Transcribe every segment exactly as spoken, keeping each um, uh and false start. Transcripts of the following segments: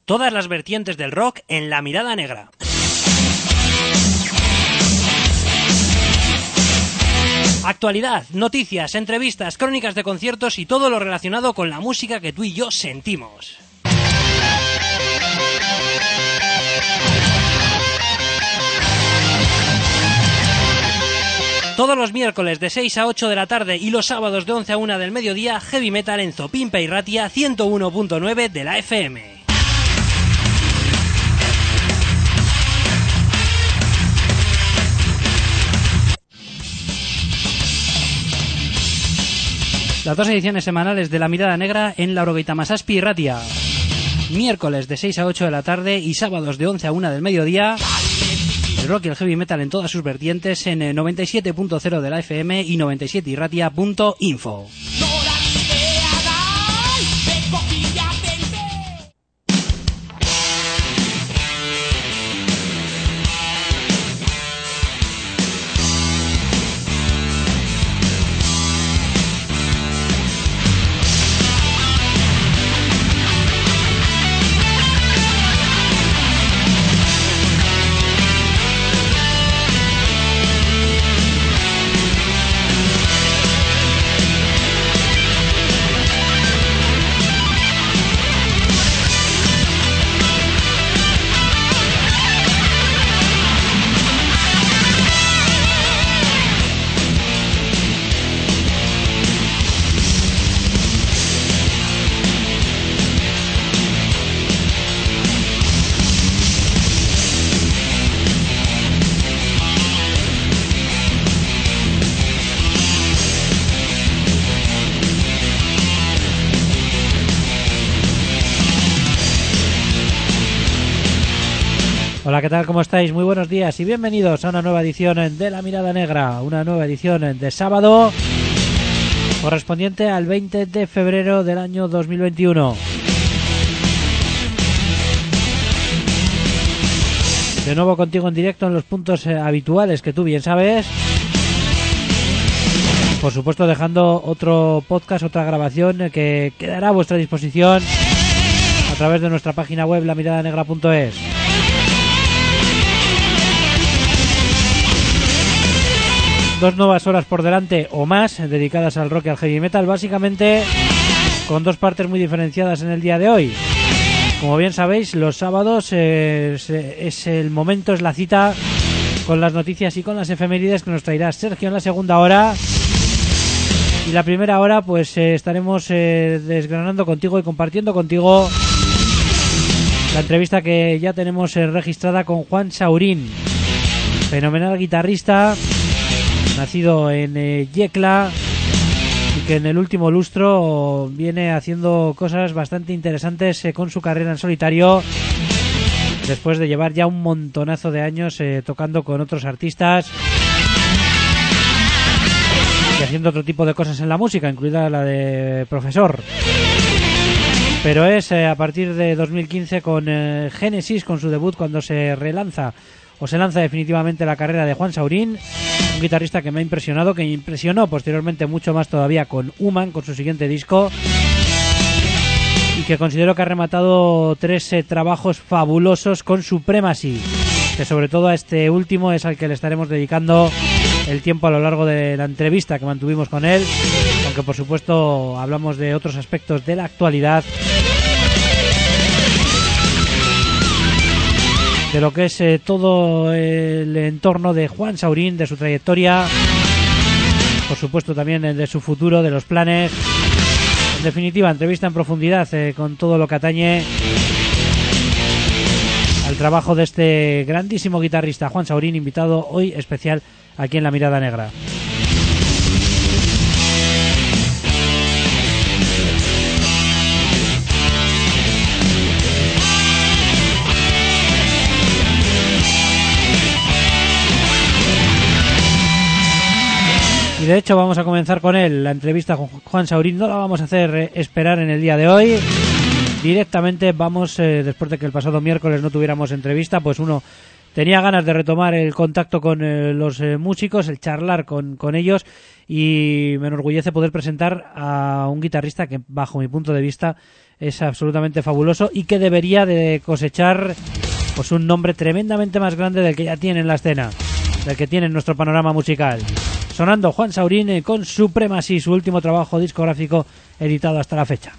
Todas las vertientes del rock en La Mirada Negra. Actualidad, noticias, entrevistas, crónicas de conciertos y todo lo relacionado con la música que tú y yo sentimos. Todos los miércoles de seis a ocho de la tarde y los sábados de once a una del mediodía, Heavy Metal en Zopimpe y Ratia ciento uno punto nueve de la F M. Las dos ediciones semanales de La Mirada Negra en Laurogeita Masazpi y Ratia. Miércoles de seis a ocho de la tarde y sábados de once a una del mediodía. El rock y el heavy metal en todas sus vertientes en noventa y siete punto cero de la F M y noventa y siete y ratia punto info. Hola, ¿qué tal? ¿Cómo estáis? Muy buenos días y bienvenidos a una nueva edición de La Mirada Negra, una nueva edición de sábado correspondiente al veinte de febrero del año dos mil veintiuno. De nuevo contigo en directo en los puntos eh, habituales que tú bien sabes. Por supuesto dejando otro podcast, otra grabación que quedará a vuestra disposición a través de nuestra página web la mirada negra punto es. Dos nuevas horas por delante o más dedicadas al rock y al heavy metal, básicamente con dos partes muy diferenciadas en el día de hoy. Como bien sabéis, los sábados eh, es, es el momento, es la cita con las noticias y con las efemérides que nos traerá Sergio en la segunda hora. Y la primera hora pues eh, estaremos eh, desgranando contigo y compartiendo contigo la entrevista que ya tenemos eh, registrada con Juan Saurín, fenomenal guitarrista, nacido en eh, Yecla y que en el último lustro viene haciendo cosas bastante interesantes eh, con su carrera en solitario, después de llevar ya un montonazo de años eh, tocando con otros artistas y haciendo otro tipo de cosas en la música, incluida la de profesor. Pero es eh, a partir de dos mil quince con eh, Génesis, con su debut, cuando se relanza o se lanza definitivamente la carrera de Juan Saurín, un guitarrista que me ha impresionado, que me impresionó posteriormente mucho más todavía con Human, con su siguiente disco, y que considero que ha rematado tres eh, trabajos fabulosos con Supremacy, que sobre todo a este último es al que le estaremos dedicando el tiempo a lo largo de la entrevista que mantuvimos con él, aunque por supuesto hablamos de otros aspectos de la actualidad, de lo que es eh, todo el entorno de Juan Saurín, de su trayectoria, por supuesto también eh, de su futuro, de los planes. En definitiva, entrevista en profundidad eh, con todo lo que atañe al trabajo de este grandísimo guitarrista Juan Saurín, invitado hoy especial aquí en La Mirada Negra. Y de hecho vamos a comenzar con él, la entrevista con Juan Saurín. No la vamos a hacer eh, esperar en el día de hoy. Directamente vamos, eh, después de que el pasado miércoles no tuviéramos entrevista, pues uno tenía ganas de retomar el contacto con eh, los eh, músicos, el charlar con, con ellos, y me enorgullece poder presentar a un guitarrista que, bajo mi punto de vista, es absolutamente fabuloso y que debería de cosechar pues un nombre tremendamente más grande del que ya tiene en la escena, del que tiene en nuestro panorama musical. Sonando Juan Saurín con Supremacy, su último trabajo discográfico editado hasta la fecha.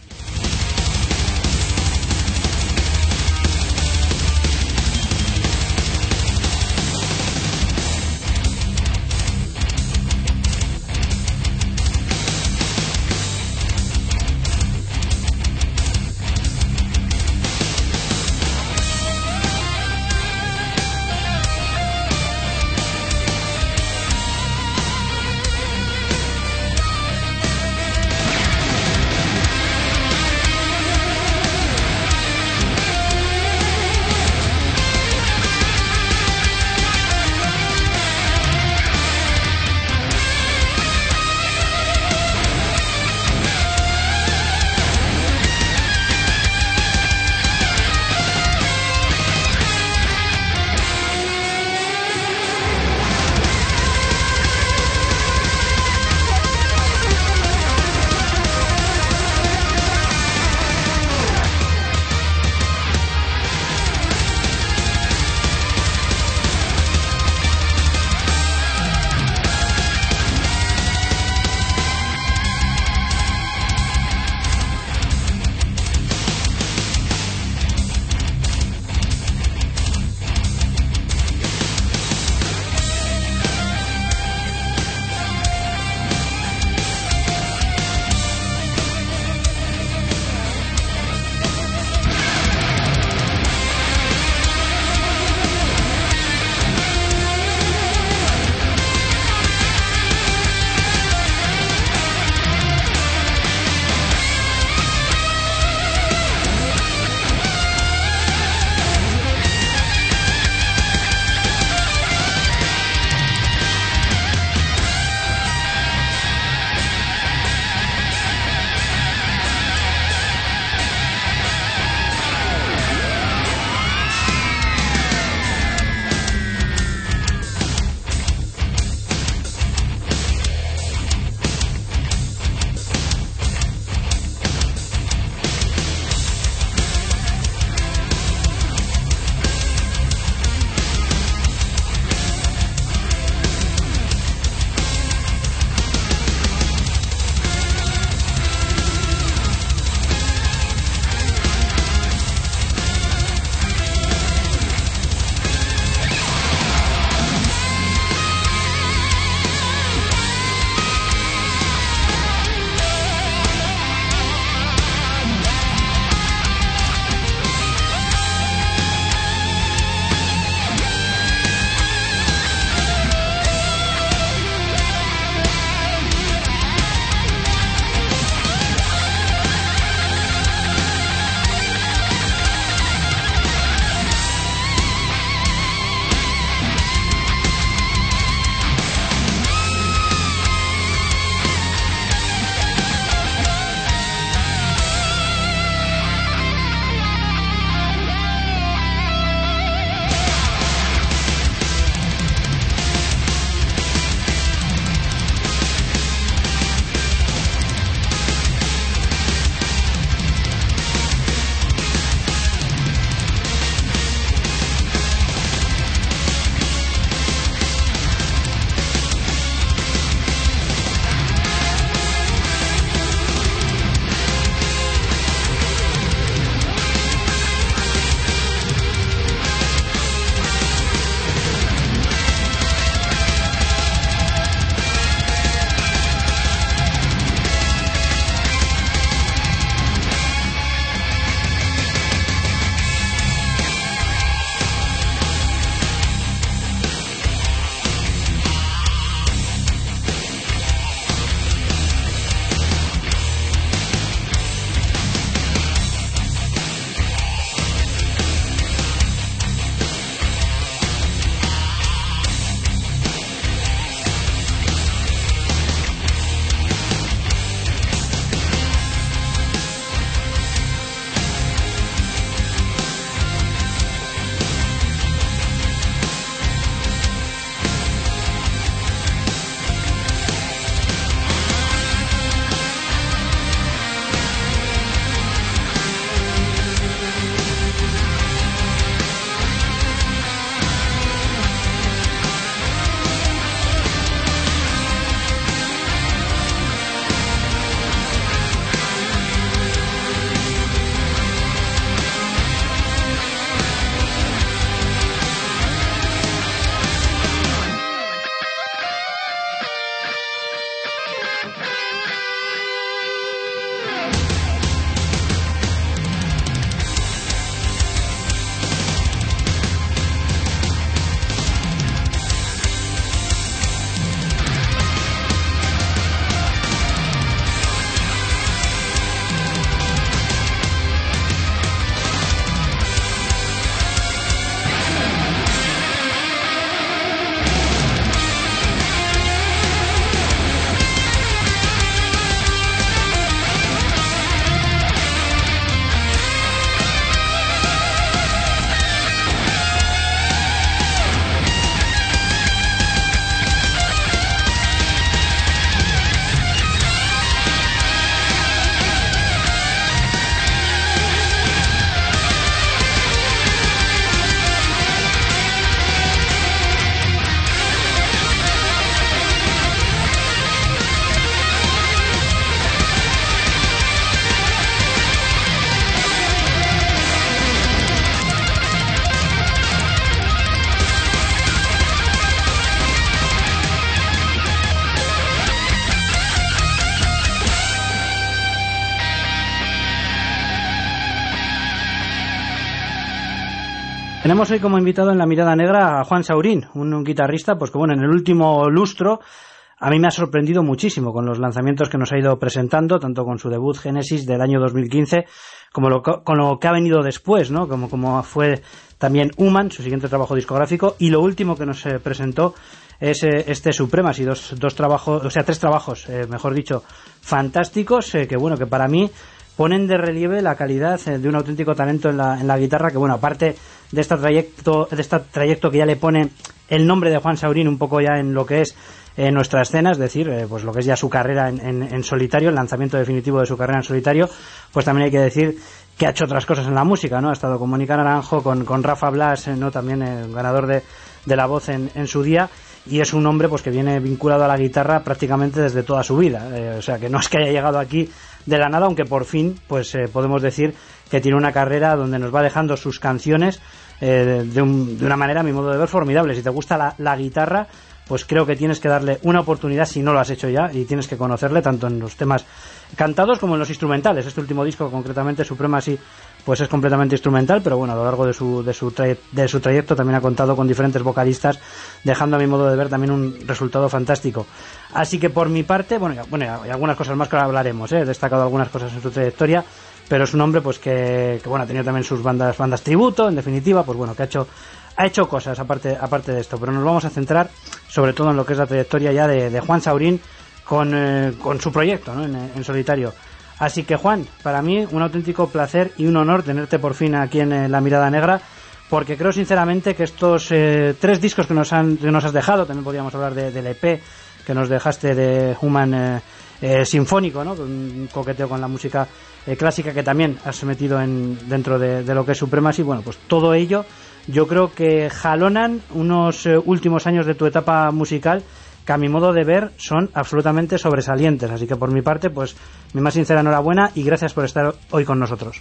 Tenemos hoy como invitado en La Mirada Negra a Juan Saurín, un, un guitarrista pues que bueno, en el último lustro a mí me ha sorprendido muchísimo con los lanzamientos que nos ha ido presentando, tanto con su debut Génesis del año dos mil quince como lo, con lo que ha venido después, ¿no? Como, como fue también Human, su siguiente trabajo discográfico, y lo último que nos eh, presentó es eh, este Supremacy, dos, dos trabajos, o sea, tres trabajos, eh, mejor dicho, fantásticos, eh, que bueno, que para mí ponen de relieve la calidad eh, de un auténtico talento en la, en la guitarra, que bueno, aparte de este trayecto, de este trayecto que ya le pone el nombre de Juan Saurín un poco ya en lo que es eh, nuestra escena, es decir, eh, pues lo que es ya su carrera en, en, en solitario, el lanzamiento definitivo de su carrera en solitario, pues también hay que decir que ha hecho otras cosas en la música, ¿no? Ha estado con Mónica Naranjo, con, con Rafa Blas, eh, ¿no? También el eh, ganador de, de La Voz en, en su día, y es un hombre pues que viene vinculado a la guitarra prácticamente desde toda su vida, eh, o sea que no es que haya llegado aquí de la nada, aunque por fin pues eh, podemos decir que tiene una carrera donde nos va dejando sus canciones eh, de, un, de una manera, a mi modo de ver, formidable. Si te gusta la, la guitarra, pues creo que tienes que darle una oportunidad si no lo has hecho ya, y tienes que conocerle tanto en los temas cantados como en los instrumentales. Este último disco, concretamente Supremacy, pues es completamente instrumental, pero bueno, a lo largo de su de su, traye, de su trayecto también ha contado con diferentes vocalistas, dejando a mi modo de ver también un resultado fantástico. Así que por mi parte, bueno, bueno hay algunas cosas más que ahora hablaremos, ¿eh? He destacado algunas cosas en su trayectoria, pero es un hombre pues que, que bueno, ha tenido también sus bandas bandas tributo, en definitiva, pues bueno, que ha hecho ha hecho cosas aparte aparte de esto, pero nos vamos a centrar sobre todo en lo que es la trayectoria ya de, de Juan Saurín con, eh, con su proyecto, ¿no? en, en solitario. Así que Juan, para mí un auténtico placer y un honor tenerte por fin aquí en eh, La Mirada Negra, porque creo sinceramente que estos eh, tres discos que nos han que nos has dejado, también podríamos hablar de, del E P que nos dejaste de Human eh, eh, Sinfónico, ¿no? Un coqueteo con la música eh, clásica que también has metido en, dentro de, de lo que es Supremacy. Bueno, pues todo ello yo creo que jalonan unos eh, últimos años de tu etapa musical que a mi modo de ver son absolutamente sobresalientes. Así que por mi parte, pues mi más sincera enhorabuena y gracias por estar hoy con nosotros.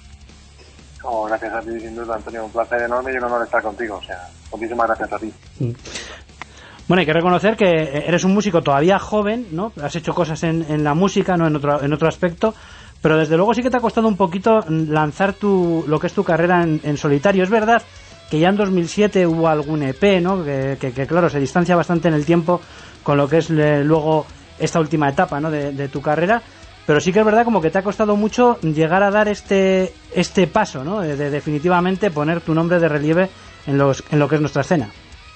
Oh, gracias a ti, sin duda, Antonio, un placer enorme y un honor estar contigo. O sea, muchísimas gracias a ti. Mm. Bueno, hay que reconocer que eres un músico todavía joven, ¿no? Has hecho cosas en, en la música, no en otro, en otro aspecto, pero desde luego sí que te ha costado un poquito lanzar tu, lo que es tu carrera en, en solitario. Es verdad que ya en dos mil siete hubo algún E P, ¿no? Que, que, que claro, se distancia bastante en el tiempo con lo que es eh, luego esta última etapa, ¿no? de, de tu carrera, pero sí que es verdad como que te ha costado mucho llegar a dar este este paso, ¿no? De, de definitivamente poner tu nombre de relieve en los en lo que es nuestra escena.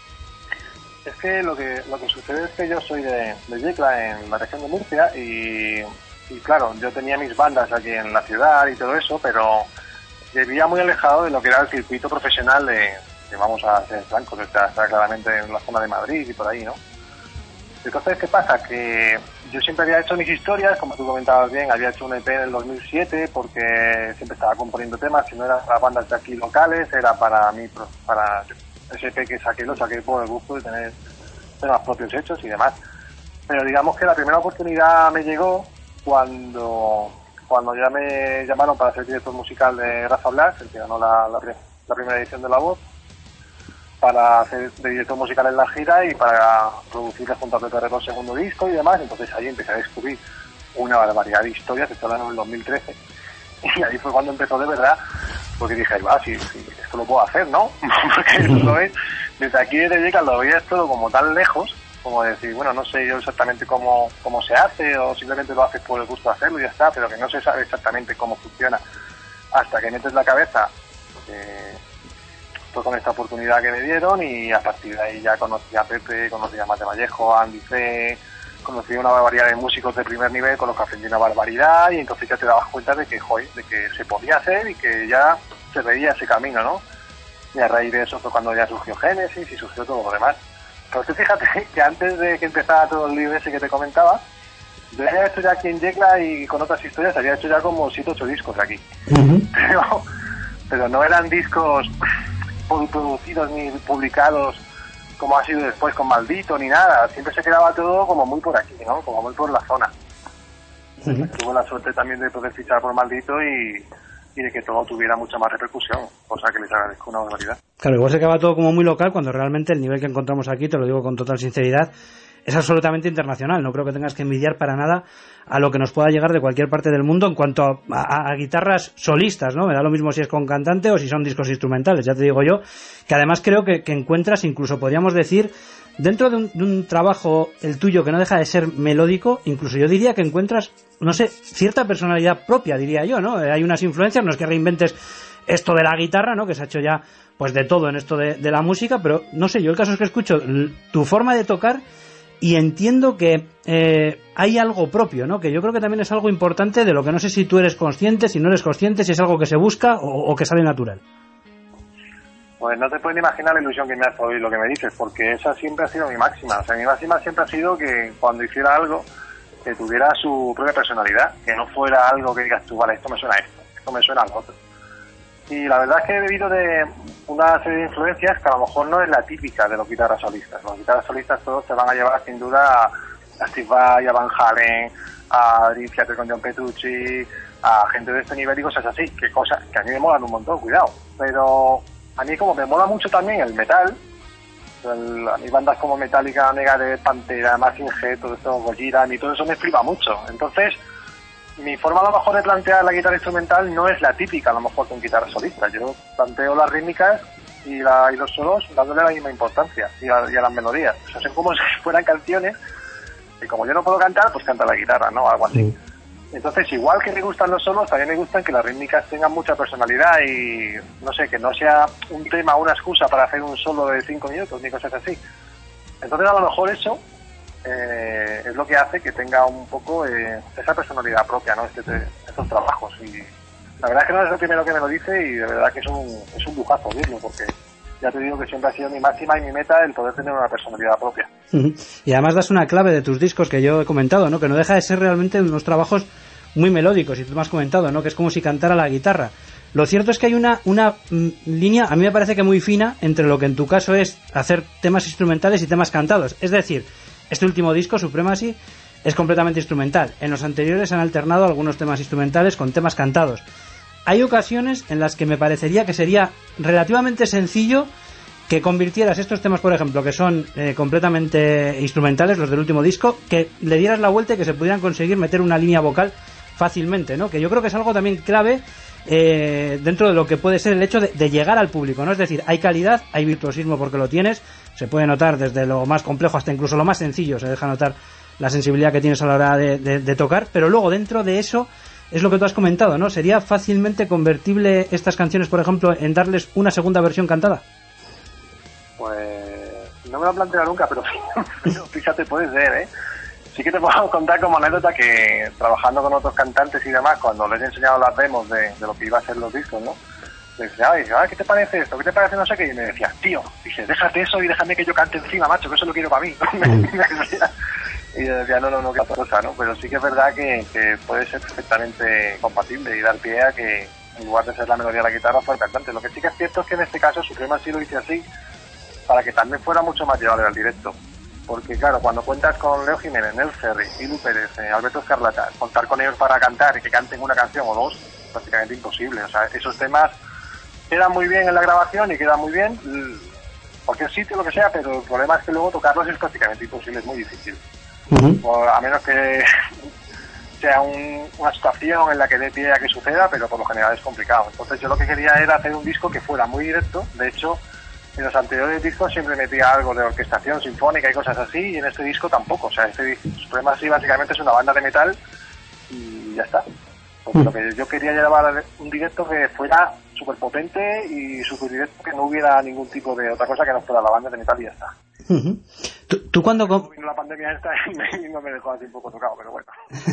Es que lo que lo que sucede es que yo soy de, de Yecla, en la región de Murcia, y, y claro, yo tenía mis bandas aquí en la ciudad y todo eso, pero vivía muy alejado de lo que era el circuito profesional de, de vamos a ser francos, está, está claramente en la zona de Madrid y por ahí, ¿no? Entonces, ¿qué pasa? Que yo siempre había hecho mis historias, como tú comentabas bien, había hecho un E P en el dos mil siete porque siempre estaba componiendo temas, si no era para bandas de aquí locales, era para mí, para ese E P que saqué, lo saqué por el gusto de tener temas propios hechos y demás. Pero digamos que la primera oportunidad me llegó cuando cuando ya me llamaron para ser director musical de Rafa Blas, el que ganó la, la, la primera edición de La Voz, para hacer de director musical en la gira y para producirle junto a Pepe Rebo el segundo disco y demás. Entonces ahí empecé a descubrir una barbaridad de historias, esto era en el dos mil trece, y ahí fue cuando empezó de verdad, porque dije, ahí va, si, si esto lo puedo hacer, ¿no? Porque eso lo ves, desde aquí desde Yecla lo veías todo como tan lejos, como decir, bueno, no sé yo exactamente cómo, cómo se hace, o simplemente lo haces por el gusto de hacerlo y ya está, pero que no se sabe exactamente cómo funciona hasta que metes la cabeza. Eh, Fue con esta oportunidad que me dieron y a partir de ahí ya conocí a Pepe, conocí a Mate Vallejo, a Andy C, conocí a una barbaridad de músicos de primer nivel con los que aprendí una barbaridad, y entonces ya te dabas cuenta de que, joder, de que se podía hacer y que ya se veía ese camino, ¿no? Y a raíz de eso fue cuando ya surgió Génesis y surgió todo lo demás. Pero tú fíjate que antes de que empezara todo el lío ese que te comentaba, yo había hecho ya aquí en Yecla y con otras historias había hecho ya como siete o ocho discos aquí. Uh-huh. Pero, pero no eran discos producidos ni publicados como ha sido después con Maldito ni nada, siempre se quedaba todo como muy por aquí, ¿no? Como muy por la zona. Uh-huh. Tuve la suerte también de poder fichar por Maldito y, y de que todo tuviera mucha más repercusión, cosa que les agradezco una barbaridad. Claro, igual se quedaba todo como muy local cuando realmente el nivel que encontramos aquí, te lo digo con total sinceridad, es absolutamente internacional. No creo que tengas que envidiar para nada a lo que nos pueda llegar de cualquier parte del mundo en cuanto a, a, a guitarras solistas, ¿no? Me da lo mismo si es con cantante o si son discos instrumentales. Ya te digo yo que además creo que, que encuentras, incluso podríamos decir, dentro de un, de un trabajo el tuyo que no deja de ser melódico, incluso yo diría que encuentras, no sé, cierta personalidad propia, diría yo, ¿no? Hay unas influencias, no es que reinventes esto de la guitarra, ¿no? Que se ha hecho ya pues de todo en esto de, de la música, pero no sé, yo el caso es que escucho l- tu forma de tocar y entiendo que eh, hay algo propio, ¿no? Que yo creo que también es algo importante de lo que no sé si tú eres consciente, si no eres consciente, si es algo que se busca o, o que sale natural. Pues no te puedes ni imaginar la ilusión que me hace oír lo que me dices, porque esa siempre ha sido mi máxima. O sea, mi máxima siempre ha sido que cuando hiciera algo, que tuviera su propia personalidad, que no fuera algo que digas tú, vale, esto me suena a esto, esto me suena a lo otro. Y la verdad es que he bebido de una serie de influencias que a lo mejor no es la típica de los guitarras solistas. Los guitarras solistas todos se van a llevar sin duda a Steve Vai, a Van Halen, a Dream Theater con John Petrucci, a gente de este nivel y cosas así, que cosas que a mí me molan un montón, cuidado. Pero a mí como me mola mucho también el metal, el, a mí bandas como Metallica, Megadeth, Pantera, Machine Head, todo esto, Gojira, a mí todo eso me flipa mucho. Entonces, mi forma a lo mejor de plantear la guitarra instrumental no es la típica a lo mejor con guitarra solista. Yo planteo las rítmicas y, la, y los solos dándole la misma importancia y a, y a las melodías. O sea, son como si fueran canciones y como yo no puedo cantar, pues canta la guitarra, ¿no? Algo así. Entonces, igual que me gustan los solos, también me gustan que las rítmicas tengan mucha personalidad y, no sé, que no sea un tema o una excusa para hacer un solo de cinco minutos ni cosas así. Entonces, a lo mejor eso Eh, es lo que hace que tenga un poco eh, esa personalidad propia, ¿no? Este, estos trabajos. Y la verdad es que no es el primero que me lo dice y de verdad que es un, es un lujazo oírlo, porque ya te digo que siempre ha sido mi máxima y mi meta el poder tener una personalidad propia. Y además das una clave de tus discos que yo he comentado, ¿no? Que no deja de ser realmente unos trabajos muy melódicos, y tú me has comentado, ¿no? Que es como si cantara la guitarra. Lo cierto es que hay una, una mm, línea, a mí me parece que muy fina, entre lo que en tu caso es hacer temas instrumentales y temas cantados. Es decir, este último disco, Supremacy, es completamente instrumental. En los anteriores han alternado algunos temas instrumentales con temas cantados. Hay ocasiones en las que me parecería que sería relativamente sencillo que convirtieras estos temas, por ejemplo, que son eh, completamente instrumentales, los del último disco, que le dieras la vuelta y que se pudieran conseguir meter una línea vocal fácilmente, ¿no? Que yo creo que es algo también clave eh, dentro de lo que puede ser el hecho de, de llegar al público, ¿no? Es decir, hay calidad, hay virtuosismo porque lo tienes, se puede notar desde lo más complejo hasta incluso lo más sencillo, se deja notar la sensibilidad que tienes a la hora de, de, de tocar, pero luego dentro de eso es lo que tú has comentado, ¿no? ¿Sería fácilmente convertible estas canciones, por ejemplo, en darles una segunda versión cantada? Pues no me lo he planteado nunca, pero, pero fíjate, puede ser, ¿eh? Sí que te puedo contar como anécdota que trabajando con otros cantantes y demás, cuando les he enseñado las demos de, de lo que iba a ser los discos, ¿no? Les decía, ay, ¿qué te parece esto? ¿Qué te parece no sé qué? Y me decía, tío, dice, déjate eso y déjame que yo cante encima, macho, que eso lo quiero para mí. Mm. Y yo decía, no, no, no, que otra cosa, ¿no? Pero sí que es verdad que, que puede ser perfectamente compatible y dar pie a que en lugar de ser la melodía de la guitarra fuera el cantante. Lo que sí que es cierto es que en este caso Supremacy lo hice así para que también fuera mucho más llevable al directo. Porque claro, cuando cuentas con Leo Jiménez, Nel Ferri, Ilu Pérez, eh, Alberto Escarlata, contar con ellos para cantar y que canten una canción o dos, prácticamente imposible. O sea, esos temas quedan muy bien en la grabación y quedan muy bien cualquier sitio, lo que sea, pero el problema es que luego tocarlos es prácticamente imposible, es muy difícil. Uh-huh. O a menos que sea un, una situación en la que dé pie a que suceda, pero por lo general es complicado. Entonces yo lo que quería era hacer un disco que fuera muy directo. De hecho, en los anteriores discos siempre metía algo de orquestación sinfónica y cosas así, y en este disco tampoco. O sea, este Supremacy básicamente es una banda de metal y ya está. Porque lo que yo quería llevar un directo que fuera súper potente y súper directo, que no hubiera ningún tipo de otra cosa que no fuera la banda de metal y ya está. Uh-huh. ¿Tú, tú cuando com- vino la pandemia esta y no me dejó así un poco tocado, pero bueno.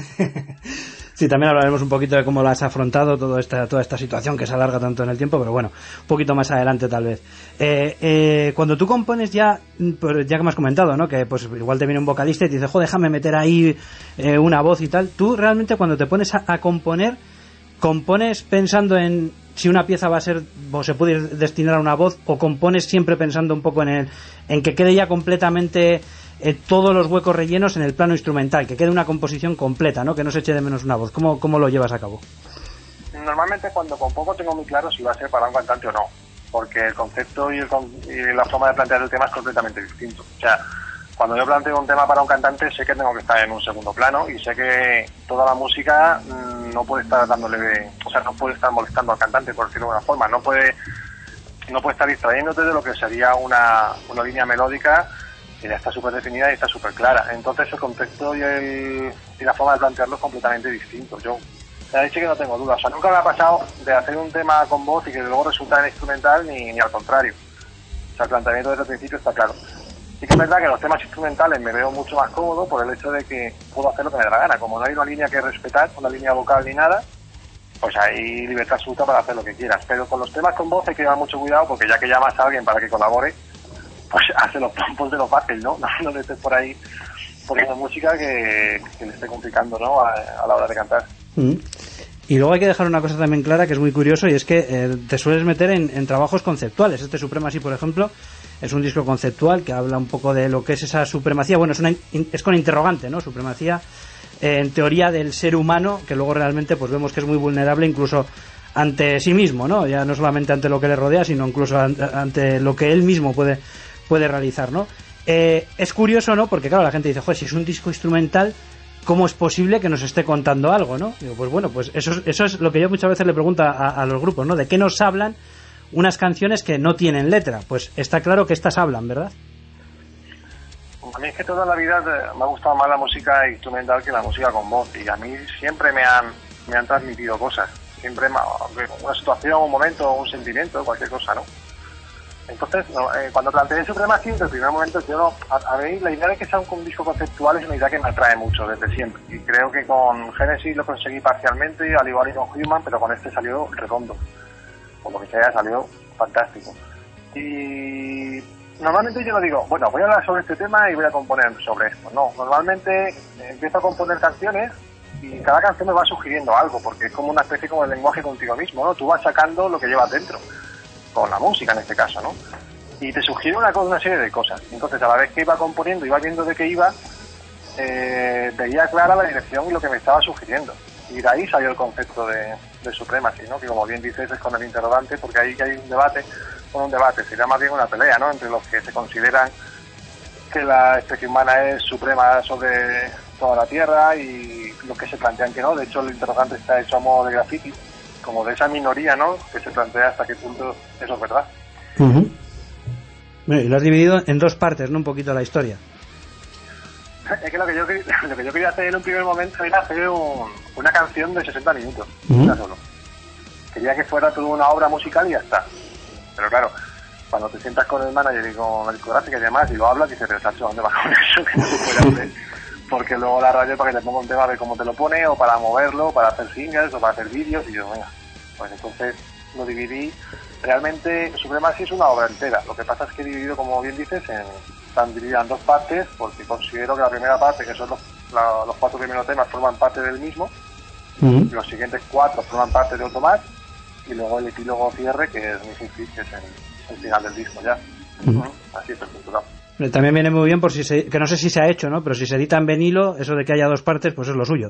Sí, también hablaremos un poquito de cómo lo has afrontado toda esta, toda esta situación que se alarga tanto en el tiempo, pero bueno, un poquito más adelante tal vez. Eh, eh, cuando tú compones ya, ya que me has comentado, ¿no? Que pues igual te viene un vocalista y te dice, jo, déjame meter ahí eh, una voz y tal. Tú realmente cuando te pones a, a componer, compones pensando en si una pieza va a ser o se puede destinar a una voz, o compones siempre pensando un poco en el, en que quede ya completamente eh, todos los huecos rellenos en el plano instrumental, que quede una composición completa, ¿no? Que no se eche de menos una voz. ¿Cómo, cómo lo llevas a cabo? Normalmente cuando compongo tengo muy claro si va a ser para un cantante o no, porque el concepto y, el, y la forma de plantear el tema es completamente distinto. O sea, cuando yo planteo un tema para un cantante, sé que tengo que estar en un segundo plano y sé que toda la música mmm, no puede estar dándole, o sea, no puede estar molestando al cantante, por decirlo de alguna forma, no puede, no puede estar distrayéndote de lo que sería una, una línea melódica que ya está súper definida y está súper clara. Entonces el contexto y, el, y la forma de plantearlo es completamente distinto. Yo he dicho que no tengo dudas, o sea, nunca me ha pasado de hacer un tema con voz y que luego resulta en instrumental ni, ni al contrario. O sea, el planteamiento desde el principio está claro. Sí que es verdad que en los temas instrumentales me veo mucho más cómodo por el hecho de que puedo hacer lo que me dé la gana. Como no hay una línea que respetar, una línea vocal ni nada, pues hay libertad absoluta para hacer lo que quieras. Pero con los temas con voz hay que llevar mucho cuidado porque ya que llamas a alguien para que colabore, pues hace los trompos de lo fácil, ¿no? No, no le estés por ahí poniendo música que, que le esté complicando, ¿no? A, a la hora de cantar. Mm. Y luego hay que dejar una cosa también clara que es muy curioso y es que eh, te sueles meter en, en trabajos conceptuales. Este Supremacy, por ejemplo, es un disco conceptual que habla un poco de lo que es esa supremacía. Bueno, es, una, es con interrogante, ¿no? Supremacía eh, en teoría del ser humano, que luego realmente pues vemos que es muy vulnerable incluso ante sí mismo, ¿no? Ya no solamente ante lo que le rodea, sino incluso ante, ante lo que él mismo puede, puede realizar, ¿no? Eh, es curioso, ¿no? Porque claro, la gente dice, joder, si es un disco instrumental, ¿cómo es posible que nos esté contando algo, no? Digo, pues bueno, pues eso, eso es lo que yo muchas veces le pregunto a, a los grupos, ¿no? ¿De qué nos hablan unas canciones que no tienen letra? Pues está claro que estas hablan, ¿verdad? A mí es que toda la vida me ha gustado más la música instrumental que la música con voz, y a mí siempre me han, me han transmitido cosas, siempre me, una situación, un momento, un sentimiento, cualquier cosa, ¿no? Entonces, no, eh, cuando planteé Supremacy, desde el primer momento, yo no, a, a mí la idea de que sea un, un disco conceptual es una idea que me atrae mucho desde siempre. Y creo que con Genesis lo conseguí parcialmente, al igual que con Human, pero con este salió redondo. Por lo que sea, salió fantástico. Y normalmente yo no digo, bueno, voy a hablar sobre este tema y voy a componer sobre esto. No, normalmente empiezo a componer canciones y cada canción me va sugiriendo algo, porque es como una especie como de lenguaje contigo mismo, ¿no? Tú vas sacando lo que llevas dentro, con la música en este caso, ¿no? Y te sugiere una, una serie de cosas. Entonces, a la vez que iba componiendo, iba viendo de qué iba, eh, veía clara la dirección y lo que me estaba sugiriendo. Y de ahí salió el concepto de, de Supremacy, ¿no? Que como bien dices, es con el interrogante, porque ahí hay un debate, bueno, un debate, sería más bien una pelea, ¿no? Entre los que se consideran que la especie humana es suprema sobre toda la Tierra y los que se plantean que no. De hecho, el interrogante está hecho a modo de graffiti, como de esa minoría, ¿no? Que se plantea hasta qué punto eso es verdad. Uh-huh. Bueno, y lo has dividido en dos partes, ¿no? Un poquito la historia. Es que lo que yo, lo que yo quería hacer en un primer momento era hacer un, una canción de sesenta minutos, uh-huh. solo. Quería que fuera toda una obra musical y ya está. Pero claro, cuando te sientas con el manager y con la discográfica y demás, y lo hablas, dices, pero Sacho, ¿dónde vas con eso? Que no se puede hacer. Porque luego la radio para que te ponga un tema de cómo te lo pone, o para moverlo, para hacer singles, o para hacer vídeos, y yo, venga, pues entonces lo dividí. Realmente Supremacy es una obra entera, lo que pasa es que he dividido, como bien dices, en, están divididas en dos partes, porque considero que la primera parte, que son los, la, los cuatro primeros temas, forman parte del mismo, uh-huh. y los siguientes cuatro forman parte de otro más, y luego el epílogo cierre, que es Missing Fit, que es el, el final del disco ya. Uh-huh. Así es estructurado. También viene muy bien, por si se, que no sé si se ha hecho, ¿no? Pero si se edita en vinilo, eso de que haya dos partes, pues es lo suyo.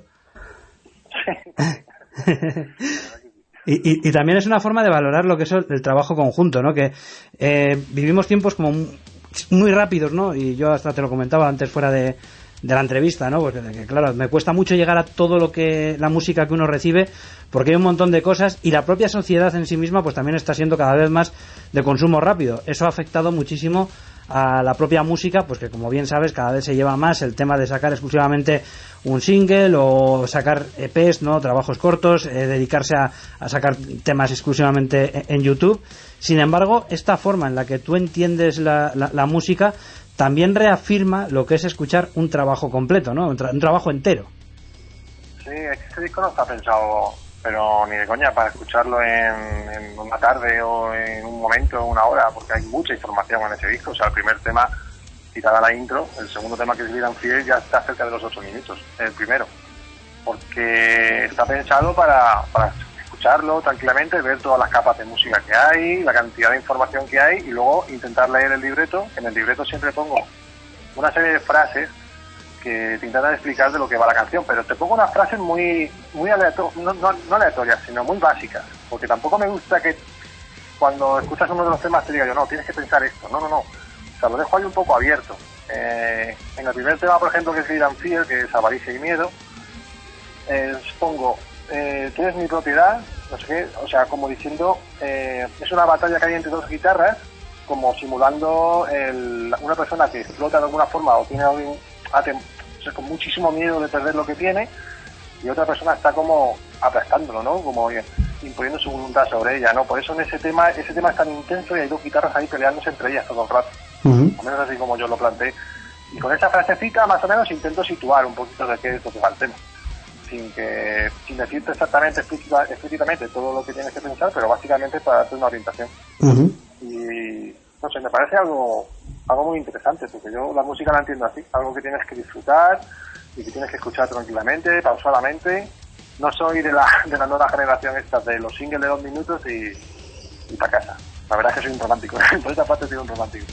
y, y, y también es una forma de valorar lo que es el, el trabajo conjunto, ¿no? Que eh, vivimos tiempos como muy rápidos, ¿no? Y yo hasta te lo comentaba antes fuera de, de la entrevista, ¿no? Porque que, claro, me cuesta mucho llegar a todo lo que la música que uno recibe, porque hay un montón de cosas y la propia sociedad en sí misma pues también está siendo cada vez más de consumo rápido. Eso ha afectado muchísimo a la propia música, pues que como bien sabes cada vez se lleva más el tema de sacar exclusivamente un single o sacar E Pes, ¿no? Trabajos cortos, eh, dedicarse a, a sacar temas exclusivamente en, en YouTube. Sin embargo, esta forma en la que tú entiendes la, la, la música también reafirma lo que es escuchar un trabajo completo, ¿no? Un, tra- un trabajo entero. Sí, es que este disco no está pensado, pero ni de coña, para escucharlo en, en una tarde o en un momento, en una hora, porque hay mucha información en ese disco. O sea, el primer tema, citada la intro, el segundo tema, que es Vida en Fiel, ya está cerca de los ocho minutos, el primero, porque está pensado para, para escucharlo tranquilamente, ver todas las capas de música que hay, la cantidad de información que hay, y luego intentar leer el libreto. En el libreto siempre pongo una serie de frases que te intentan explicar de lo que va la canción, pero te pongo unas frases muy muy aleatorias, no, no, no aleatorias, sino muy básicas, porque tampoco me gusta que cuando escuchas uno de los temas te diga yo, no, tienes que pensar esto, no, no, no, o sea, lo dejo ahí un poco abierto, Eh, en el primer tema, por ejemplo, que es Fear and Fear, que es avaricia y miedo, eh, pongo, eh, tú eres mi propiedad, no sé qué, o sea, como diciendo, eh, es una batalla que hay entre dos guitarras, como simulando el, una persona que explota de alguna forma o tiene algún, atem, o sea, con muchísimo miedo de perder lo que tiene, y otra persona está como aplastándolo, ¿no? Como imponiendo su voluntad sobre ella, ¿no? Por eso en ese tema, ese tema es tan intenso y hay dos guitarras ahí peleándose entre ellas todo el rato. Uh-huh. Al menos así como yo lo planteé. Y con esa frasecita más o menos intento situar un poquito de qué es lo que va el tema. Sin que, sin decirte exactamente, explícita, explícitamente todo lo que tienes que pensar, pero básicamente para darte una orientación. Uh-huh. Y no sé, me parece algo, algo muy interesante, porque yo la música la entiendo así, algo que tienes que disfrutar y que tienes que escuchar tranquilamente, pausadamente. No soy de la, de la nueva generación esta de los singles de dos minutos y, y para casa. La verdad es que soy un romántico, por esa parte soy un romántico.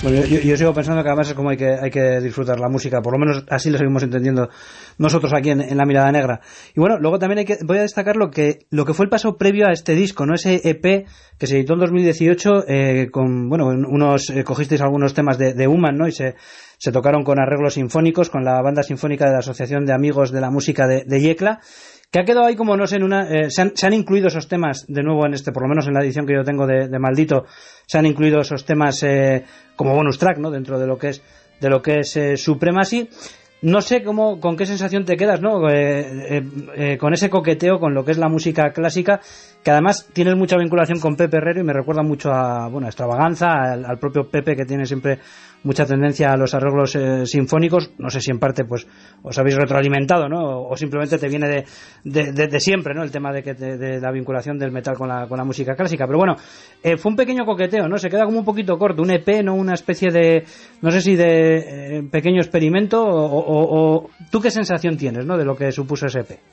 Bueno, yo, yo sigo pensando que además es como hay que hay que disfrutar la música, por lo menos así lo seguimos entendiendo nosotros aquí en, en La Mirada Negra. Y bueno, luego también hay que voy a destacar lo que lo que fue el paso previo a este disco, ¿no? Ese E P que se editó en dos mil dieciocho eh, con, bueno, unos eh, cogisteis algunos temas de, de Human, ¿no? Y se se tocaron con arreglos sinfónicos con la banda sinfónica de la Asociación de Amigos de la Música de, de Yecla, que ha quedado ahí como, no sé, en una eh, se, han, se han incluido esos temas de nuevo en este, por lo menos en la edición que yo tengo de, de Maldito, se han incluido esos temas eh, como bonus track, ¿no? Dentro de lo que es de lo que es eh, Supremacy. No sé cómo, con qué sensación te quedas, ¿no? Eh, eh, eh, con ese coqueteo con lo que es la música clásica, que además tienes mucha vinculación con Pepe Herrero y me recuerda mucho a, bueno, a Extravaganza, al, al propio Pepe, que tiene siempre mucha tendencia a los arreglos eh, sinfónicos. No sé si en parte pues os habéis retroalimentado, ¿no? O, o simplemente te viene de, de, de, de siempre, ¿no? El tema de que te, de la vinculación del metal con la, con la música clásica. Pero bueno, eh, fue un pequeño coqueteo, ¿no? Se queda como un poquito corto, un E P, ¿no? Una especie de, no sé si de eh, pequeño experimento o, o, o ¿tú qué sensación tienes, ¿no? De lo que supuso ese E P.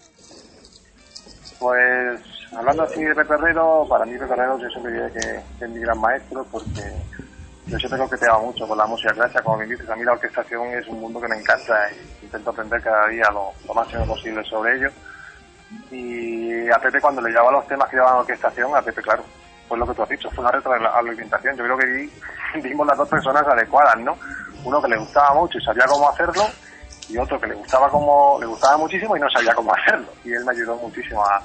Pues hablando así de Pepe Herrero, para mí Pepe Herrero yo siempre diré que, que es mi gran maestro, porque yo siempre coqueteaba mucho con la música clásica, como me dices. A mí la orquestación es un mundo que me encanta y intento aprender cada día lo, lo máximo posible sobre ello. Y a Pepe, cuando le llevaba los temas que llevaban la orquestación, a Pepe, claro, pues lo que tú has dicho, fue una retroalimentación. Yo creo que vi, vimos las dos personas adecuadas, ¿no? Uno que le gustaba mucho y sabía cómo hacerlo, y otro que le gustaba como le gustaba muchísimo y no sabía cómo hacerlo. Y él me ayudó muchísimo a,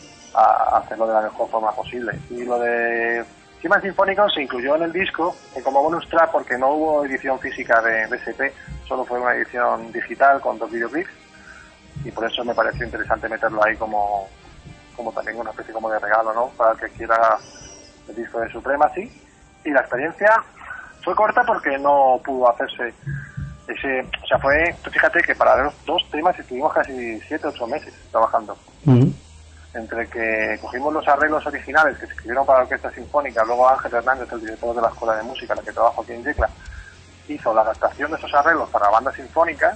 a hacerlo de la mejor forma posible. Y lo de Temas Sinfónicos se incluyó en el disco eh, como bonus track, porque no hubo edición física de, de ese E P, solo fue una edición digital con dos videoclips, y por eso me pareció interesante meterlo ahí como, como también una especie como de regalo, ¿no? Para el que quiera el disco de Supremacy. Y la experiencia fue corta porque no pudo hacerse ese, o sea, fue, tú fíjate que para los dos temas estuvimos casi siete ocho meses trabajando. Uh-huh. Entre que cogimos los arreglos originales que se escribieron para la orquesta sinfónica, luego Ángel Hernández, el director de la Escuela de Música, en la que trabajo aquí en Yecla, hizo la adaptación de esos arreglos para la banda sinfónica,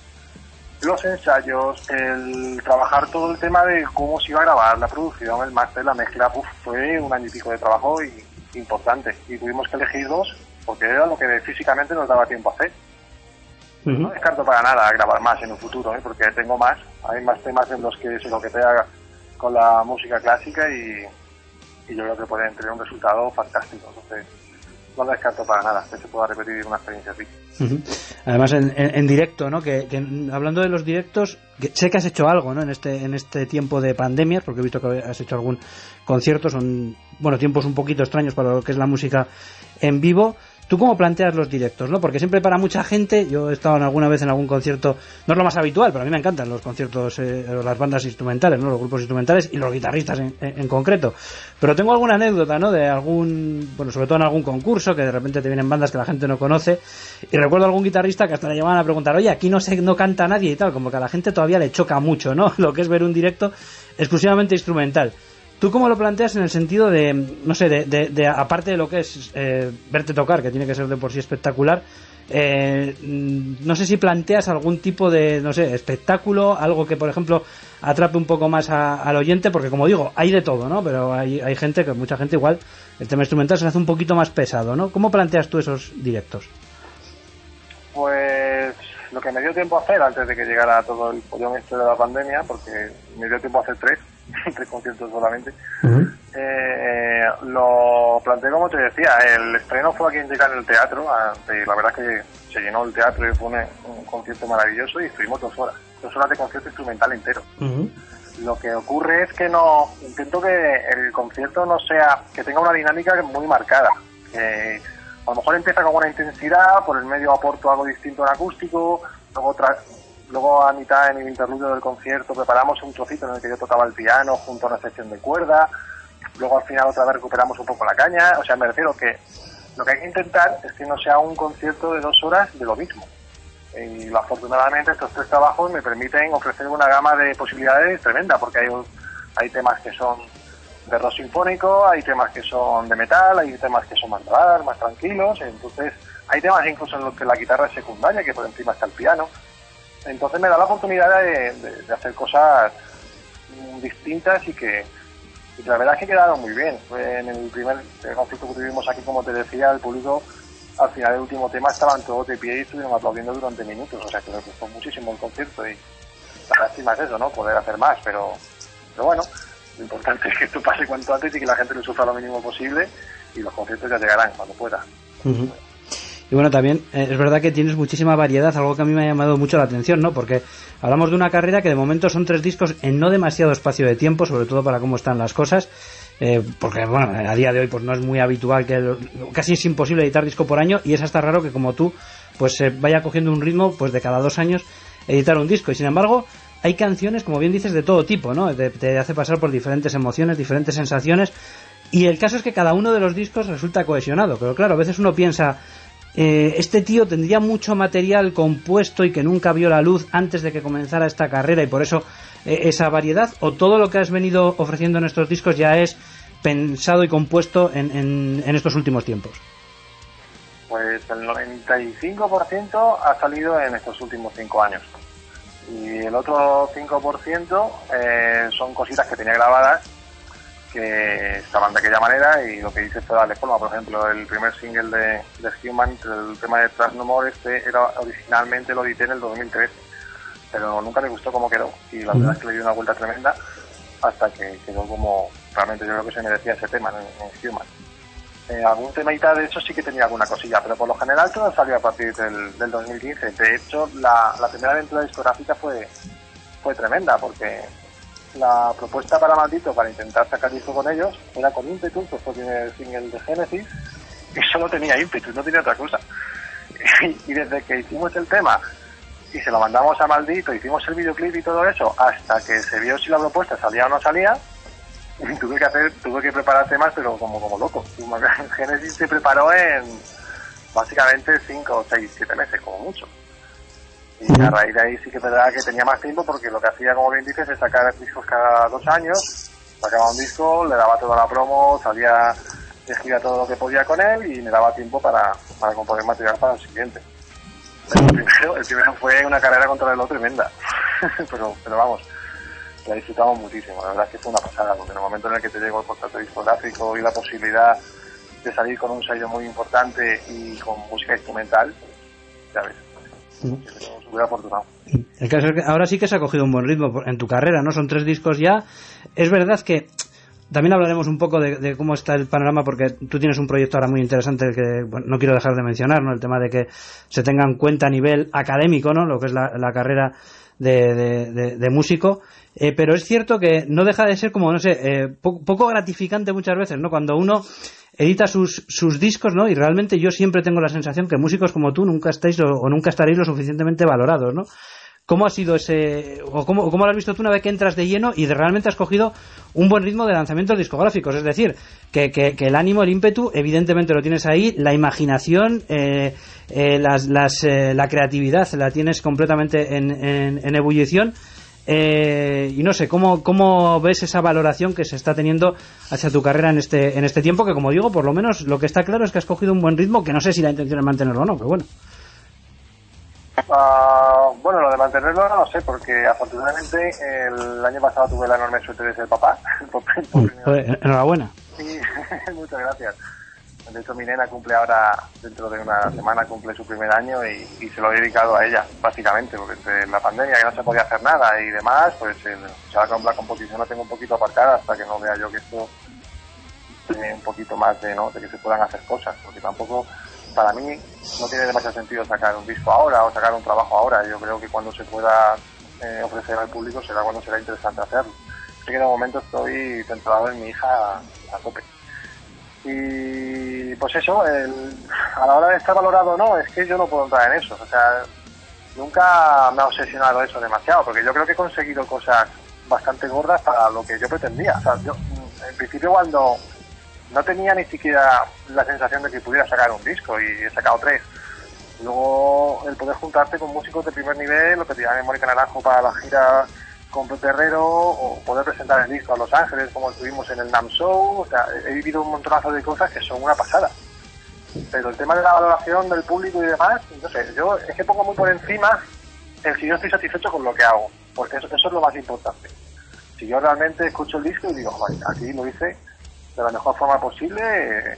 los ensayos, el trabajar todo el tema de cómo se iba a grabar, la producción, el máster, la mezcla, uf, fue un año y pico de trabajo y, importante, y tuvimos que elegir dos porque era lo que físicamente nos daba tiempo a hacer. Uh-huh. No descarto para nada grabar más en un futuro, ¿eh? Porque tengo más, hay más temas en los que se coquetea con la música clásica y, y yo creo que pueden tener un resultado fantástico. Entonces, no lo descarto para nada que se pueda repetir una experiencia así. Uh-huh. Además en, en, en directo, ¿no? Que, que hablando de los directos, que sé que has hecho algo, ¿no? En este en este tiempo de pandemia, porque he visto que has hecho algún concierto, son bueno tiempos un poquito extraños para lo que es la música en vivo. ¿Tú cómo planteas los directos, no? Porque siempre para mucha gente, yo he estado alguna vez en algún concierto, no es lo más habitual, pero a mí me encantan los conciertos, eh, las bandas instrumentales, ¿no? Los grupos instrumentales y los guitarristas en, en, en concreto. Pero tengo alguna anécdota, ¿no? De algún, bueno, sobre todo en algún concurso, que de repente te vienen bandas que la gente no conoce, y recuerdo algún guitarrista que hasta le llamaban a preguntar, oye, aquí no se, no canta nadie y tal, como que a la gente todavía le choca mucho, ¿no? Lo que es ver un directo exclusivamente instrumental. ¿Tú cómo lo planteas en el sentido de, no sé, de, de, de aparte de lo que es eh, verte tocar, que tiene que ser de por sí espectacular, eh, no sé si planteas algún tipo de, no sé, espectáculo, algo que, por ejemplo, atrape un poco más a, al oyente, porque como digo, hay de todo, ¿no? Pero hay, hay gente, que mucha gente igual, el tema instrumental se le hace un poquito más pesado, ¿no? ¿Cómo planteas tú esos directos? Pues lo que me dio tiempo a hacer antes de que llegara todo el follón este de la pandemia, porque me dio tiempo a hacer tres, tres conciertos solamente, uh-huh. eh, lo planteé como te decía. El estreno fue aquí en Yecla en el teatro, ante, la verdad es que se llenó el teatro y fue un, un concierto maravilloso, y estuvimos dos horas, dos horas de concierto instrumental entero. Uh-huh. Lo que ocurre es que no, intento que el concierto no sea, que tenga una dinámica muy marcada, que a lo mejor empieza con una intensidad, por el medio aporto algo distinto en acústico, luego tras Luego a mitad, en el interludio del concierto, preparamos un trocito en el que yo tocaba el piano junto a una sección de cuerda. Luego al final otra vez recuperamos un poco la caña. O sea, me refiero que lo que hay que intentar es que no sea un concierto de dos horas de lo mismo. Y afortunadamente estos tres trabajos me permiten ofrecer una gama de posibilidades tremenda, porque hay, hay temas que son de rock sinfónico, hay temas que son de metal, hay temas que son más raros, más tranquilos. Entonces hay temas incluso en los que la guitarra es secundaria, que por encima está el piano. Entonces me da la oportunidad de, de, de hacer cosas distintas y que, y la verdad es que quedaron muy bien. En el primer concierto que tuvimos aquí, como te decía, el público al final del último tema estaban todos de pie y estuvieron aplaudiendo durante minutos, o sea que les gustó muchísimo el concierto y la lástima es eso, ¿no? Poder hacer más, pero, pero bueno, lo importante es que esto pase cuanto antes y que la gente lo sufra lo mínimo posible y los conciertos ya llegarán cuando pueda. Uh-huh. Y bueno, también eh, es verdad que tienes muchísima variedad, algo que a mí me ha llamado mucho la atención, ¿no? Porque hablamos de una carrera que de momento son tres discos en no demasiado espacio de tiempo, sobre todo para cómo están las cosas, eh, porque bueno, a día de hoy pues no es muy habitual, que lo, casi es imposible editar disco por año, y es hasta raro que como tú pues se eh, vaya cogiendo un ritmo pues de cada dos años editar un disco, y sin embargo hay canciones, como bien dices, de todo tipo, ¿no? Te, te hace pasar por diferentes emociones, diferentes sensaciones, y el caso es que cada uno de los discos resulta cohesionado, pero claro, a veces uno piensa, eh, este tío tendría mucho material compuesto y que nunca vio la luz antes de que comenzara esta carrera y por eso eh, esa variedad, o todo lo que has venido ofreciendo en estos discos ya es pensado y compuesto en, en, en estos últimos tiempos. Pues el noventa y cinco por ciento ha salido en estos últimos cinco años y el otro cinco por ciento eh, son cositas que tenía grabadas que estaban de aquella manera y lo que hice fue darle forma. Por ejemplo, el primer single de, de Human, el tema de Trust No More, este era originalmente lo edité en el dos mil trece, pero nunca me gustó cómo quedó y la verdad es que le di una vuelta tremenda hasta que quedó como realmente yo creo que se merecía ese tema en, en Human. Eh, algún temita de hecho sí que tenía alguna cosilla, pero por lo general todo salió a partir del, del dos mil quince. De hecho, la, la primera aventura discográfica fue, fue tremenda porque la propuesta para Maldito, para intentar sacar disco con ellos, era con Impetus, pues fue el single de Genesis, y solo tenía Impetus, no tenía otra cosa. Y, y desde que hicimos el tema y se lo mandamos a Maldito, hicimos el videoclip y todo eso, hasta que se vio si la propuesta salía o no salía, y tuve que hacer, tuve que preparar temas, pero como, como loco. Genesis se preparó en básicamente cinco, seis, siete meses, como mucho. Y a raíz de ahí sí que es verdad que tenía más tiempo porque lo que hacía, como bien dices, es sacar discos cada dos años, sacaba un disco, le daba toda la promo, salía, escribía todo lo que podía con él y me daba tiempo para, para componer material para el siguiente. Pero el primero, el primero fue una carrera contra el otro tremenda, pero, pero vamos, la disfrutamos muchísimo, la verdad es que fue una pasada, porque en el momento en el que te llegó el contrato discográfico y la posibilidad de salir con un sello muy importante y con música instrumental, ya ves. Súper afortunado. El caso es que ahora sí que se ha cogido un buen ritmo en tu carrera, ¿no? Son tres discos ya. Es verdad que también hablaremos un poco de, de cómo está el panorama, porque tú tienes un proyecto ahora muy interesante que bueno, no quiero dejar de mencionar, ¿no? El tema de que se tenga en cuenta a nivel académico, ¿no? Lo que es la, la carrera de, de, de, de músico. Eh, pero es cierto que no deja de ser como, no sé, eh, poco, poco gratificante muchas veces, ¿no? Cuando uno edita sus, sus discos, ¿no? Y realmente yo siempre tengo la sensación que músicos como tú nunca estáis lo, o nunca estaréis lo suficientemente valorados, ¿no? ¿Cómo ha sido ese, o cómo, cómo lo has visto tú una vez que entras de lleno y de, realmente has cogido un buen ritmo de lanzamientos discográficos? Es decir, que, que, que el ánimo, el ímpetu, evidentemente lo tienes ahí, la imaginación, eh, eh, las, las, eh, la creatividad la tienes completamente en, en, en ebullición. Eh, y no sé, ¿cómo, ¿cómo ves esa valoración que se está teniendo hacia tu carrera en este en este tiempo? Que como digo, por lo menos lo que está claro es que has cogido un buen ritmo, que no sé si la intención es mantenerlo o no, pero bueno. Uh, bueno, lo de mantenerlo no lo sé, porque afortunadamente el año pasado tuve la enorme suerte de ser papá. por, por mm, pues, enhorabuena. Sí, muchas gracias. De hecho, mi nena cumple ahora, dentro de una semana, cumple su primer año y, y se lo he dedicado a ella, básicamente, porque entre la pandemia, que no se podía hacer nada y demás, pues el, ya con la composición la tengo un poquito aparcada hasta que no vea yo que esto tiene un poquito más de, ¿no? de que se puedan hacer cosas, porque tampoco, para mí, no tiene demasiado sentido sacar un disco ahora o sacar un trabajo ahora. Yo creo que cuando se pueda eh, ofrecer al público será cuando será interesante hacerlo. Así que de momento estoy centrado en mi hija a, a tope. Y pues eso, el, a la hora de estar valorado o no, es que yo no puedo entrar en eso. O sea, nunca me ha obsesionado eso demasiado, porque yo creo que he conseguido cosas bastante gordas para lo que yo pretendía. O sea, yo en principio cuando no tenía ni siquiera la sensación de que pudiera sacar un disco y he sacado tres. Luego el poder juntarte con músicos de primer nivel, lo que te llaman Mónica Naranjo para la gira con Pepe Herrero, o poder presentar el disco a Los Ángeles como estuvimos en el NAMM Show. O sea, he vivido un montonazo de cosas que son una pasada. Pero el tema de la valoración del público y demás, no sé, yo es que pongo muy por encima el si yo estoy satisfecho con lo que hago, porque eso, eso es lo más importante. Si yo realmente escucho el disco y digo, vale, aquí lo hice de la mejor forma posible,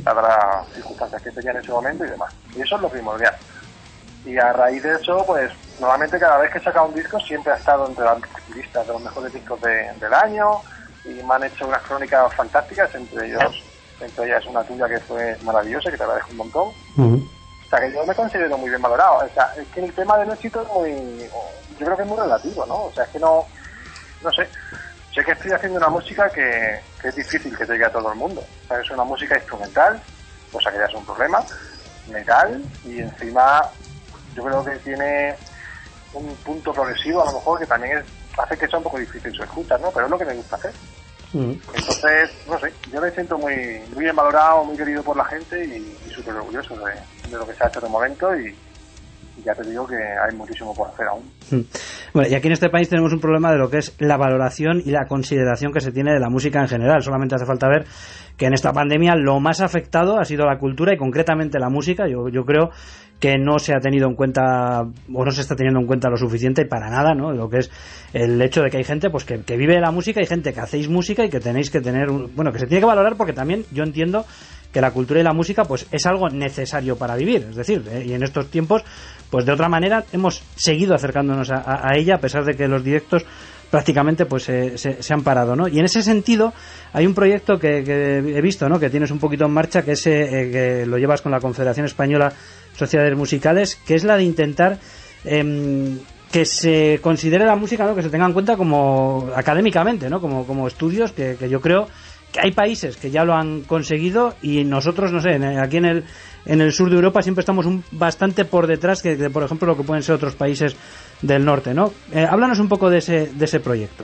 dadas las circunstancias que tenía en ese momento y demás. Y eso es lo primordial. Y a raíz de eso, pues, normalmente cada vez que he sacado un disco siempre ha estado entre las listas de los mejores discos de, del año, y me han hecho unas crónicas fantásticas, entre ellos, entre ellas una tuya que fue maravillosa, que te agradezco un montón. Uh-huh. O sea, que yo me considero muy bien valorado. O sea, es que el tema del éxito es muy, yo creo que es muy relativo, ¿no? O sea, es que no, no sé, sé que estoy haciendo una música que, que es difícil que llegue a todo el mundo. O sea, es una música instrumental, cosa que ya es un problema, metal, y encima yo creo que tiene un punto progresivo, a lo mejor, que también es, hace que sea un poco difícil su escucha, ¿no? Pero es lo que me gusta hacer. Mm. Entonces, no sé, yo me siento muy muy bien valorado, muy querido por la gente y, y súper orgulloso de, de lo que se ha hecho de momento, y, y ya te digo que hay muchísimo por hacer aún. Mm. Bueno, y aquí en este país tenemos un problema de lo que es la valoración y la consideración que se tiene de la música en general. Solamente hace falta ver que en esta pandemia lo más afectado ha sido la cultura y concretamente la música. Yo, yo creo que no se ha tenido en cuenta o no se está teniendo en cuenta lo suficiente y para nada, ¿no? Lo que es el hecho de que hay gente pues que, que vive de la música, y gente que hacéis música y que tenéis que tener un, bueno, que se tiene que valorar, porque también yo entiendo que la cultura y la música pues es algo necesario para vivir, es decir, ¿eh? Y en estos tiempos pues de otra manera hemos seguido acercándonos a, a, a ella, a pesar de que los directos prácticamente pues eh, se, se han parado, ¿no? Y en ese sentido hay un proyecto que, que he visto, ¿no?, que tienes un poquito en marcha, que es eh, que lo llevas con la Confederación Española Sociedades Musicales, que es la de intentar eh, que se considere la música, ¿no?, que se tenga en cuenta como académicamente, ¿no?, como, como estudios, que, que yo creo que hay países que ya lo han conseguido y nosotros, no sé, aquí en el en el sur de Europa siempre estamos un, bastante por detrás que, de, por ejemplo, lo que pueden ser otros países del norte, ¿no? Eh, háblanos un poco de ese de ese proyecto.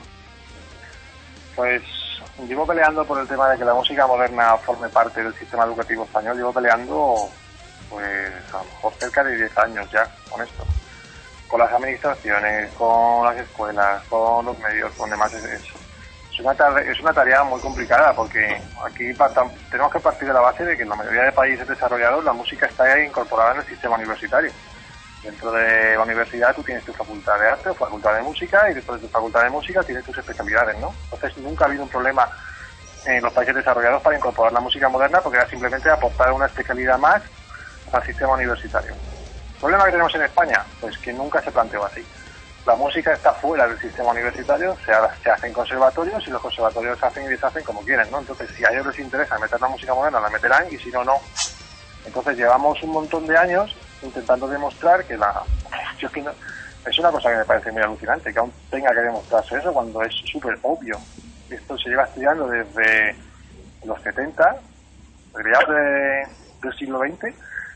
Pues llevo peleando por el tema de que la música moderna forme parte del sistema educativo español. Llevo peleando, pues, a lo mejor cerca de diez años ya con esto. Con las administraciones, con las escuelas, con los medios, con demás. Es, es, una, tarea, es una tarea muy complicada, porque aquí tenemos que partir de la base de que en la mayoría de países desarrollados la música está incorporada en el sistema universitario. Dentro de la universidad tú tienes tu facultad de arte o facultad de música, y después de tu facultad de música tienes tus especialidades, ¿no? Entonces nunca ha habido un problema en los países desarrollados para incorporar la música moderna, porque era simplemente aportar una especialidad más al sistema universitario. ¿El problema que tenemos en España? Pues que nunca se planteó así. La música está fuera del sistema universitario, se, se hace en conservatorios, y los conservatorios se hacen y deshacen como quieren, ¿no? Entonces, si a ellos les interesa meter la música moderna, la meterán, y si no, no. Entonces llevamos un montón de años intentando demostrar que la... Yo es, que no, es una cosa que me parece muy alucinante, que aún tenga que demostrarse eso cuando es súper obvio. Esto se lleva estudiando desde los setenta, desde de, del siglo veinte,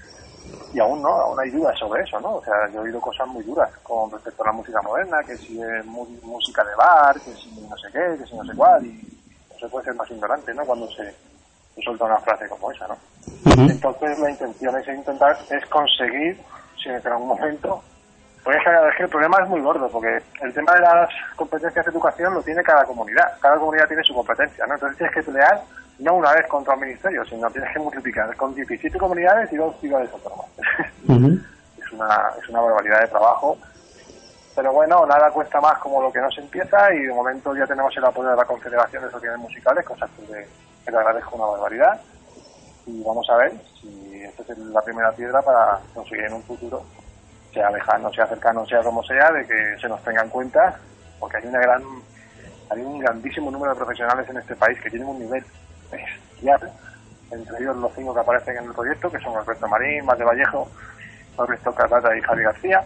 y aún no, aún hay dudas sobre eso, ¿no? O sea, yo he oído cosas muy duras con respecto a la música moderna, que si es música de bar, que si no sé qué, que si no sé cuál, y no se puede ser más ignorante, ¿no?, cuando se, se suelta una frase como esa, ¿no? Uh-huh. Entonces la intención es intentar, es conseguir, si en algún momento, pues es que el problema es muy gordo, porque el tema de las competencias de educación lo tiene cada comunidad, cada comunidad tiene su competencia, ¿no? Entonces tienes que pelear no una vez contra el ministerio, sino tienes que multiplicar con diecisiete comunidades y dos ciudades autónomas. Uh-huh. Es una es una barbaridad de trabajo, pero bueno, nada cuesta más como lo que no se empieza, y de momento ya tenemos el apoyo de la Confederación de Sociedades Musicales, cosas que le, que le agradezco una barbaridad, y vamos a ver si esta es la primera piedra para conseguir en un futuro, sea lejano, sea cercano, sea como sea, de que se nos tenga en cuenta, porque hay una gran hay un grandísimo número de profesionales en este país que tienen un nivel bestial, entre ellos los cinco que aparecen en el proyecto, que son Alberto Marín, Mate Vallejo, Alberto Casata y Javi García,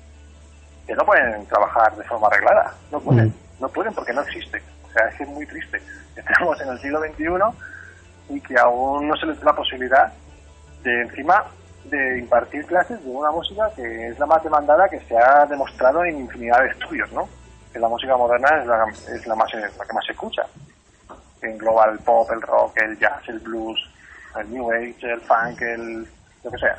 que no pueden trabajar de forma arreglada, no pueden, mm. no pueden porque no existe. O sea, es que es muy triste. Estamos en el siglo veintiuno y que aún no se les da la posibilidad de, encima, de impartir clases de una música que es la más demandada, que se ha demostrado en infinidad de estudios, ¿no? Que la música moderna es la, es la, más, la que más se escucha. Engloba el pop, el rock, el jazz, el blues, el new age, el funk, el lo que sea.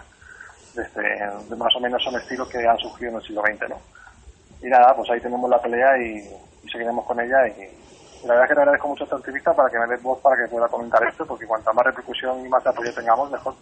Desde, de más o menos son estilos que han surgido en el siglo veinte, ¿no? Y nada, pues ahí tenemos la pelea y, y seguiremos con ella, y, y la verdad es que te agradezco mucho a esta entrevista para que me des voz para que pueda comentar esto, porque cuanta más repercusión y más apoyo tengamos, mejor.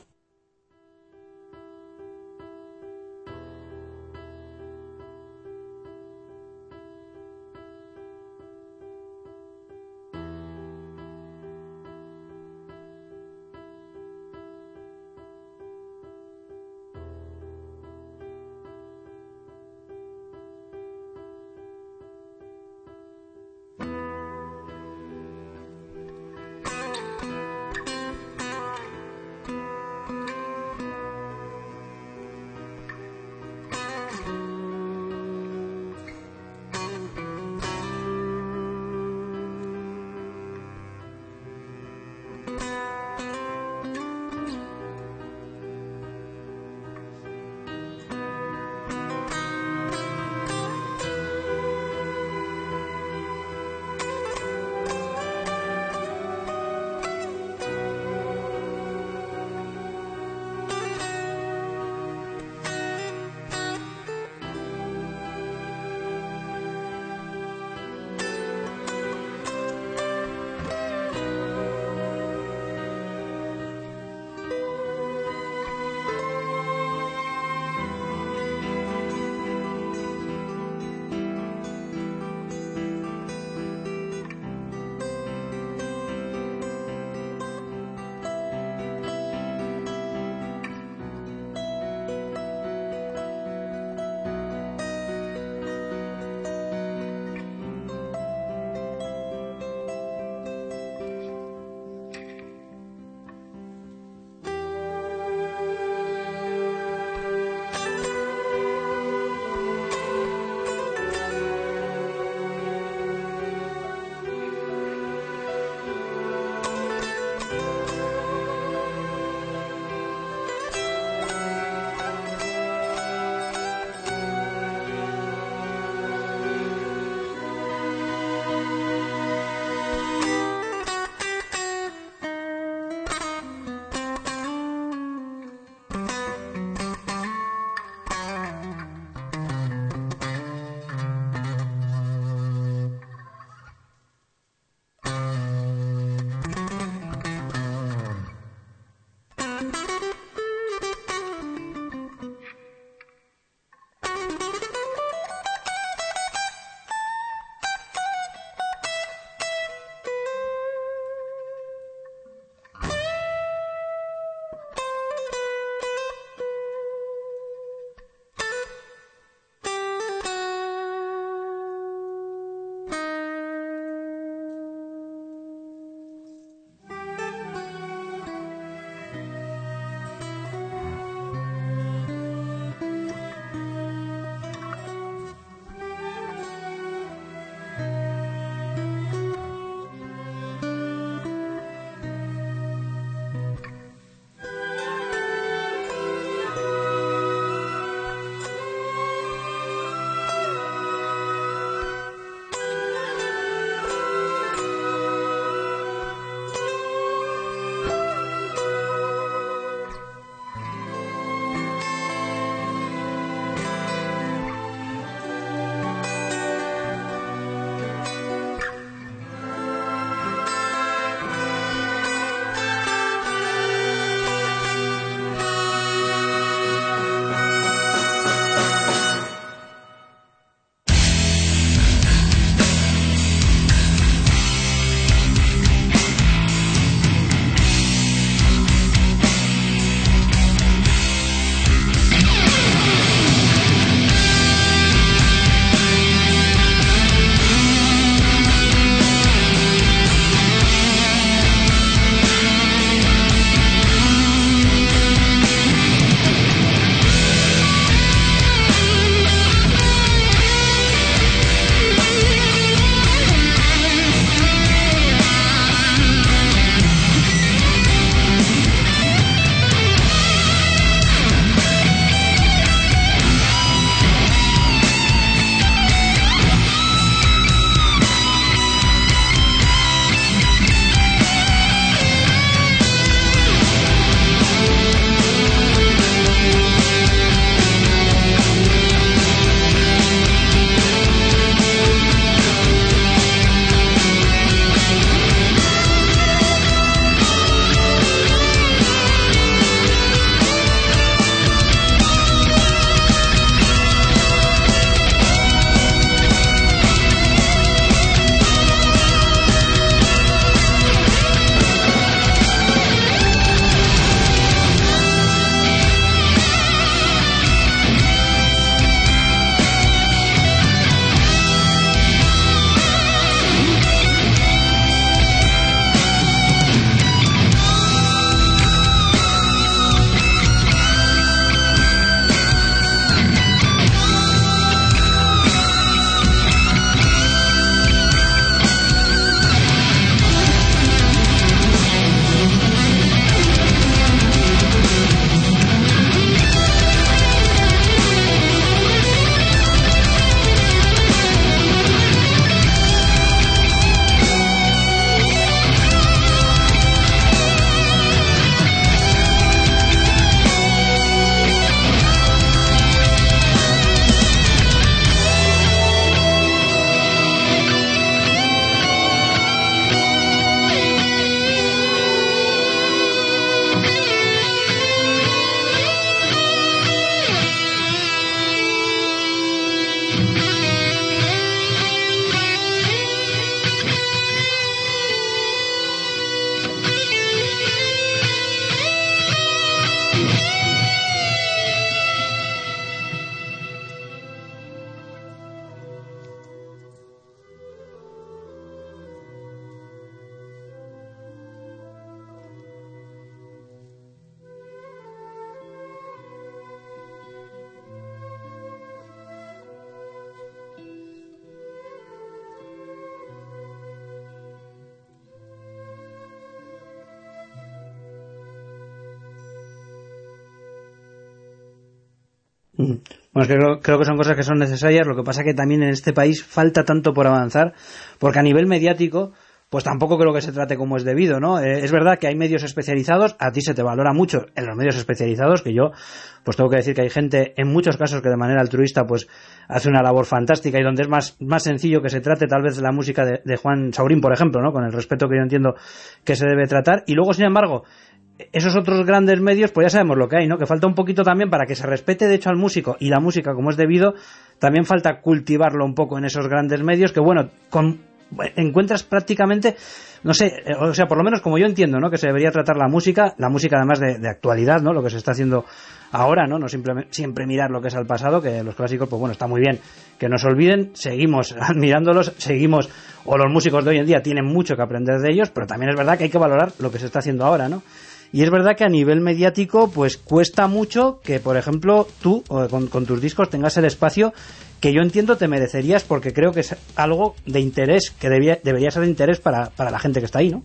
Bueno, es que creo, creo que son cosas que son necesarias. Lo que pasa que también en este país falta tanto por avanzar, porque a nivel mediático pues tampoco creo que se trate como es debido, ¿no? Eh, es verdad que hay medios especializados, a ti se te valora mucho en los medios especializados, que yo pues tengo que decir que hay gente en muchos casos que de manera altruista pues hace una labor fantástica, y donde es más, más sencillo que se trate tal vez de la música de, de Juan Saurín, por ejemplo, ¿no? Con el respeto que yo entiendo que se debe tratar. Y luego, sin embargo, esos otros grandes medios, pues ya sabemos lo que hay, ¿no? Que falta un poquito también para que se respete de hecho al músico y la música como es debido. También falta cultivarlo un poco en esos grandes medios que, bueno, con encuentras prácticamente, no sé, o sea, por lo menos como yo entiendo, ¿no? Que se debería tratar la música, la música además de, de actualidad, ¿no? Lo que se está haciendo ahora, ¿no? No siempre, siempre mirar lo que es al pasado, que los clásicos, pues bueno, está muy bien que no se olviden, seguimos admirándolos, seguimos, o los músicos de hoy en día tienen mucho que aprender de ellos, pero también es verdad que hay que valorar lo que se está haciendo ahora, ¿no? Y es verdad que a nivel mediático, pues cuesta mucho que, por ejemplo, tú, con, con tus discos, tengas el espacio que yo entiendo te merecerías, porque creo que es algo de interés, que debía, debería ser de interés para, para la gente que está ahí, ¿no?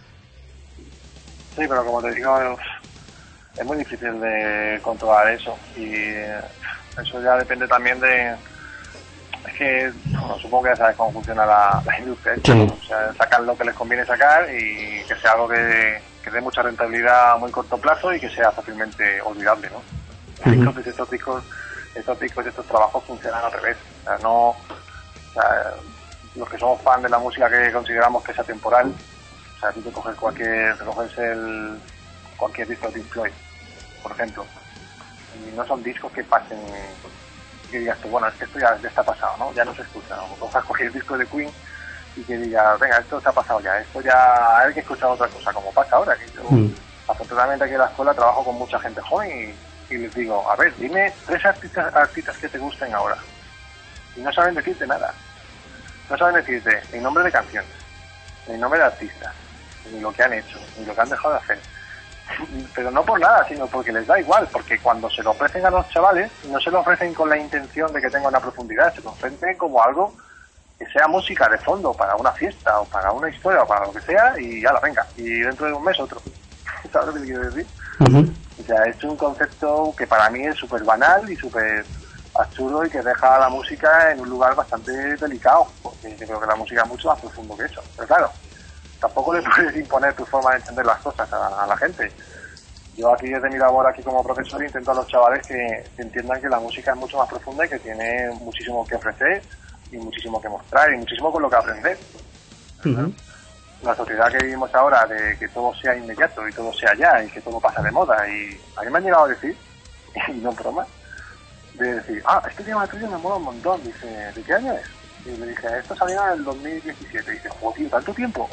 Sí, pero como te digo, es muy difícil de controlar eso, y eso ya depende también de... Es que, bueno, supongo que ya sabes cómo funciona la, la industria, ¿eh? Sí. O sea, sacar lo que les conviene sacar y que sea algo que, que dé mucha rentabilidad a muy corto plazo y que sea fácilmente olvidable, ¿no? Uh-huh. Entonces estos discos, estos discos y estos trabajos funcionan al revés. O sea, no... O sea, los que somos fans de la música que consideramos que es atemporal, o sea, tú te coges cualquier, te coges el, cualquier disco de Pink Floyd, por ejemplo, y no son discos que pasen... que digas tú, bueno, es que esto ya, ya está pasado, ¿no? Ya no se escucha, ¿no? O cojas cualquier disco de Queen y que digas, venga, esto se ha pasado ya, esto ya hay que escuchar otra cosa, como pasa ahora, que yo, mm. afortunadamente aquí en la escuela trabajo con mucha gente joven y, y les digo, a ver, dime tres artistas, artistas que te gusten ahora. Y no saben decirte nada. No saben decirte ni nombre de canciones, ni nombre de artistas, ni lo que han hecho, ni lo que han dejado de hacer. Pero no por nada, sino porque les da igual, porque cuando se lo ofrecen a los chavales, no se lo ofrecen con la intención de que tenga una profundidad, se lo ofrecen como algo que sea música de fondo para una fiesta, o para una historia, o para lo que sea, y ya la venga, y dentro de un mes otro. ¿Sabes lo que te quiero decir? Uh-huh. O sea, es un concepto que para mí es súper banal y súper absurdo, y que deja a la música en un lugar bastante delicado, porque yo creo que la música es mucho más profundo que eso. Pero claro, tampoco le puedes imponer tu forma de entender las cosas a, a la gente. Yo aquí desde mi labor aquí como profesor intento a los chavales que, que entiendan que la música es mucho más profunda y que tiene muchísimo que ofrecer y muchísimo que mostrar y muchísimo con lo que aprender. Uh-huh. La sociedad que vivimos ahora, de que todo sea inmediato y todo sea ya y que todo pasa de moda, y a mí me han llegado a decir, y no broma, de decir, ah, este tema tuyo me mola un montón. Dice, ¿de qué año es? Y le dije, esto salió en el dos mil diecisiete. Y dice, joder, ¿tanto tiempo?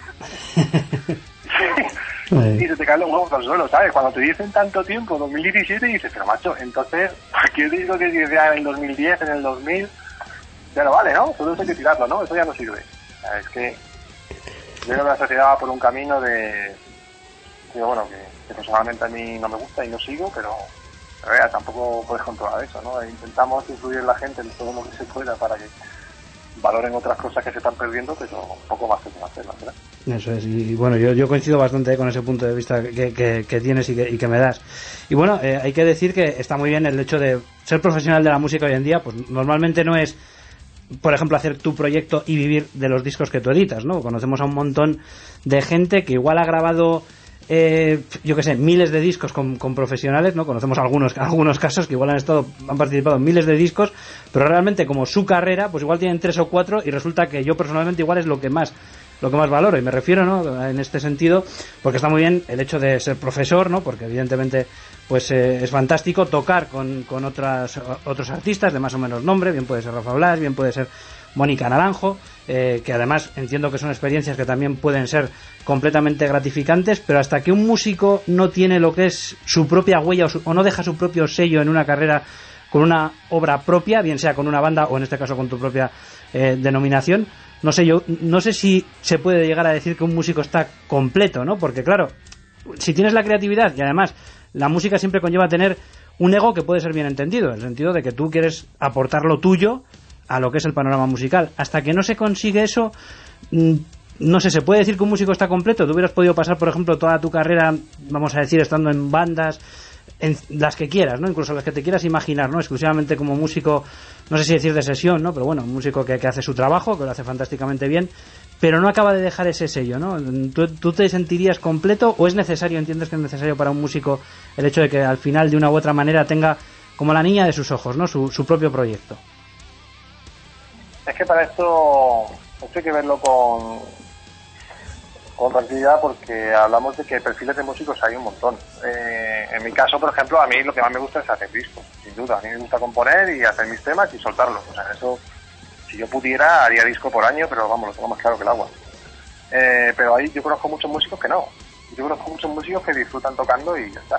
Y se te caen los huevos al suelo, ¿sabes? Cuando te dicen tanto tiempo, dos mil diecisiete, y dices, pero macho, entonces, ¿por qué digo que sea en el dos mil diez, en el dos mil? Ya no vale, ¿no? Todo eso hay que tirarlo, ¿no? Eso ya no sirve. O sea, es que yo creo que la sociedad va por un camino de... que, bueno, que, que personalmente a mí no me gusta y no sigo, pero... pero ya, tampoco puedes controlar eso, ¿no? Intentamos influir en la gente en todo lo que se pueda para que valoren otras cosas que se están perdiendo, pero un poco más se puede hacer, ¿verdad? Eso es, y bueno, yo, yo coincido bastante con ese punto de vista que, que, que tienes y que, y que me das. Y bueno, eh, hay que decir que está muy bien el hecho de ser profesional de la música hoy en día, pues normalmente no es, por ejemplo, hacer tu proyecto y vivir de los discos que tú editas, ¿no? Conocemos a un montón de gente que igual ha grabado... Eh, yo que sé, miles de discos con, con profesionales, ¿no? Conocemos algunos algunos casos que igual han estado han participado en miles de discos, pero realmente como su carrera, pues igual tienen tres o cuatro, y resulta que yo personalmente igual es lo que más lo que más valoro, y me refiero, ¿no? En este sentido, porque está muy bien el hecho de ser profesor, ¿no? Porque evidentemente pues eh, es fantástico tocar con, con otras otros artistas de más o menos nombre, bien puede ser Rafa Blas, bien puede ser Mónica Naranjo, eh, que además entiendo que son experiencias que también pueden ser completamente gratificantes, pero hasta que un músico no tiene lo que es su propia huella o, su, o no deja su propio sello en una carrera con una obra propia, bien sea con una banda o en este caso con tu propia eh, denominación, no sé yo, no sé si se puede llegar a decir que un músico está completo, ¿no? Porque claro, si tienes la creatividad y además la música siempre conlleva tener un ego que puede ser bien entendido, en el sentido de que tú quieres aportar lo tuyo a lo que es el panorama musical. Hasta que no se consigue eso, no sé, ¿se puede decir que un músico está completo? ¿Tú hubieras podido pasar, por ejemplo, toda tu carrera, vamos a decir, estando en bandas, en las que quieras, ¿no? Incluso las que te quieras imaginar, ¿no? Exclusivamente como músico, no sé si decir de sesión, ¿no? Pero bueno, un músico que, que hace su trabajo, que lo hace fantásticamente bien, pero no acaba de dejar ese sello, ¿no? ¿Tú, ¿Tú te sentirías completo o es necesario, entiendes que es necesario para un músico el hecho de que al final de una u otra manera tenga como la niña de sus ojos, ¿no? Su, su propio proyecto. Es que para esto, esto hay que verlo con, con tranquilidad, porque hablamos de que perfiles de músicos hay un montón. Eh, en mi caso, por ejemplo, a mí lo que más me gusta es hacer discos, sin duda. A mí me gusta componer y hacer mis temas y soltarlos. O sea, eso, si yo pudiera, haría disco por año, pero vamos, lo tengo más claro que el agua. Eh, pero ahí yo conozco muchos músicos que no. Yo conozco muchos músicos que disfrutan tocando y ya está.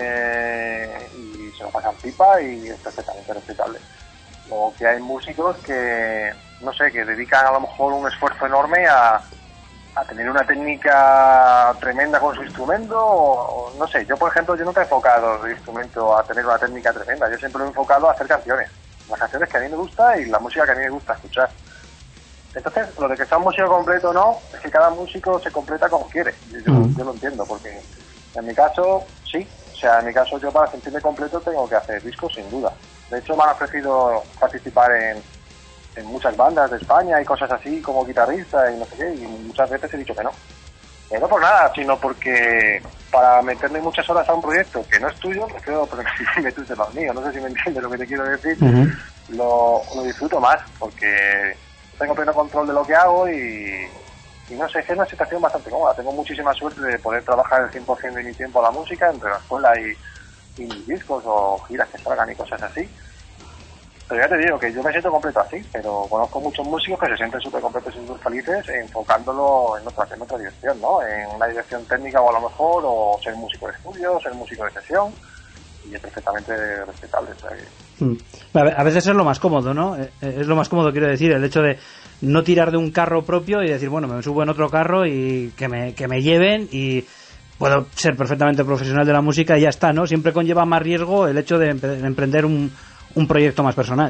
Eh, y se lo pasan pipa y es perfectamente respetable. O que hay músicos que, no sé, que dedican a lo mejor un esfuerzo enorme a, a tener una técnica tremenda con su instrumento, o, o no sé. Yo, por ejemplo, yo nunca he enfocado el instrumento a tener una técnica tremenda. Yo siempre lo he enfocado a hacer canciones. Las canciones que a mí me gusta y la música que a mí me gusta escuchar. Entonces, lo de que sea un músico completo o no, es que cada músico se completa como quiere. Yo, yo, yo lo entiendo, porque en mi caso, sí. O sea, en mi caso, yo para sentirme completo tengo que hacer discos, sin duda. De hecho, me han ofrecido participar en, en muchas bandas de España y cosas así, como guitarrista y no sé qué, y muchas veces he dicho que no. Eh, no por nada, sino porque para meterle muchas horas a un proyecto que no es tuyo, prefiero meterse los míos. No sé si me entiendes lo que te quiero decir. Uh-huh. Lo, lo disfruto más, porque tengo pleno control de lo que hago y, y no sé, es una situación bastante cómoda. Tengo muchísima suerte de poder trabajar el cien por ciento de mi tiempo a la música, entre la escuela y, y mis discos o giras que salgan y cosas así. Pero ya te digo que yo me siento completo así, pero conozco muchos músicos que se sienten súper completos y súper felices enfocándolo en otra, en otra dirección, ¿no? En una dirección técnica o a lo mejor, o ser músico de estudio, ser músico de sesión, y es perfectamente respetable. O sea que... A veces es lo más cómodo, ¿no? Es lo más cómodo, quiero decir, el hecho de no tirar de un carro propio y decir, bueno, me subo en otro carro y que me, que me lleven y puedo ser perfectamente profesional de la música y ya está, ¿no? Siempre conlleva más riesgo el hecho de emprender un un proyecto más personal.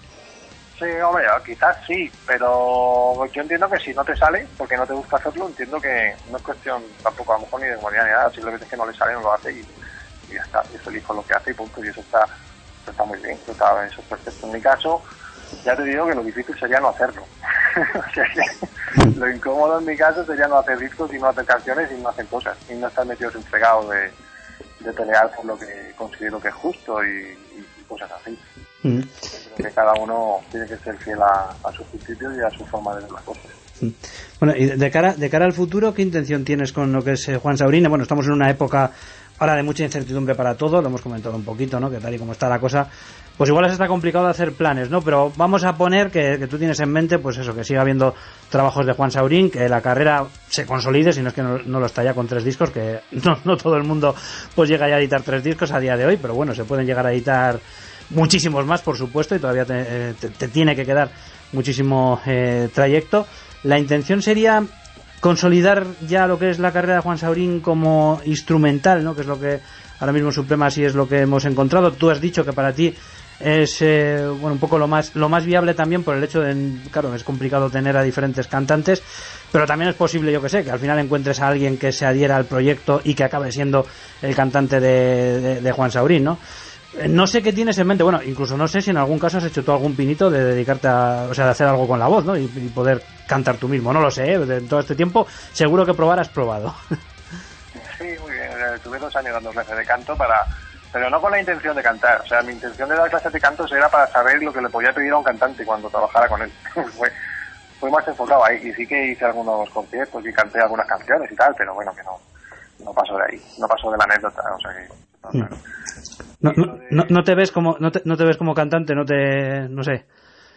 Sí, hombre, quizás sí, pero yo entiendo que si no te sale, porque no te gusta hacerlo, entiendo que no es cuestión tampoco a lo mejor ni de demonía ni nada, simplemente es que no le sale, no lo hace y, y ya está, y es feliz con lo que hace y punto, y eso está, eso está muy bien, eso, está, eso es perfecto. En mi caso, ya te digo que lo difícil sería no hacerlo. O sea, que lo incómodo en mi caso sería no hacer discos y no hacer canciones y no hacer cosas, y no estar metidos en fregado de, de pelear por lo que considero que es justo y, y cosas así. Mm. Creo que cada uno tiene que ser fiel a, a sus principios y a su forma de ver las cosas. Mm. Bueno, y de cara, de cara al futuro, ¿qué intención tienes con lo que es eh, Juan Saurín? Bueno, estamos en una época ahora de mucha incertidumbre para todo, lo hemos comentado un poquito, ¿no? Que tal y como está la cosa, pues igual está complicado hacer planes, ¿no? Pero vamos a poner que, que tú tienes en mente, pues eso, que siga habiendo trabajos de Juan Saurín, que la carrera se consolide, si no es que no, no lo está ya con tres discos, que no, no todo el mundo pues llega ya a editar tres discos a día de hoy, pero bueno, se pueden llegar a editar muchísimos más, por supuesto, y todavía te, te, te tiene que quedar muchísimo eh, trayecto. La intención sería consolidar ya lo que es la carrera de Juan Saurín como instrumental, ¿no? Que es lo que ahora mismo Suprema sí es lo que hemos encontrado. Tú has dicho que para ti es eh, bueno, un poco lo más lo más viable también por el hecho de, claro, es complicado tener a diferentes cantantes, pero también es posible, yo que sé, que al final encuentres a alguien que se adhiera al proyecto y que acabe siendo el cantante de, de, de Juan Saurín, ¿no? No sé qué tienes en mente, bueno, incluso no sé si en algún caso has hecho tú algún pinito de dedicarte a, o sea, de hacer algo con la voz, ¿no? Y, y poder cantar tú mismo, no lo sé, ¿eh? De todo este tiempo seguro que probar has probado. Sí, muy bien, tuve dos años dando clases de canto para, pero no con la intención de cantar, o sea, mi intención de dar clases de canto era para saber lo que le podía pedir a un cantante cuando trabajara con él. fue, fue más enfocado ahí, y sí que hice algunos conciertos y canté algunas canciones y tal, pero bueno, que no, no pasó de ahí, no pasó de la anécdota, o sea que... No, claro. No, no, no, no te ves como no te, no te ves como cantante, no te no sé.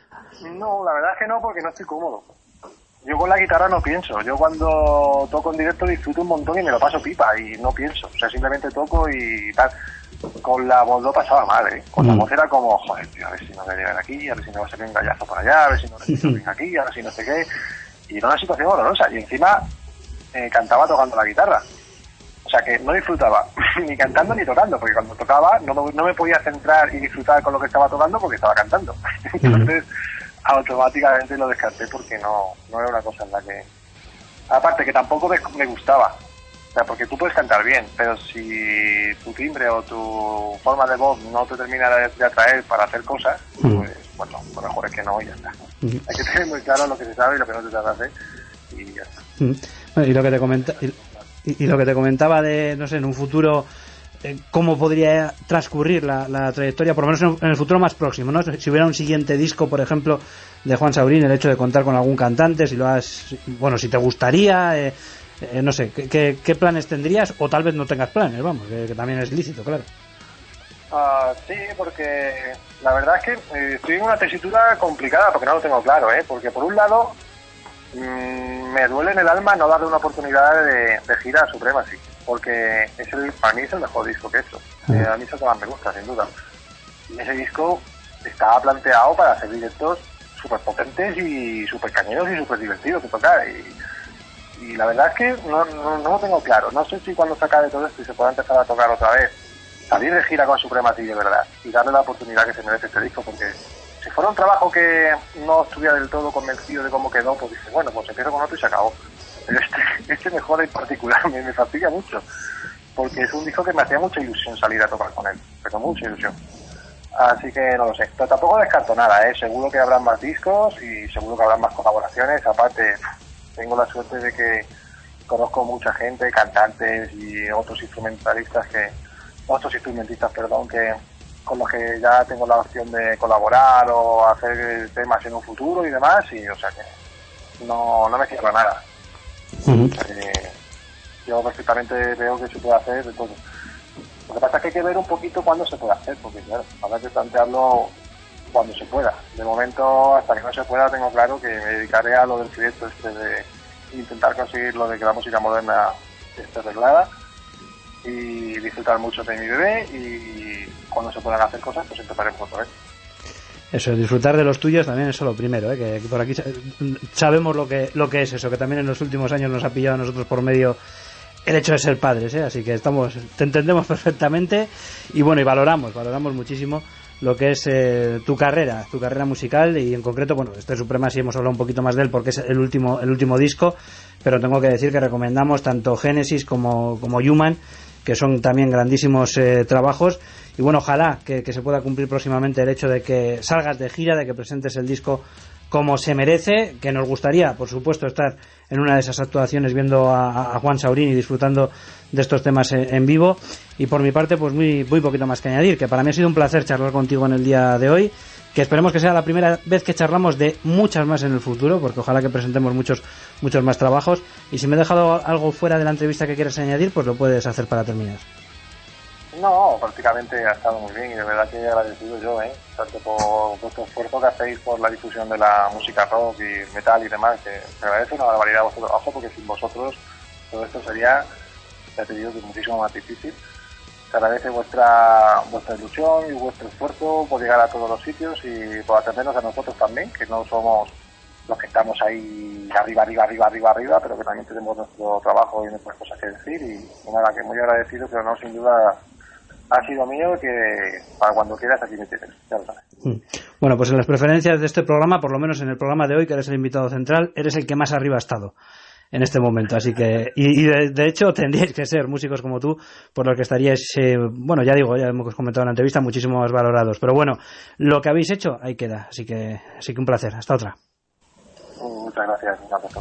No, la verdad es que no, porque no estoy cómodo. Yo con la guitarra no pienso. Yo cuando toco en directo disfruto un montón y me lo paso pipa y no pienso. O sea, simplemente toco y tal. Con la voz lo pasaba mal, ¿eh? Con mm. la voz era como, joder, tío, a ver si no me llegan aquí, a ver si no va a salir un gallazo por allá, a ver si no me llegan aquí, a ver si no sé qué. Y era una situación horrorosa. Y encima eh, cantaba tocando la guitarra. O sea que no disfrutaba ni cantando ni tocando, porque cuando tocaba no, no me podía centrar y disfrutar con lo que estaba tocando porque estaba cantando. Entonces automáticamente lo descarté porque no, no era una cosa en la que... Aparte que tampoco me, me gustaba. sea, porque tú puedes cantar bien, pero si tu timbre o tu forma de voz no te termina de, de atraer para hacer cosas, mm. pues bueno, lo mejor es que no y ya está. Mm. Hay que tener muy claro lo que se sabe y lo que no se sabe hacer y ya está. Mm. Bueno, y lo que te comenta, y, y lo que te comentaba de, no sé, en un futuro, eh, cómo podría transcurrir la, la trayectoria, por lo menos en, en el futuro más próximo, ¿no? Si hubiera un siguiente disco, por ejemplo, de Juan Saurín, el hecho de contar con algún cantante, si lo has, bueno, si te gustaría, eh, eh, no sé, ¿qué, qué planes tendrías? O tal vez no tengas planes, vamos, que, que también es lícito, claro. Uh, sí, porque la verdad es que eh, estoy en una tesitura complicada porque no lo tengo claro, ¿eh? Porque por un lado mmm, me duele en el alma no darle una oportunidad de, de gira a Supremacy, porque es el, para mí es el mejor disco que he hecho. Uh-huh. eh, a mí es el que más me gusta, sin duda. Y ese disco estaba planteado para hacer directos súper potentes y súper cañeros y súper divertidos de tocar. Y, y la verdad es que no, no, no lo tengo claro. No sé si cuando se acabe todo esto y se pueda empezar a tocar otra vez, salir de gira con Supremacy de verdad y darle la oportunidad que se merece este disco, porque si fuera un trabajo que no estuviera del todo convencido de cómo quedó, pues dice, bueno, pues empiezo con otro y se acabó. Pero este, este mejor en particular me, me fastidia mucho, porque es un disco que me hacía mucha ilusión salir a tocar con él, pero mucha ilusión. Así que no lo sé, pero tampoco descarto nada, ¿eh? Seguro que habrán más discos y seguro que habrán más colaboraciones. Aparte, tengo la suerte de que conozco mucha gente, cantantes y otros instrumentalistas que, otros instrumentistas, perdón, que con los que ya tengo la opción de colaborar o hacer temas en un futuro y demás, y o sea que no, no me cierro nada. Uh-huh. O sea que yo perfectamente veo que se puede hacer de todo. Lo que pasa es que hay que ver un poquito cuándo se puede hacer, porque claro, habrá que plantearlo cuando se pueda. De momento, hasta que no se pueda, tengo claro que me dedicaré a lo del proyecto este de intentar conseguir lo de que la música moderna esté arreglada y disfrutar mucho de mi bebé, y cuando se puedan hacer cosas, pues empezaremos otra vez. Eso, disfrutar de los tuyos también es eso lo primero, ¿eh? que, que por aquí sabemos lo que, lo que es eso, que también en los últimos años nos ha pillado a nosotros por medio el hecho de ser padres, ¿eh? Así que estamos, te entendemos perfectamente y bueno, y valoramos, valoramos muchísimo lo que es eh, tu carrera, tu carrera musical, y en concreto, bueno, este Suprema sí hemos hablado un poquito más de él porque es el último, el último disco, pero tengo que decir que recomendamos tanto Génesis como, como Human, que son también grandísimos eh, trabajos, y bueno, ojalá que, que se pueda cumplir próximamente el hecho de que salgas de gira, de que presentes el disco como se merece, que nos gustaría, por supuesto, estar en una de esas actuaciones viendo a, a Juan Saurín y disfrutando de estos temas en, en vivo. Y por mi parte, pues muy, muy poquito más que añadir, que para mí ha sido un placer charlar contigo en el día de hoy, que esperemos que sea la primera vez que charlamos de muchas más en el futuro, porque ojalá que presentemos muchos, muchos más trabajos. Y si me he dejado algo fuera de la entrevista que quieres añadir, pues lo puedes hacer para terminar. No, prácticamente ha estado muy bien y de verdad que he agradecido yo, ¿eh? Tanto por vuestro esfuerzo que hacéis por la difusión de la música rock y metal y demás, que se agradece una barbaridad vuestro trabajo, porque sin vosotros todo esto sería, ya te digo, que muchísimo más difícil. Se agradece vuestra vuestra ilusión y vuestro esfuerzo por llegar a todos los sitios y por atendernos a nosotros también, que no somos los que estamos ahí arriba, arriba, arriba, arriba, arriba, pero que también tenemos nuestro trabajo y nuestras cosas que decir. Y, y nada, que muy agradecido, pero no, sin duda ha sido mío, que para cuando quieras aquí me tienes, ya lo sabes. Bueno, pues en las preferencias de este programa, por lo menos en el programa de hoy, que eres el invitado central, eres el que más arriba ha estado en este momento, así que, y, y de, de hecho tendríais que ser músicos como tú, por lo que estaríais, eh, bueno, ya digo, ya hemos comentado en la entrevista, muchísimo más valorados, pero bueno, lo que habéis hecho, ahí queda, así que, así que un placer, hasta otra. Muchas gracias, un abrazo.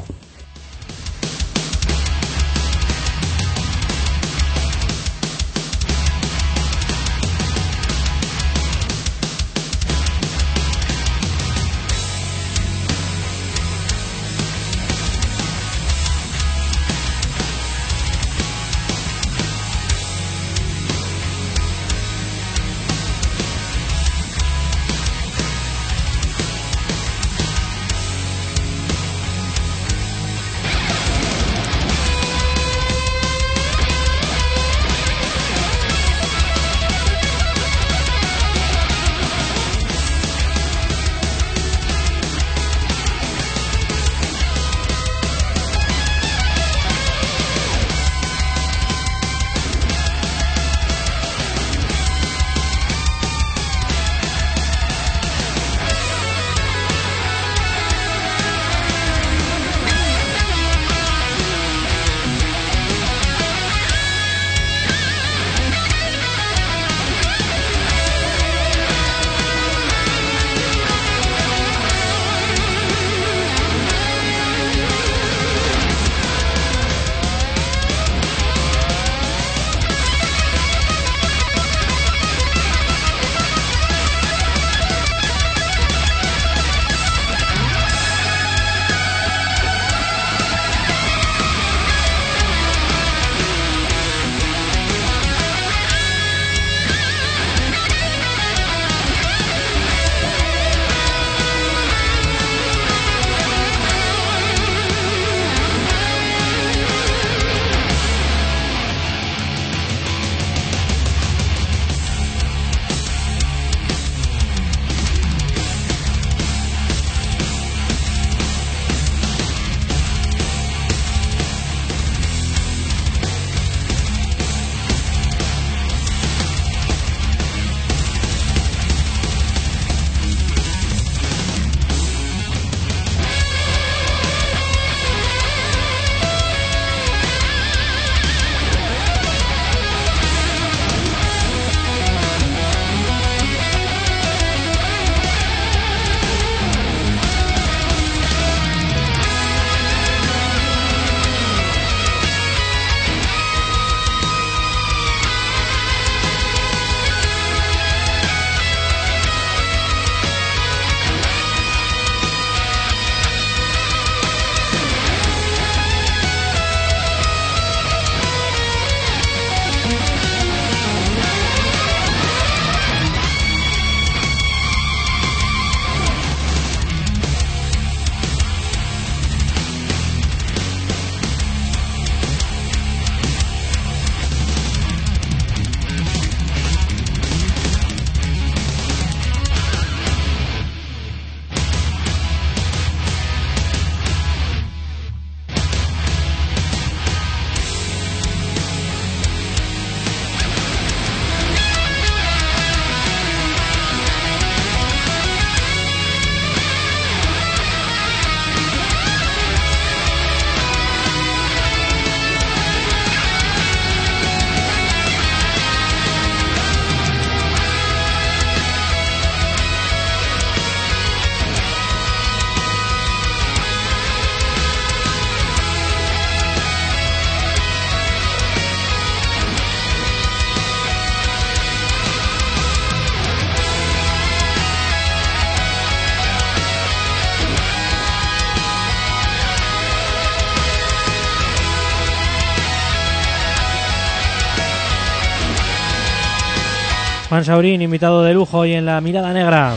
Juan Saurín, invitado de lujo hoy en La Mirada Negra.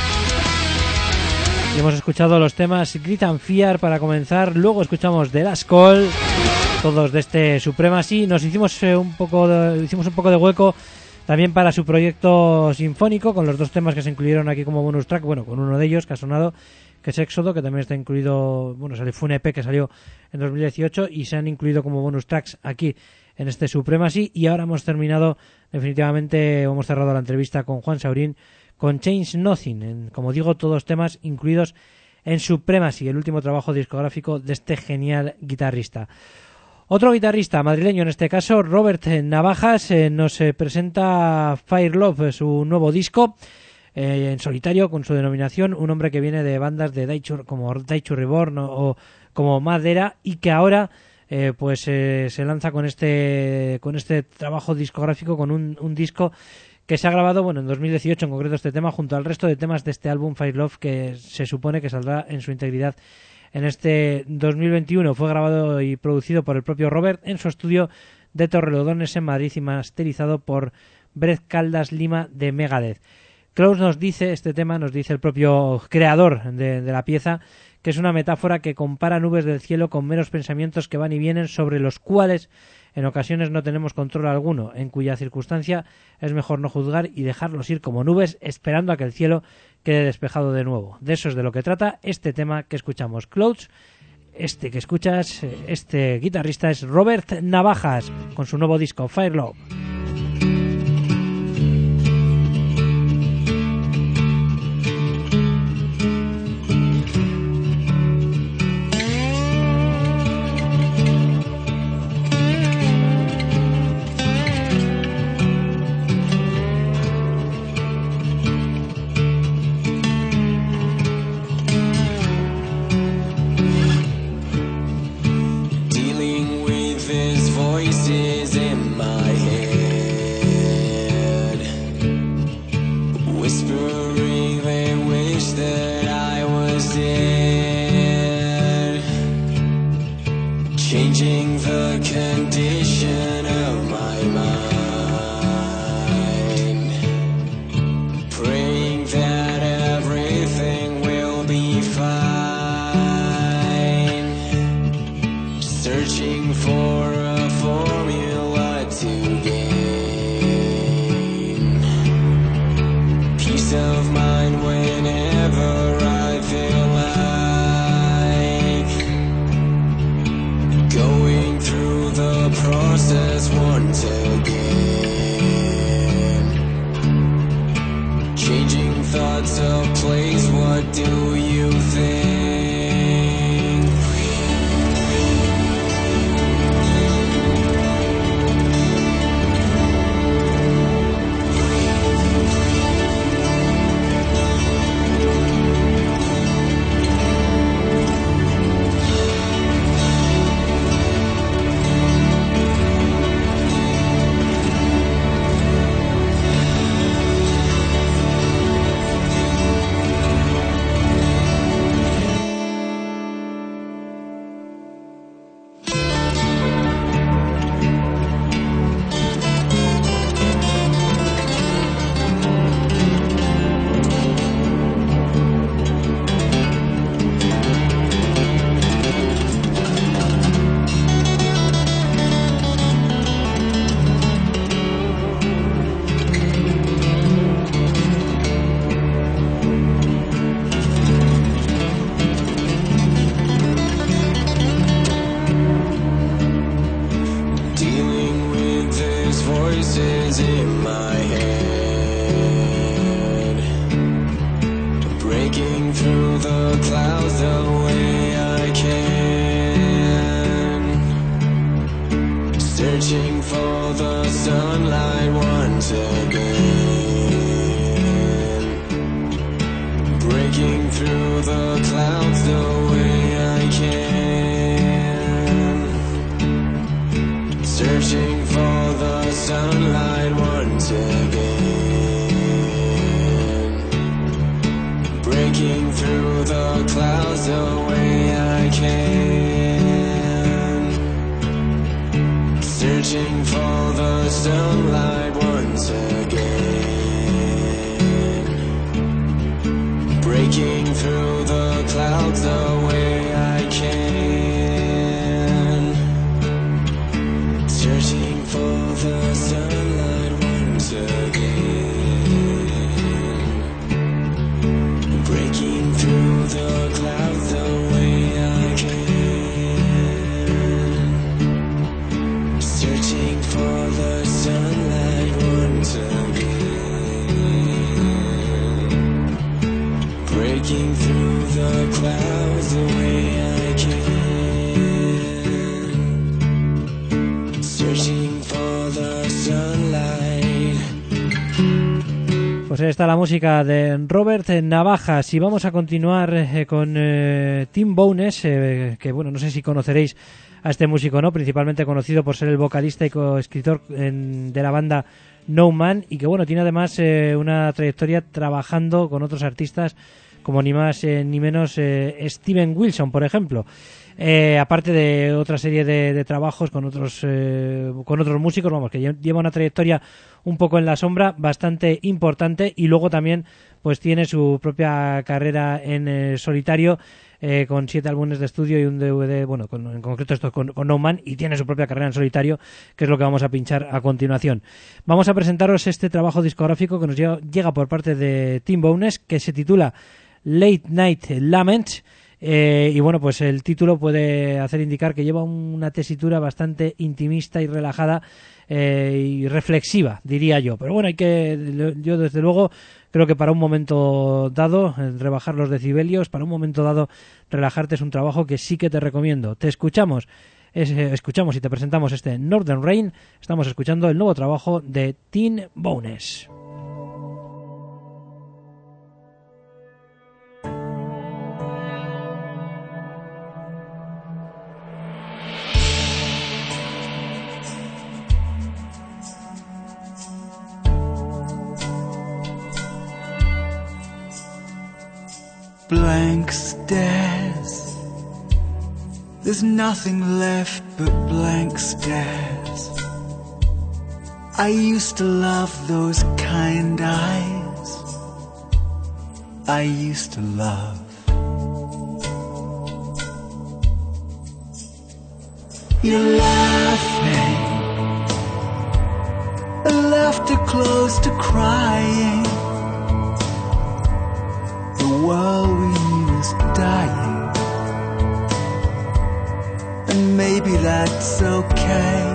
Y hemos escuchado los temas Grit and Fear para comenzar, luego escuchamos The Last Call, todos de este Supremacy. Nos hicimos eh, un poco de, hicimos un poco de hueco también para su proyecto sinfónico, con los dos temas que se incluyeron aquí como bonus track, bueno, con uno de ellos que ha sonado, que es Éxodo, que también está incluido, bueno, fue un E P que salió en dos mil dieciocho y se han incluido como bonus tracks aquí en este Supremacy. Y ahora hemos terminado, definitivamente hemos cerrado la entrevista con Juan Saurín, con Change Nothing, en, como digo, todos temas incluidos en Supremacy, el último trabajo discográfico de este genial guitarrista. Otro guitarrista madrileño, en este caso Robert Navajas, eh, nos eh, presenta Fire Love, su nuevo disco eh, en solitario con su denominación, un hombre que viene de bandas de Daichu, como Daichu Reborn o, o como Madera, y que ahora eh, pues eh, se lanza con este con este trabajo discográfico, con un, un disco que se ha grabado, bueno, en dos mil dieciocho en concreto este tema, junto al resto de temas de este álbum Fire Love, que se supone que saldrá en su integridad en este dos mil veintiuno. Fue grabado y producido por el propio Robert en su estudio de Torrelodones en Madrid y masterizado por Brett Caldas Lima de Megadeth. Klaus nos dice, este tema nos dice el propio creador de, de la pieza, que es una metáfora que compara nubes del cielo con meros pensamientos que van y vienen, sobre los cuales en ocasiones no tenemos control alguno, en cuya circunstancia es mejor no juzgar y dejarlos ir como nubes, esperando a que el cielo quede despejado de nuevo. De eso es de lo que trata este tema que escuchamos. Clouds, este que escuchas, este guitarrista es Robert Navajas, con su nuevo disco Fire Love. Searching for the sunlight once again. clouds the way I can, searching for the sunlight once again, breaking through the clouds the way I can, searching for the sunlight once again, breaking through the clouds the way I can, searching for the sunlight. Pues ahí está la música de Robert Navajas y vamos a continuar eh, con eh, Tim Bowness, eh, que bueno, no sé si conoceréis a este músico, ¿no? Principalmente conocido por ser el vocalista y coescritor en, de la banda No Man, y que bueno, tiene además eh, una trayectoria trabajando con otros artistas como ni más eh, ni menos eh, Steven Wilson, por ejemplo. Eh, aparte de otra serie de, de trabajos con otros eh, con otros músicos, vamos, que lleva una trayectoria un poco en la sombra bastante importante, y luego también pues tiene su propia carrera en eh, solitario, eh, con siete álbumes de estudio y un D V D, bueno, con, en concreto esto con, con No Man, y tiene su propia carrera en solitario, que es lo que vamos a pinchar a continuación. Vamos a presentaros este trabajo discográfico que nos llega, llega por parte de Tim Bowness, que se titula Late Night Laments. Eh, y bueno, pues el título puede hacer indicar que lleva una tesitura bastante intimista y relajada eh, y reflexiva, diría yo. Pero bueno, hay que, yo desde luego creo que para un momento dado, rebajar los decibelios, para un momento dado relajarte, es un trabajo que sí que te recomiendo. Te escuchamos, es, escuchamos y te presentamos este Northern Rain. Estamos escuchando el nuevo trabajo de Tim Bowness. Blank stares, there's nothing left but blank stares. I used to love those kind eyes, I used to love. You're laughing, a laughter close to crying. The world we knew is dying, and maybe that's okay.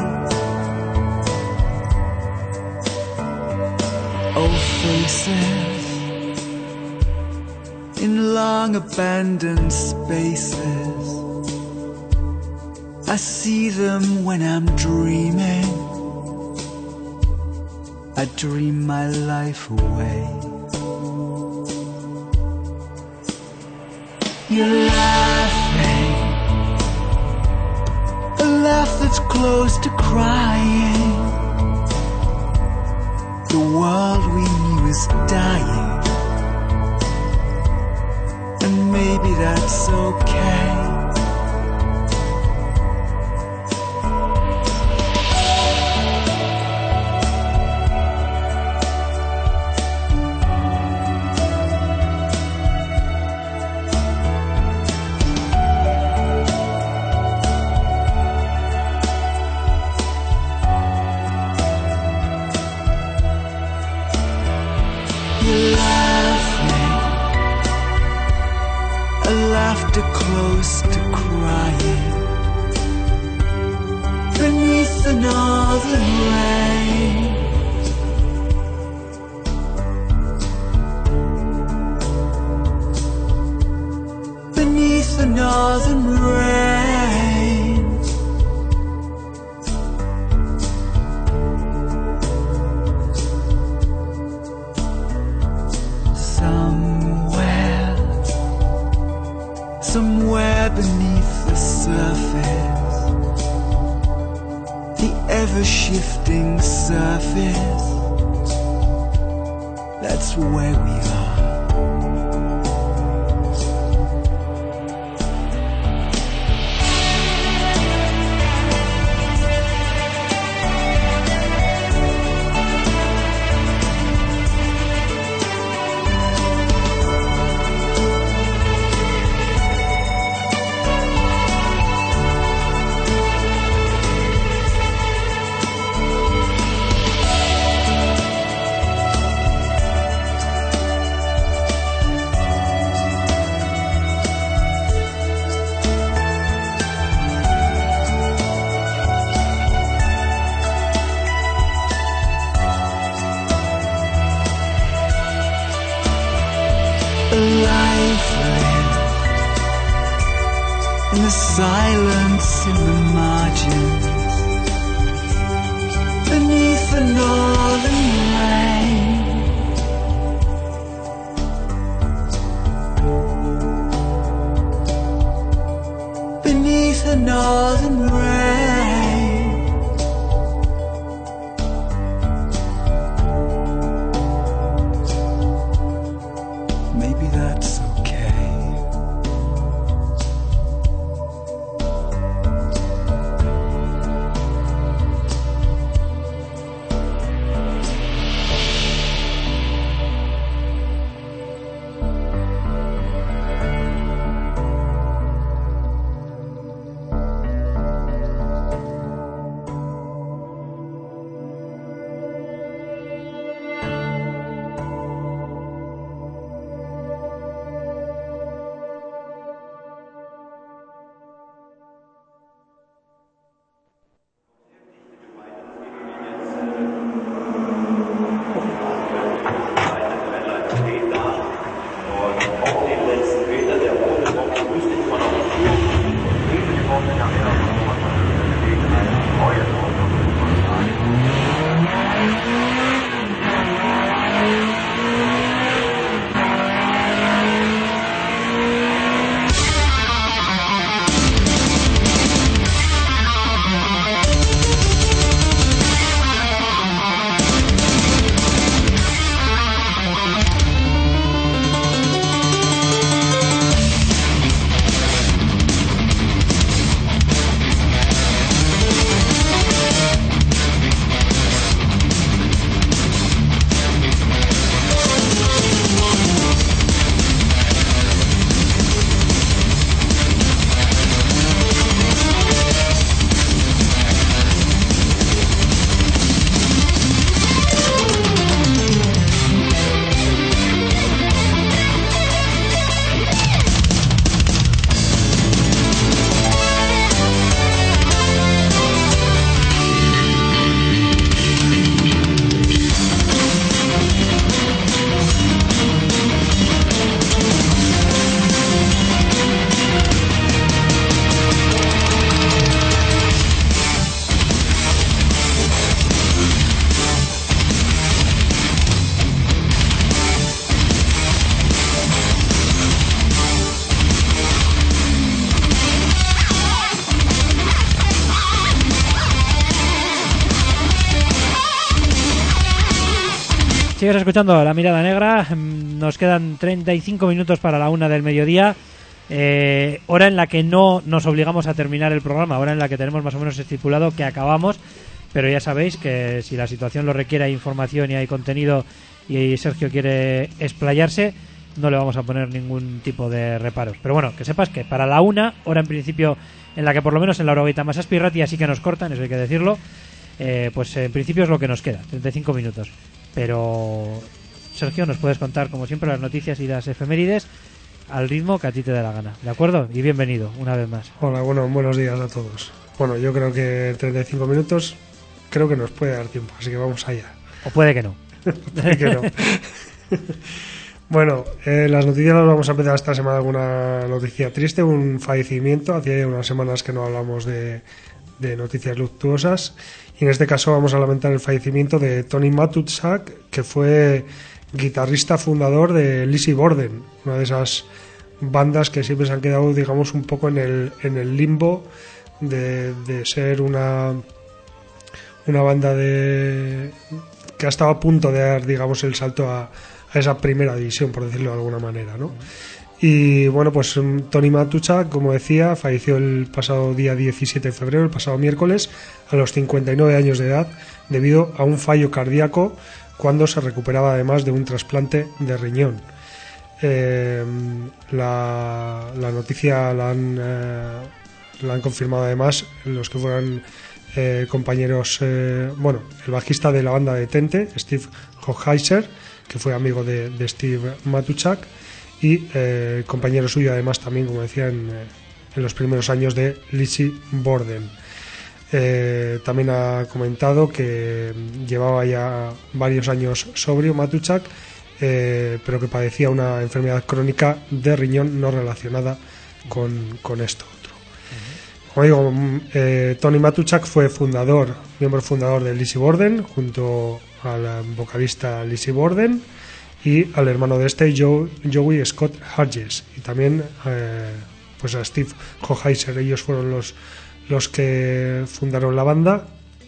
Old faces in long abandoned spaces, I see them when I'm dreaming, I dream my life away. You're laughing, a laugh that's close to crying. The world we knew is dying, and maybe that's okay. Close to crying beneath the northern rain. Beneath the northern rain. Somewhere, somewhere beneath the surface, the ever-shifting surface, that's where we are. silence in the margins beneath the northern rain. Beneath the northern rain. Maybe that's okay. Sigues escuchando La Mirada Negra. Nos quedan treinta y cinco minutos para la una del mediodía. Eh, hora en la que no nos obligamos a terminar el programa, hora en la que tenemos más o menos estipulado que acabamos. Pero ya sabéis que si la situación lo requiere, hay información y hay contenido y Sergio quiere explayarse, no le vamos a poner ningún tipo de reparos. Pero bueno, que sepas que para la una, hora en principio en la que por lo menos en la Eurogaita más Aspirrati, así que nos cortan, eso hay que decirlo, eh, pues en principio es lo que nos queda, treinta y cinco minutos. Pero Sergio, nos puedes contar como siempre las noticias y las efemérides al ritmo que a ti te dé la gana, ¿de acuerdo? Y bienvenido una vez más. Hola, bueno, buenos días a todos. Bueno, yo creo que treinta y cinco minutos creo que nos puede dar tiempo, así que vamos allá. O puede que no. Puede que no. Bueno, eh, las noticias las vamos a empezar esta semana con una noticia triste, un fallecimiento. Hacía ya unas semanas que no hablamos de, de noticias luctuosas, y en este caso vamos a lamentar el fallecimiento de Tony Matuszak, que fue guitarrista fundador de Lizzy Borden, una de esas bandas que siempre se han quedado, digamos, un poco en el, en el limbo de, de ser una, una banda de que ha estado a punto de dar, digamos, el salto a, a esa primera división, por decirlo de alguna manera, ¿no? Y bueno, pues Tony Matuszak, como decía, falleció el pasado día diecisiete de febrero, el pasado miércoles, a los cincuenta y nueve años de edad, debido a un fallo cardíaco cuando se recuperaba además de un trasplante de riñón. Eh, la, la noticia la han, eh, la han confirmado además los que fueran eh, compañeros, eh, bueno, el bajista de la banda de Tente, Steve Hochheiser, que fue amigo de, de Steve Matuszak, y eh, compañero suyo además también, como decía, en, en los primeros años de Lizzy Borden. Eh, también ha comentado que llevaba ya varios años sobrio Matuszak, eh, pero que padecía una enfermedad crónica de riñón no relacionada con, con esto otro. como digo, eh, Tony Matuchak fue fundador, miembro fundador de Lizzy Borden, junto al vocalista Lizzy Borden y al hermano de este, Joe, Joey Scott Hodges, y también eh, pues a Steve Hoheiser. Ellos fueron los, los que fundaron la banda.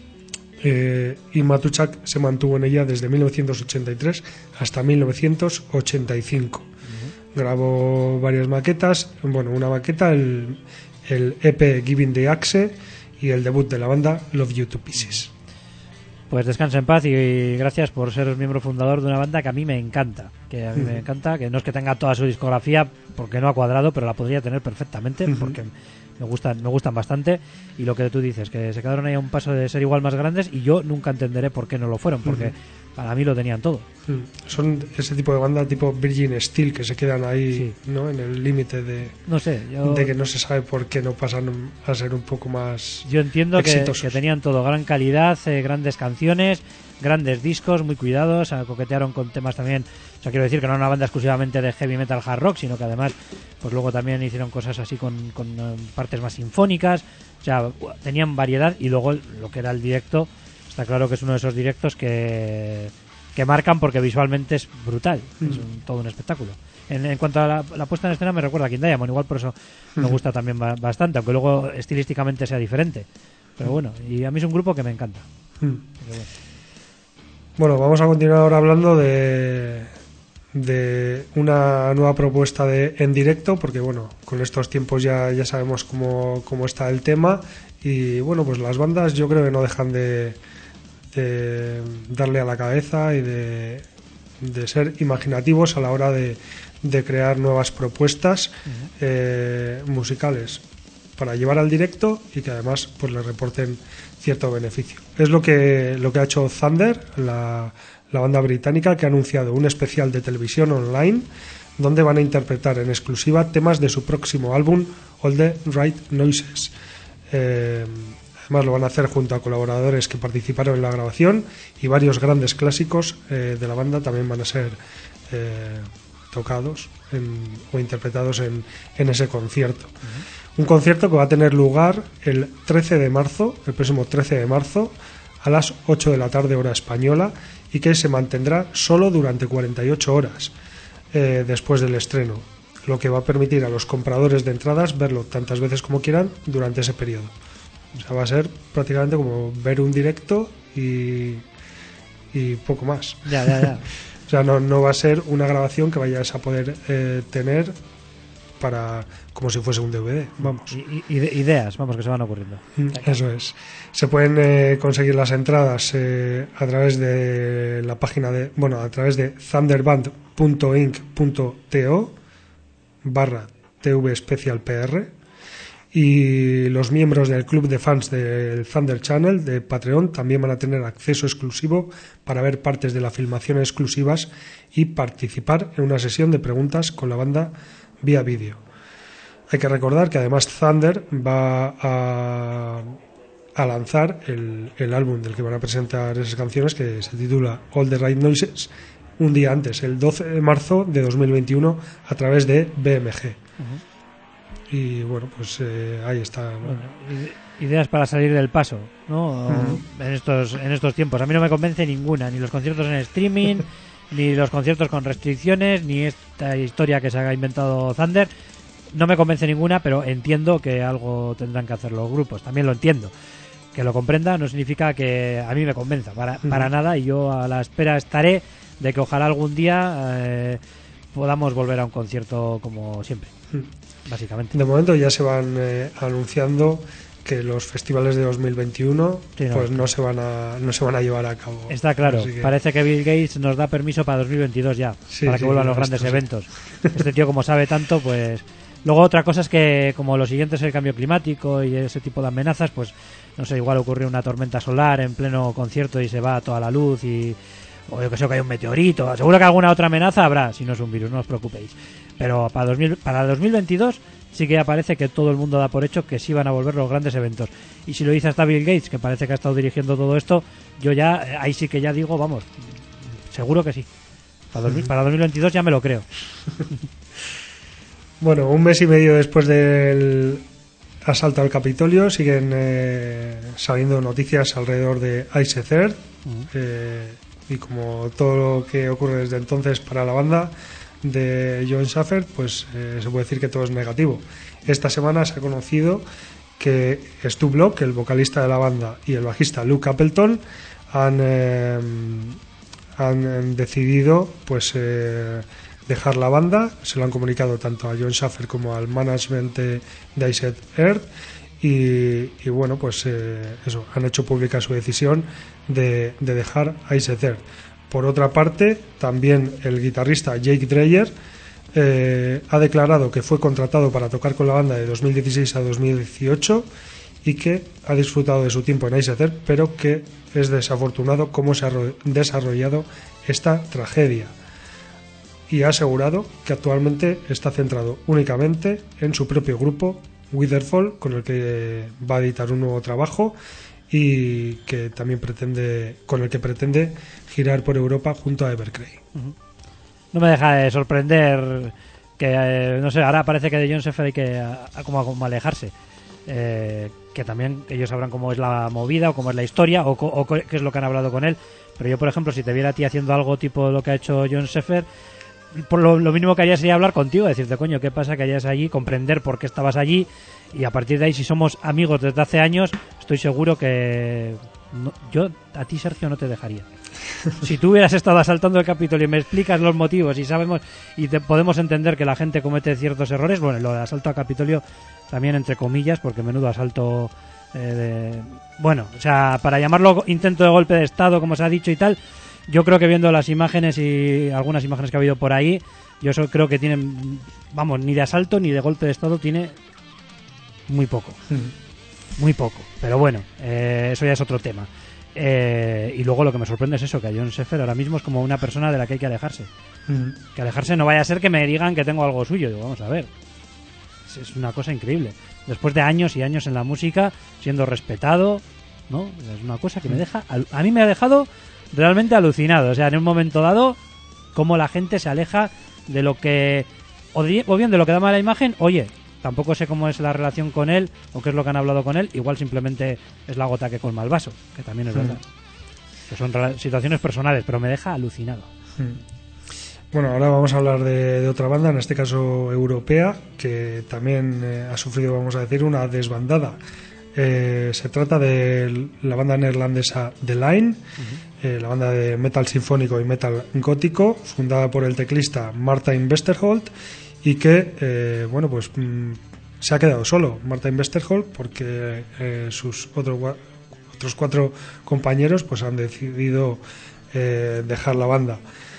Eh, y Matuchak se mantuvo en ella desde mil novecientos ochenta y tres hasta mil novecientos ochenta y cinco. Uh-huh. Grabó varias maquetas, bueno, una maqueta, el, el E P Giving the Axe y el debut de la banda Love You to Pieces. Pues descansa en paz y gracias por ser miembro fundador de una banda que a mí me encanta, que a mí uh-huh. me encanta, que no es que tenga toda su discografía porque no ha cuadrado, pero la podría tener perfectamente, uh-huh. porque me gustan, me gustan bastante, y lo que tú dices, que se quedaron ahí a un paso de ser igual más grandes, y yo nunca entenderé por qué no lo fueron, porque uh-huh. para mí lo tenían todo. Uh-huh. Son ese tipo de banda tipo Virgin Steel, que se quedan ahí, sí. ¿no? En el límite de no sé, yo... de que no se sabe por qué no pasan a ser un poco más yo entiendo que, que tenían todo, gran calidad, eh, grandes canciones, grandes discos, muy cuidados, coquetearon con temas también. O sea, quiero decir que no era una banda exclusivamente de heavy metal hard rock, sino que además pues luego también hicieron cosas así con, con um, partes más sinfónicas. O sea, tenían variedad, y luego lo que era el directo, está claro que es uno de esos directos que, que marcan porque visualmente es brutal, mm. es un, todo un espectáculo. En, en cuanto a la, la puesta en escena, me recuerda a King Diamond, igual por eso mm. me gusta también ba- bastante, aunque luego estilísticamente sea diferente. Pero bueno, y a mí es un grupo que me encanta. Mm. Bueno. bueno, vamos a continuar ahora hablando de... de una nueva propuesta de en directo, porque bueno, con estos tiempos ya, ya sabemos cómo, cómo está el tema, y bueno, pues las bandas yo creo que no dejan de, de darle a la cabeza y de, de ser imaginativos a la hora de, de crear nuevas propuestas uh-huh. eh, musicales para llevar al directo y que además pues le reporten cierto beneficio. Es lo que, lo que ha hecho Thunder, la la banda británica, que ha anunciado un especial de televisión online donde van a interpretar en exclusiva temas de su próximo álbum All the Right Noises. Eh, además lo van a hacer junto a colaboradores que participaron en la grabación, y varios grandes clásicos eh, de la banda también van a ser eh, tocados en, o interpretados en, en ese concierto. Uh-huh. Un concierto que va a tener lugar el trece de marzo, el próximo trece de marzo, a las ocho de la tarde hora española, y que se mantendrá solo durante cuarenta y ocho horas eh, después del estreno, lo que va a permitir a los compradores de entradas verlo tantas veces como quieran durante ese periodo. O sea, va a ser prácticamente como ver un directo y, y poco más. Ya, ya, ya. O sea, no, no va a ser una grabación que vayas a poder eh, tener para como si fuese un D V D, vamos. I, i, ideas, vamos, que se van ocurriendo. Eso es. Se pueden eh, conseguir las entradas eh, a través de la página de, bueno, a través de thunderband punto inc punto to barra tv special pr, y los miembros del club de fans del Thunder Channel de Patreon también van a tener acceso exclusivo para ver partes de la filmación exclusivas y participar en una sesión de preguntas con la banda vía vídeo. Hay que recordar que además Thunder va a, a lanzar el, el álbum del que van a presentar esas canciones, que se titula All the Right Noises, un día antes, el doce de marzo de dos mil veintiuno, a través de B M G. Uh-huh. Y bueno, pues eh, ahí está, ¿no? Bueno, ideas para salir del paso, ¿no? Uh-huh. En estos, en estos tiempos. A mí no me convence ninguna, ni los conciertos en streaming, ni los conciertos con restricciones, ni esta historia que se ha inventado Thunder. No me convence ninguna, pero entiendo que algo tendrán que hacer los grupos. También lo entiendo. Que lo comprenda no significa que a mí me convenza, para, uh-huh. para nada, y yo a la espera estaré de que ojalá algún día eh, podamos volver a un concierto como siempre, uh-huh. básicamente. De momento ya se van eh, anunciando que los festivales de dos mil veintiuno sí, no, pues no se van a no se van a llevar a cabo. Está claro, que... parece que Bill Gates nos da permiso para dos mil veintidós ya, sí, para que sí, vuelvan los grandes eventos. Sí. Este tío, como sabe tanto, pues... Luego otra cosa es que, como lo siguiente es el cambio climático y ese tipo de amenazas, pues no sé, igual ocurrió una tormenta solar en pleno concierto y se va toda la luz, y o yo que sé, que hay un meteorito. Seguro que alguna otra amenaza habrá, si no es un virus, no os preocupéis. Pero para dos mil, para dos mil veintidós sí que ya parece que todo el mundo da por hecho que sí van a volver los grandes eventos. Y si lo dice hasta Bill Gates, que parece que ha estado dirigiendo todo esto, yo ya, ahí sí que ya digo, vamos, seguro que sí. Para, dos mil, para dos mil veintidós ya me lo creo. Bueno, un mes y medio después del asalto al Capitolio, siguen eh, saliendo noticias alrededor de Iced Earth, uh-huh. eh, y como todo lo que ocurre desde entonces para la banda de Jon Schaffer, pues eh, se puede decir que todo es negativo. Esta semana se ha conocido que Stu Block, el vocalista de la banda, y el bajista Luke Appleton han, eh, han decidido pues eh, dejar la banda. Se lo han comunicado tanto a Jon Schaffer como al management de, de Iced Earth, y, y bueno, pues eh, eso, han hecho pública su decisión de, de dejar Iced Earth. Por otra parte, también el guitarrista Jake Dreyer eh, ha declarado que fue contratado para tocar con la banda de dos mil dieciséis a dos mil dieciocho y que ha disfrutado de su tiempo en Iced Earth, pero que es desafortunado cómo se ha desarrollado esta tragedia. Y ha asegurado que actualmente está centrado únicamente en su propio grupo, Witherfall, con el que va a editar un nuevo trabajo y que también pretende, con el que pretende girar por Europa junto a Evercray. Uh-huh. No me deja de sorprender que, eh, no sé, ahora parece que de Jon Schaffer hay que a, a, como, como alejarse. Eh, que también ellos sabrán cómo es la movida o cómo es la historia o, o qué es lo que han hablado con él. Pero yo, por ejemplo, si te viera a ti haciendo algo tipo lo que ha hecho Jon Schaffer, por lo, lo mínimo que haría sería hablar contigo, decirte, coño, ¿qué pasa que hayas allí? Comprender por qué estabas allí, y a partir de ahí, si somos amigos desde hace años, estoy seguro que no, yo a ti, Sergio, no te dejaría. Si tú hubieras estado asaltando el Capitolio y me explicas los motivos y sabemos y te podemos entender que la gente comete ciertos errores, bueno, lo de asalto al Capitolio también entre comillas, porque menudo asalto eh, de... bueno, o sea, para llamarlo intento de golpe de Estado, como se ha dicho y tal. Yo creo que viendo las imágenes y algunas imágenes que ha habido por ahí, yo eso creo que tienen, vamos, ni de asalto ni de golpe de Estado tiene muy poco. Mm. Muy poco. Pero bueno, eh, eso ya es otro tema. Eh, y luego lo que me sorprende es eso, que a Jon Schaffer ahora mismo es como una persona de la que hay que alejarse. Mm. Que alejarse no vaya a ser que me digan que tengo algo suyo. Digo, vamos a ver. Es, es una cosa increíble. Después de años y años en la música, siendo respetado, ¿no? Es una cosa que me deja... A mí me ha dejado... realmente alucinado, o sea, en un momento dado, cómo la gente se aleja de lo que, o, di, o bien de lo que da mala imagen. Oye, tampoco sé cómo es la relación con él, o qué es lo que han hablado con él, igual simplemente es la gota que colma el vaso, que también es mm. verdad. Que son situaciones personales, pero me deja alucinado. Mm. Bueno, ahora vamos a hablar de, de otra banda, en este caso europea, que también eh, ha sufrido, vamos a decir, una desbandada. Eh, se trata de la banda neerlandesa The Line, uh-huh. eh, la banda de metal sinfónico y metal gótico, fundada por el teclista Martin Westerholt, y que eh, bueno, pues mm, se ha quedado solo Martin Westerholt porque eh, sus otro, otros cuatro compañeros pues han decidido eh, dejar la banda.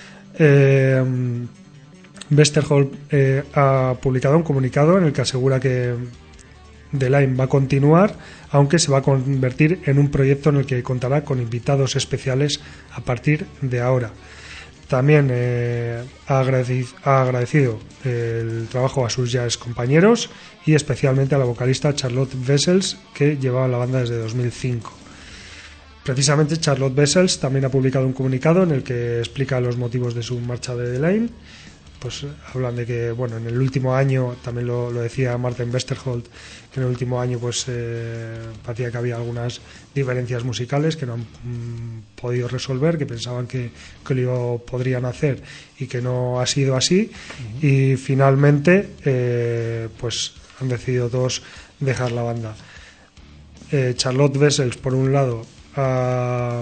eh, Westerholt eh, ha publicado un comunicado en el que asegura que The Line va a continuar, aunque se va a convertir en un proyecto en el que contará con invitados especiales a partir de ahora. También eh, ha, agradecido, ha agradecido el trabajo a sus jazz compañeros y especialmente a la vocalista Charlotte Wessels, que llevaba la banda desde dos mil cinco. Precisamente Charlotte Wessels también ha publicado un comunicado en el que explica los motivos de su marcha de The Line. Pues hablan de que, bueno, en el último año, también lo, lo decía Martin Westerholt, que en el último año pues eh, parecía que había algunas diferencias musicales que no han mm, podido resolver, que pensaban que, que lo podrían hacer y que no ha sido así. Uh-huh. Y finalmente eh, pues han decidido todos dejar la banda. eh, Charlotte Wessels, por un lado, ha,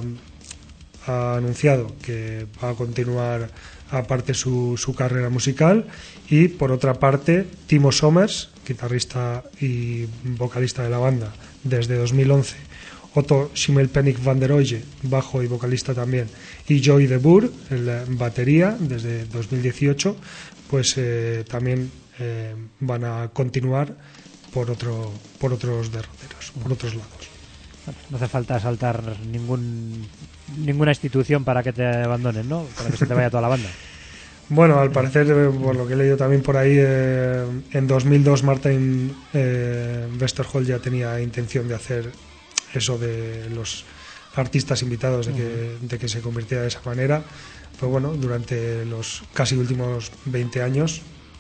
ha anunciado que va a continuar aparte su, su carrera musical, y por otra parte Timo Sommers, guitarrista y vocalista de la banda desde dos mil once, Otto Schimmelpenninck van der Oye, bajo y vocalista también, y Joey de Boer, en batería desde dos mil dieciocho, pues eh, también eh, van a continuar por otro por otros derroteros, por otros lados. No hace falta saltar ningún ninguna institución para que te abandonen, ¿no? Para que se te vaya toda la banda. Bueno, al parecer, por lo que he leído también por ahí, eh, en dos mil dos Martin eh, Westerholt ya tenía intención de hacer eso de los artistas invitados, de que, de que se convirtiera de esa manera. Pero bueno, durante los casi últimos veinte años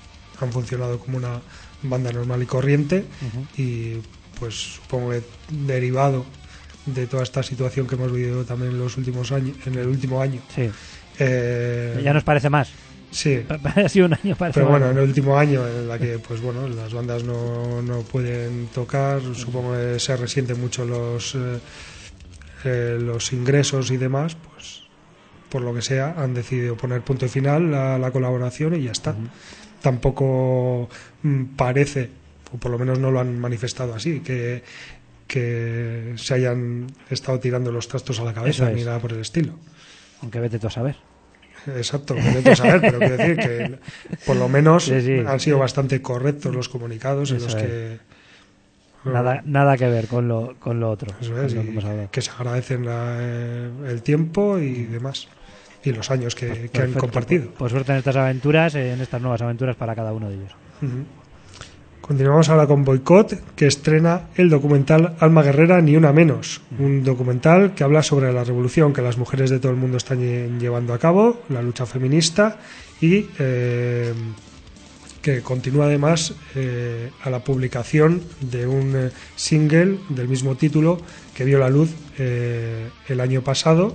han funcionado como una banda normal y corriente. Uh-huh. Y pues supongo que derivado de toda esta situación que hemos vivido también en los últimos años, en el último año. Sí. Eh, Ya nos parece más. Sí. Ha sido un año parece Pero más. bueno, en el último año en la que pues bueno, las bandas no, no pueden tocar, supongo que se resienten mucho los eh, eh, los ingresos y demás, pues por lo que sea han decidido poner punto y final a la colaboración y ya está. Uh-huh. Tampoco mm, parece, o por lo menos no lo han manifestado así, que que se hayan estado tirando los trastos a la cabeza es. ni nada por el estilo. Aunque vete tú a saber. Exacto, lo que saber, pero quiero decir que por lo menos sí, sí. han sido bastante correctos los comunicados en eso los es. que nada nada que ver con lo con lo otro. Eso es, lo y que, que se agradecen la, eh, el tiempo y demás y los años que, pues, que han compartido. Por, por suerte en estas aventuras, en estas nuevas aventuras para cada uno de ellos. Uh-huh. Continuamos ahora con Boicot, que estrena el documental Alma Guerrera Ni Una Menos, un documental que habla sobre la revolución que las mujeres de todo el mundo están lle- llevando a cabo, la lucha feminista, y eh, que continúa además eh, a la publicación de un eh, single del mismo título que vio la luz eh, el año pasado.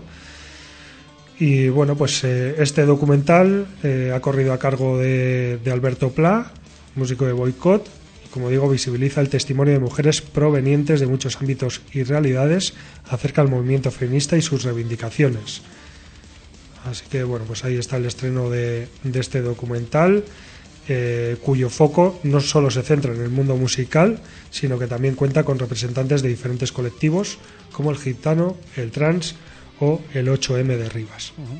Y bueno, pues eh, este documental eh, ha corrido a cargo de, de Alberto Pla, músico de Boicot, y como digo, visibiliza el testimonio de mujeres provenientes de muchos ámbitos y realidades acerca del movimiento feminista y sus reivindicaciones. Así que bueno, pues ahí está el estreno de, de este documental, eh, cuyo foco no solo se centra en el mundo musical, sino que también cuenta con representantes de diferentes colectivos, como el gitano, el trans o el ocho eme de Rivas. Uh-huh.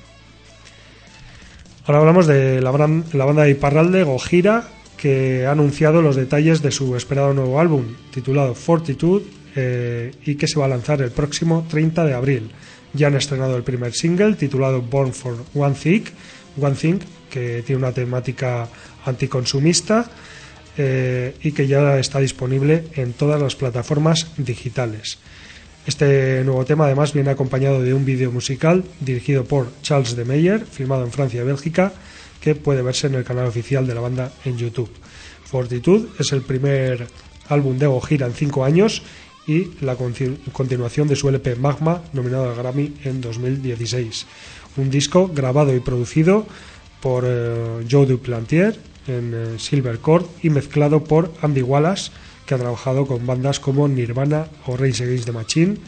Ahora hablamos de la, bran- la banda de Iparralde, Gojira, que ha anunciado los detalles de su esperado nuevo álbum, titulado Fortitude, eh, y que se va a lanzar el próximo treinta de abril. Ya han estrenado el primer single, titulado Born for One Thing, One Thing, que tiene una temática anticonsumista, eh, y que ya está disponible en todas las plataformas digitales. Este nuevo tema además viene acompañado de un vídeo musical dirigido por Charles de Meyer, filmado en Francia y Bélgica, que puede verse en el canal oficial de la banda en YouTube. Fortitude es el primer álbum de Gojira en cinco años y la continuación de su ele pe Magma, nominado al Grammy en dos mil dieciséis. Un disco grabado y producido por eh, Joe Duplantier en eh, Silver Cord y mezclado por Andy Wallace, que ha trabajado con bandas como Nirvana o Rage Against the Machine.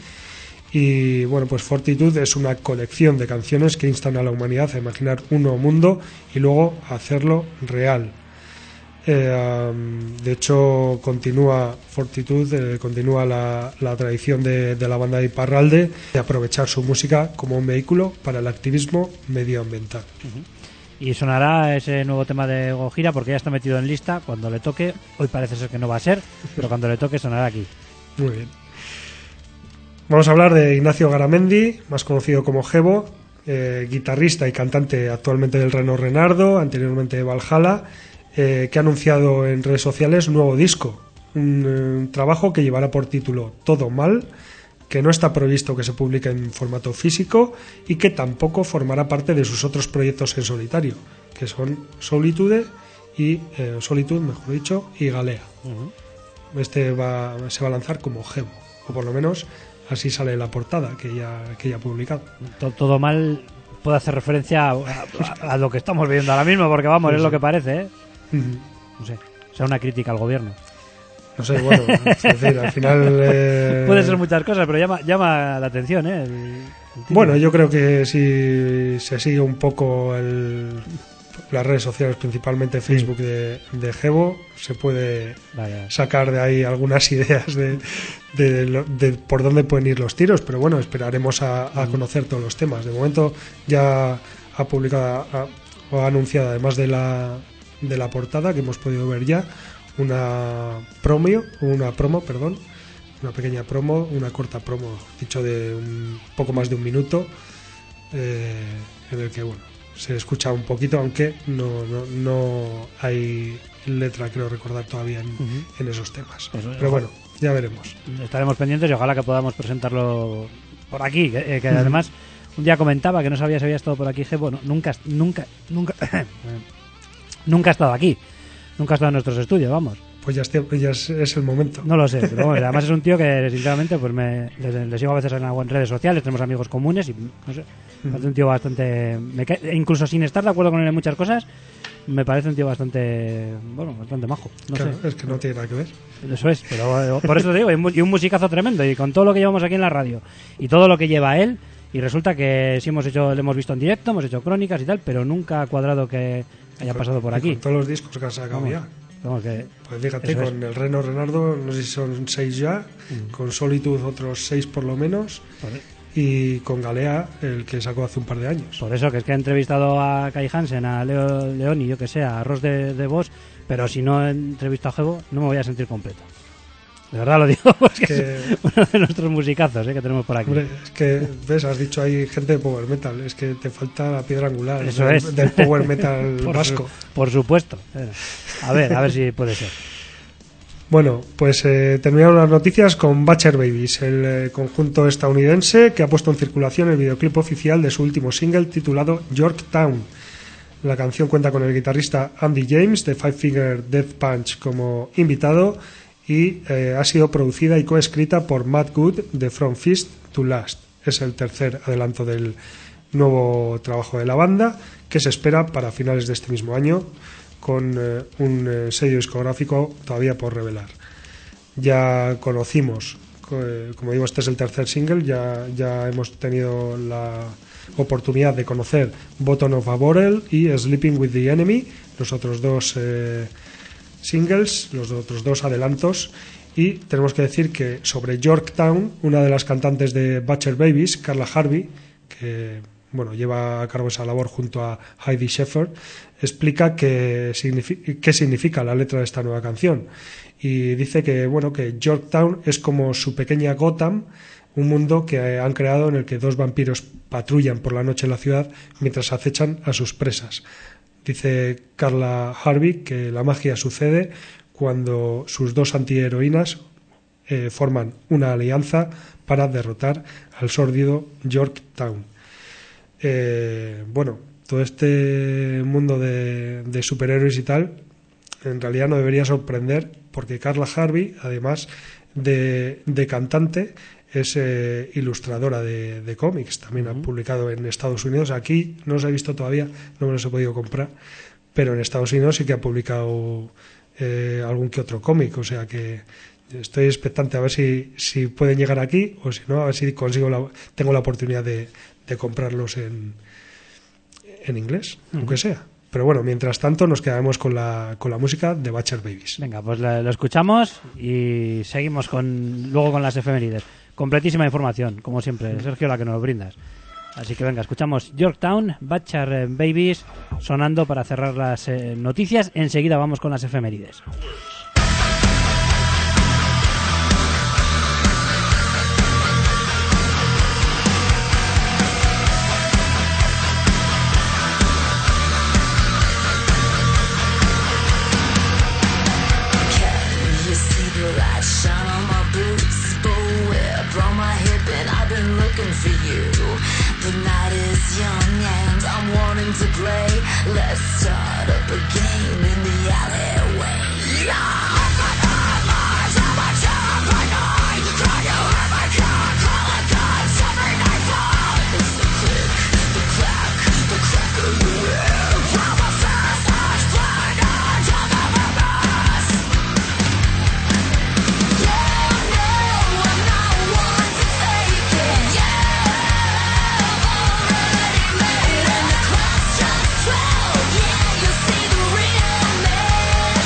Y bueno, pues Fortitude es una colección de canciones que instan a la humanidad a imaginar un nuevo mundo y luego a hacerlo real. Eh, um, de hecho, continúa Fortitude, eh, continúa la, la tradición de, de la banda de Iparralde de aprovechar su música como un vehículo para el activismo medioambiental. Uh-huh. Y sonará ese nuevo tema de Gojira porque ya está metido en lista. Cuando le toque, hoy parece ser que no va a ser, pero cuando le toque sonará aquí. Muy bien. Vamos a hablar de Ignacio Garamendi, más conocido como Gebo, eh, guitarrista y cantante actualmente del Reno Renardo, anteriormente de Valhalla, eh, que ha anunciado en redes sociales un nuevo disco, un, un trabajo que llevará por título Todo Mal, que no está previsto que se publique en formato físico y que tampoco formará parte de sus otros proyectos en solitario, que son Solitude y eh, Solitude, mejor dicho, y Galea. Uh-huh. Este va, se va a lanzar como Gebo, o por lo menos así sale la portada que ya, que ya ha publicado. Todo, todo mal puede hacer referencia a, a, a lo que estamos viendo ahora mismo, porque vamos, sí, es sí. lo que parece, ¿eh? Uh-huh. No sé, sea una crítica al gobierno. No sé, bueno, es decir, al final... Eh... Puede ser muchas cosas, pero llama, llama la atención, ¿eh? El, el bueno, yo creo que si se sigue un poco el, las redes sociales, principalmente Facebook sí. de, de Gebo, se puede Vaya. sacar de ahí algunas ideas de, de, de, de por dónde pueden ir los tiros, pero bueno, esperaremos a, a conocer todos los temas. De momento ya ha publicado ha, o ha anunciado, además de la, de la portada que hemos podido ver ya, una promo, una promo, perdón, una pequeña promo, una corta promo, dicho de un poco más de un minuto, eh, en el que bueno, se escucha un poquito, aunque no, no, no hay letra, creo recordar todavía en, uh-huh. en esos temas. Eso, pero bueno, ya veremos. Estaremos pendientes y ojalá que podamos presentarlo por aquí, que, que uh-huh. además un día comentaba que no sabía si había estado por aquí, Gebo, no, nunca, nunca, nunca, nunca ha estado aquí. nunca ha estado en nuestros estudios, vamos. Pues ya, es, ya es, es el momento. No lo sé, pero bueno, además es un tío que sinceramente pues me le, le sigo a veces en, en redes sociales, tenemos amigos comunes y no sé, me parece un tío bastante, me cae, incluso sin estar de acuerdo con él en muchas cosas, me parece un tío bastante, bueno, bastante majo. No claro, sé. Es que no tiene nada que ver. Eso es, pero por eso te digo, y un musicazo tremendo, y con todo lo que llevamos aquí en la radio y todo lo que lleva él, y resulta que sí hemos hecho, le hemos visto en directo, hemos hecho crónicas y tal, pero nunca ha cuadrado que haya pasado por aquí. Con todos los discos que han sacado ya. Vamos, que pues fíjate, con el Reno Renardo, no sé si son seis ya, mm. con Solitude otros seis por lo menos, vale. Y con Galea, el que sacó hace un par de años. Por eso, que es que he entrevistado a Kai Hansen, a Leo León y yo que sé, a Ross de, de Vos, pero si no he entrevistado a Jebo, no me voy a sentir completo. De verdad lo digo, porque que... es uno de nuestros musicazos ¿eh? que tenemos por aquí. Hombre, es que, ves, has dicho hay gente de power metal, es que te falta la piedra angular. Eso del, es. Del power metal por vasco. Su, por supuesto. A ver, a ver si puede ser. Bueno, pues eh, terminaron las noticias con Butcher Babies, el eh, conjunto estadounidense que ha puesto en circulación el videoclip oficial de su último single titulado Yorktown. La canción cuenta con el guitarrista Andy James de Five Finger Death Punch como invitado y eh, ha sido producida y coescrita por Matt Good de From Fist to Last. Es el tercer adelanto del nuevo trabajo de la banda, que se espera para finales de este mismo año, con eh, un eh, sello discográfico todavía por revelar. Ya conocimos, eh, como digo, este es el tercer single, ya, ya hemos tenido la oportunidad de conocer Bottom of a Barrel y Sleeping with the Enemy, los otros dos eh, singles, los otros dos adelantos, y tenemos que decir que sobre Yorktown, una de las cantantes de Butcher Babies, Carla Harvey, que bueno, lleva a cargo esa labor junto a Heidi Sheffer, explica qué significa, qué significa la letra de esta nueva canción, y dice que bueno, que Yorktown es como su pequeña Gotham, un mundo que han creado en el que dos vampiros patrullan por la noche en la ciudad mientras acechan a sus presas. Dice Carla Harvey que la magia sucede cuando sus dos antiheroínas eh, forman una alianza para derrotar al sórdido Yorktown. Eh, bueno, todo este mundo de, de superhéroes y tal, en realidad no debería sorprender, porque Carla Harvey, además de, de cantante, es eh, ilustradora de, de cómics. También uh-huh. ha publicado en Estados Unidos. Aquí no los he visto todavía, no me los he podido comprar, pero en Estados Unidos sí que ha publicado eh, algún que otro cómic. O sea que estoy expectante a ver si, si pueden llegar aquí, o si no, a ver si consigo la, tengo la oportunidad de, de comprarlos en, en inglés, uh-huh. aunque sea. Pero bueno, mientras tanto nos quedamos con la, con la música de Butcher Babies. Venga, pues lo, lo escuchamos y seguimos con luego con las efemérides. Completísima información, como siempre, Sergio, la que nos brindas. Así que venga, escuchamos Yorktown, Butcher Babies, sonando para cerrar las eh, noticias. Enseguida vamos con las efemérides. To play, let's start up a game in the alleyway. Yeah! Yeah, you see the real man.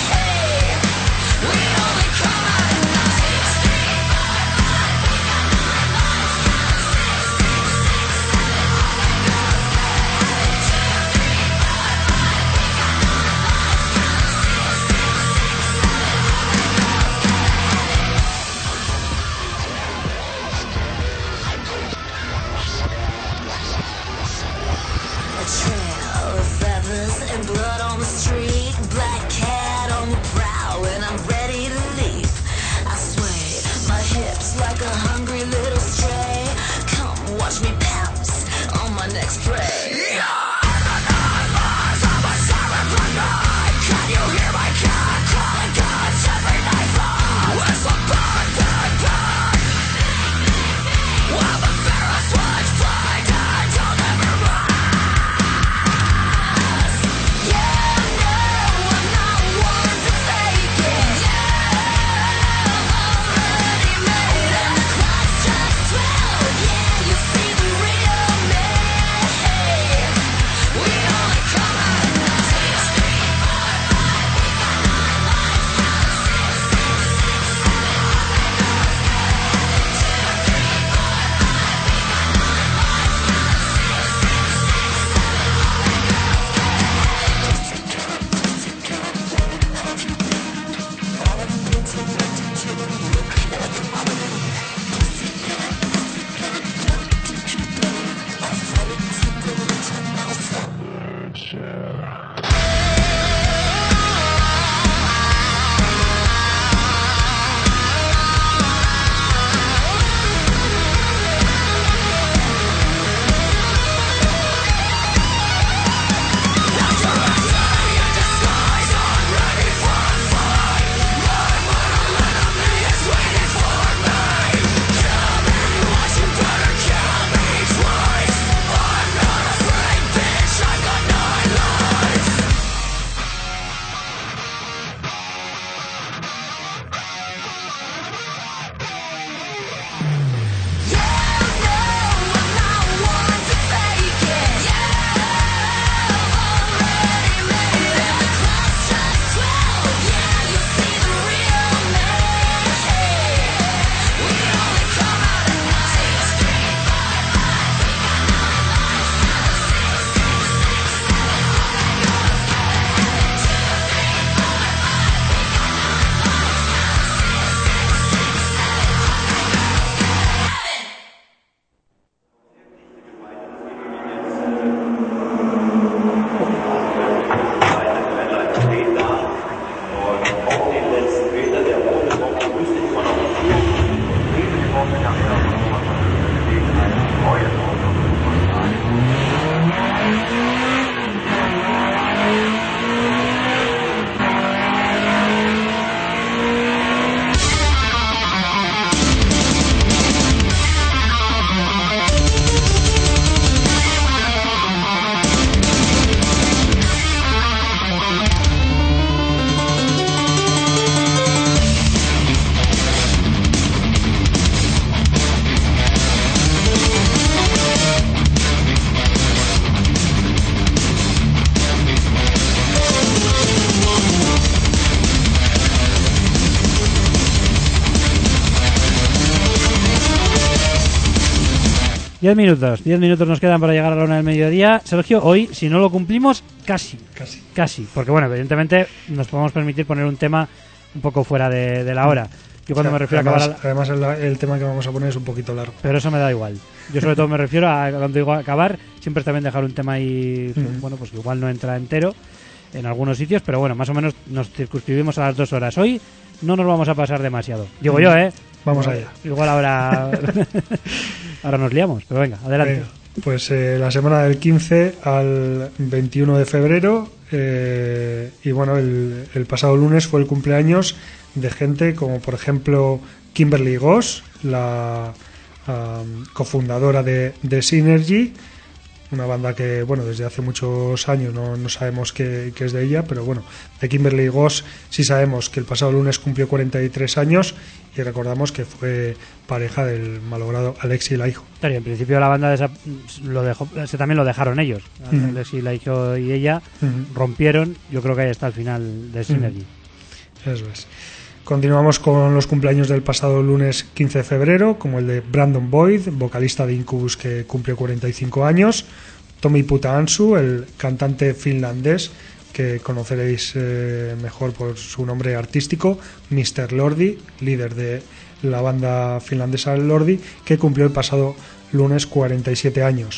Diez minutos, diez minutos nos quedan para llegar a la una del mediodía. Sergio, hoy, si no lo cumplimos, casi. Casi. Casi. Porque, bueno, evidentemente nos podemos permitir poner un tema un poco fuera de, de la hora. Yo cuando O sea, me refiero además, a acabar... a- Además, el, el tema que vamos a poner es un poquito largo. Pero eso me da igual. Yo sobre todo me refiero a cuando digo acabar, siempre está bien dejar un tema ahí, pues, Mm. bueno, pues que igual no entra entero en algunos sitios, pero bueno, más o menos nos circunscribimos a las dos horas. Hoy no nos vamos a pasar demasiado. Digo Mm. yo, ¿eh? Vamos allá. Igual ahora... ahora nos liamos, pero venga, adelante. Venga, pues eh, la semana del quince al veintiuno de febrero eh, y bueno, el, el pasado lunes fue el cumpleaños de gente como por ejemplo Kimberly Goss, la um, cofundadora de, de Synergy, una banda que bueno desde hace muchos años no, no sabemos qué, qué es de ella, pero bueno, de Kimberly Goss sí sabemos que el pasado lunes cumplió cuarenta y tres años y recordamos que fue pareja del malogrado Alexi Laiho. Claro, y en principio la banda desa- lo dejó, ese también lo dejaron ellos. Mm. Alexi Laiho y ella Mm. rompieron, yo creo que ahí está el final de Synergy. Eso es. Continuamos con los cumpleaños del pasado lunes quince de febrero, como el de Brandon Boyd, vocalista de Incubus que cumplió cuarenta y cinco años, Tommy Putaansu, el cantante finlandés que conoceréis eh, mejor por su nombre artístico, mister Lordi, líder de la banda finlandesa Lordi, que cumplió el pasado lunes cuarenta y siete años.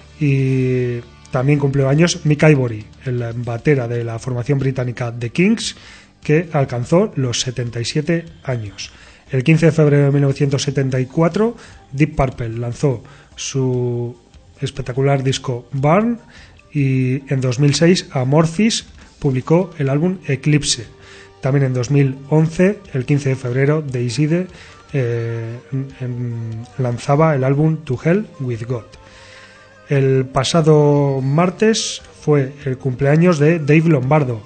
Y también cumplió años Mick Ivory, el batera de la formación británica The Kings, que alcanzó los setenta y siete años. El quince de febrero de mil novecientos setenta y cuatro, Deep Purple lanzó su espectacular disco Burn y en dos mil seis Amorphis publicó el álbum Eclipse. También en dos mil once, el quince de febrero, Deicide eh, en- lanzaba el álbum To Hell With God. El pasado martes fue el cumpleaños de Dave Lombardo,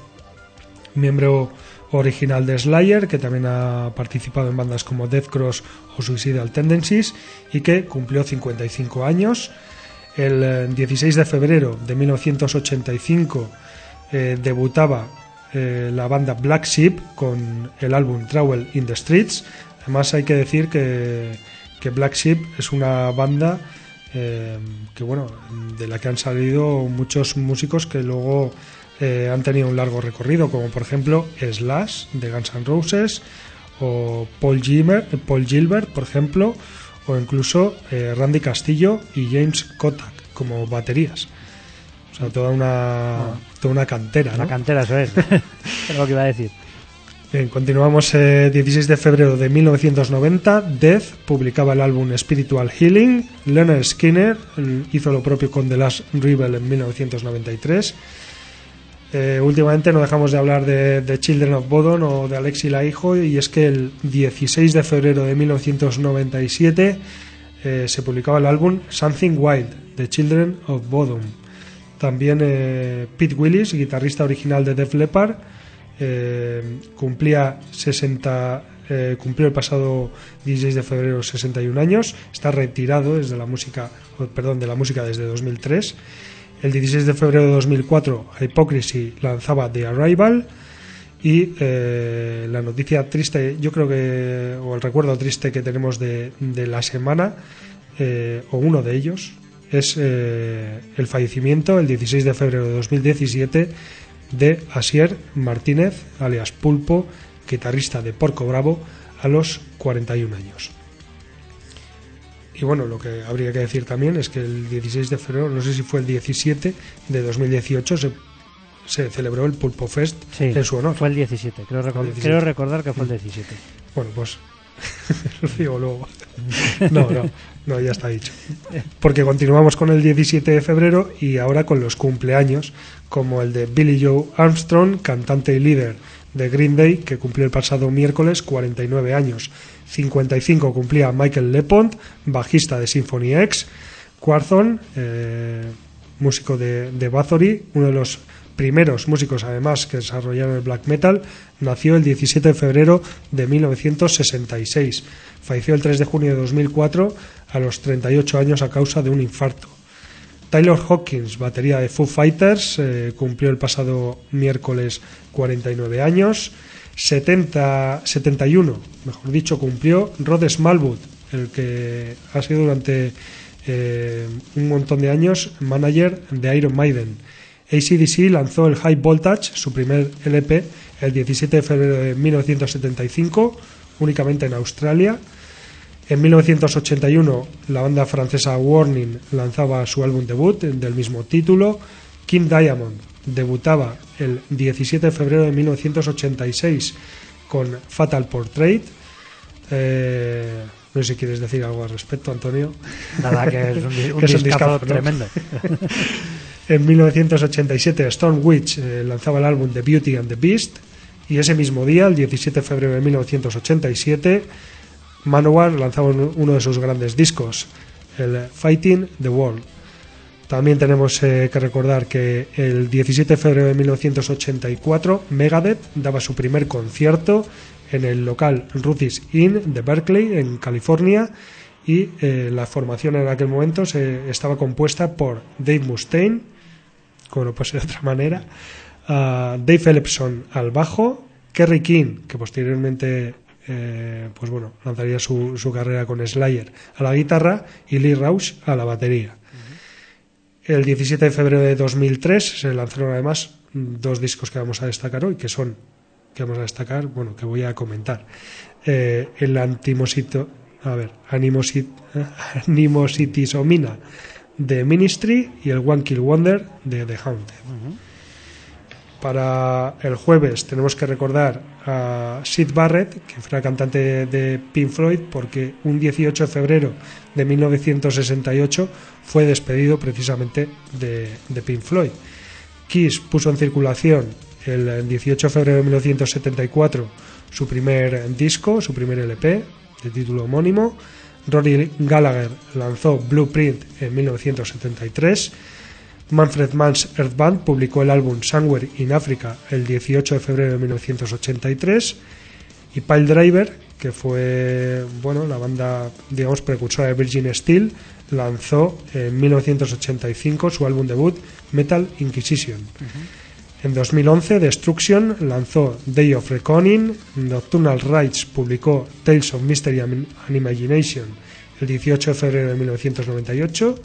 miembro original de Slayer, que también ha participado en bandas como Death Cross o Suicidal Tendencies y que cumplió cincuenta y cinco años. El eh, dieciséis de febrero de mil novecientos ochenta y cinco eh, debutaba eh, la banda Black Sheep con el álbum Trouble in the Streets. Además hay que decir que, que Black Sheep es una banda eh, que bueno, de la que han salido muchos músicos que luego eh, han tenido un largo recorrido, como por ejemplo Slash de Guns N' Roses o Paul Gilbert, Paul Gilbert por ejemplo, o incluso eh, Randy Castillo y James Kotak como baterías. O sea, toda una toda una cantera, La ¿no? cantera, eso es. Es lo que iba a decir. Bien, continuamos. eh, dieciséis de febrero de mil novecientos noventa, Death publicaba el álbum Spiritual Healing. Leonard Skinner el- hizo lo propio con The Last Rebel en mil novecientos noventa y tres. Eh, últimamente no dejamos de hablar de, de Children of Bodom o de Alexi Laiho, y es que el dieciséis de febrero de mil novecientos noventa y siete eh, se publicaba el álbum Something Wild de Children of Bodom. También eh, Pete Willis, guitarrista original de Def Leppard, eh, cumplía sesenta, eh, cumplió el pasado dieciséis de febrero sesenta y un años. Está retirado desde la música, o, perdón, de la música desde dos mil tres. El dieciséis de febrero de dos mil cuatro, Hypocrisy lanzaba The Arrival. Y eh, la noticia triste, yo creo que, o el recuerdo triste que tenemos de, de la semana, eh, o uno de ellos, es eh, el fallecimiento el dieciséis de febrero de dos mil diecisiete de Asier Martínez, alias Pulpo, guitarrista de Porco Bravo, a los cuarenta y un años. Y bueno, lo que habría que decir también es que el dieciséis de febrero, no sé si fue el diecisiete de dos mil dieciocho, se, se celebró el Pulpo Fest Sí, en su honor. fue el diecisiete. Creo, recor- El diecisiete. creo recordar que fue el diecisiete. Bueno, pues lo digo luego. No, no, no, ya está dicho. Porque continuamos con el diecisiete de febrero y ahora con los cumpleaños, como el de Billy Joe Armstrong, cantante y líder de Green Day, que cumplió el pasado miércoles cuarenta y nueve años. cincuenta y cinco cumplía Michael LePont, bajista de Symphony X. Quorthon, eh, músico de, de Bathory, uno de los primeros músicos además que desarrollaron el black metal, nació el diecisiete de febrero de mil novecientos sesenta y seis. Falleció el tres de junio de dos mil cuatro a los treinta y ocho años a causa de un infarto. Taylor Hawkins, batería de Foo Fighters, eh, cumplió el pasado miércoles cuarenta y nueve años. setenta, setenta y uno, mejor dicho, cumplió Rod Smallwood, el que ha sido durante eh, un montón de años manager de Iron Maiden. A C D C lanzó el High Voltage, su primer L P, el diecisiete de febrero de mil novecientos setenta y cinco, únicamente en Australia. En mil novecientos ochenta y uno, la banda francesa Warning lanzaba su álbum debut del mismo título. King Diamond debutaba el diecisiete de febrero de mil novecientos ochenta y seis con Fatal Portrait. Eh, no sé si quieres decir algo al respecto, Antonio. Nada, que es un, di- un Que es un discazo discazo, ¿no? tremendo. En mil novecientos ochenta y siete, Storm Witch eh, lanzaba el álbum The Beauty and the Beast. Y ese mismo día, el diecisiete de febrero de mil novecientos ochenta y siete, Manowar lanzaba uno de sus grandes discos, el Fighting the World. También tenemos eh, que recordar que el diecisiete de febrero de mil novecientos ochenta y cuatro, Megadeth daba su primer concierto en el local Ruth's Inn de Berkeley, en California, y eh, la formación en aquel momento se, estaba compuesta por Dave Mustaine, como no puede ser de otra manera, uh, Dave Ellefson al bajo, Kerry King, que posteriormente eh, pues bueno, lanzaría su, su carrera con Slayer, a la guitarra, y Lee Rausch a la batería. Uh-huh. El diecisiete de febrero de dos mil tres se lanzaron además dos discos que vamos a destacar hoy, que son, que vamos a destacar, bueno, que voy a comentar. Eh, el Antimosito, a ver, Animosit, Animositisomina de Ministry y el One Kill Wonder de The Haunted. Uh-huh. Para el jueves tenemos que recordar a Syd Barrett, que fue la cantante de Pink Floyd, porque un dieciocho de febrero de mil novecientos sesenta y ocho fue despedido precisamente de, de Pink Floyd. Kiss puso en circulación el dieciocho de febrero de mil novecientos setenta y cuatro su primer disco, su primer L P de título homónimo. Rory Gallagher lanzó Blueprint en mil novecientos setenta y tres. Manfred Mann's Earth Band publicó el álbum Somewhere in Africa el dieciocho de febrero de mil novecientos ochenta y tres. Y Piledriver, que fue, bueno, la banda, digamos, precursora de Virgin Steel, lanzó en mil novecientos ochenta y cinco su álbum debut Metal Inquisition. Uh-huh. En dos mil once, Destruction lanzó Day of Reckoning. Nocturnal Rites publicó Tales of Mystery and Imagination el dieciocho de febrero de mil novecientos noventa y ocho.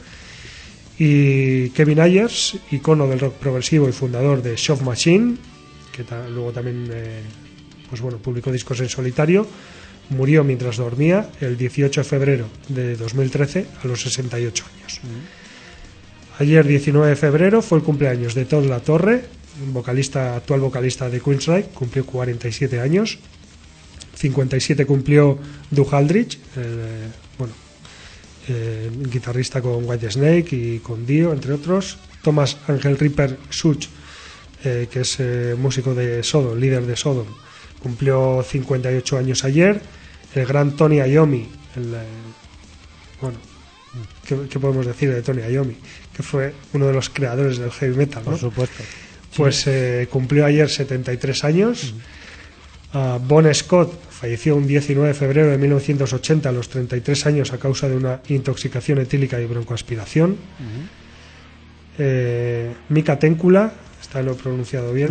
Y Kevin Ayers, icono del rock progresivo y fundador de Shove Machine, que ta- luego también eh, pues bueno, publicó discos en solitario, murió mientras dormía el dieciocho de febrero de dos mil trece a los sesenta y ocho años. Uh-huh. Ayer, diecinueve de febrero, fue el cumpleaños de Todd La Torre, vocalista, actual vocalista de Queensryche, cumplió cuarenta y siete años. cincuenta y siete cumplió Doug Aldrich, eh, bueno, eh, guitarrista con Whitesnake y con Dio, entre otros. Thomas Angel Ripper Such, eh, que es eh, músico de Sodom, líder de Sodom, cumplió cincuenta y ocho años ayer. El gran Tony Iommi, el, eh, bueno, ¿qué, ¿qué podemos decir de Tony Iommi? Que fue uno de los creadores del heavy metal, ¿no? Por supuesto. Pues sí. eh, cumplió ayer setenta y tres años. Uh-huh. uh, Bon Scott falleció un diecinueve de febrero de mil novecientos ochenta a los treinta y tres años a causa de una intoxicación etílica y broncoaspiración. Uh-huh. eh, Mika Tenkula, está lo he pronunciado bien,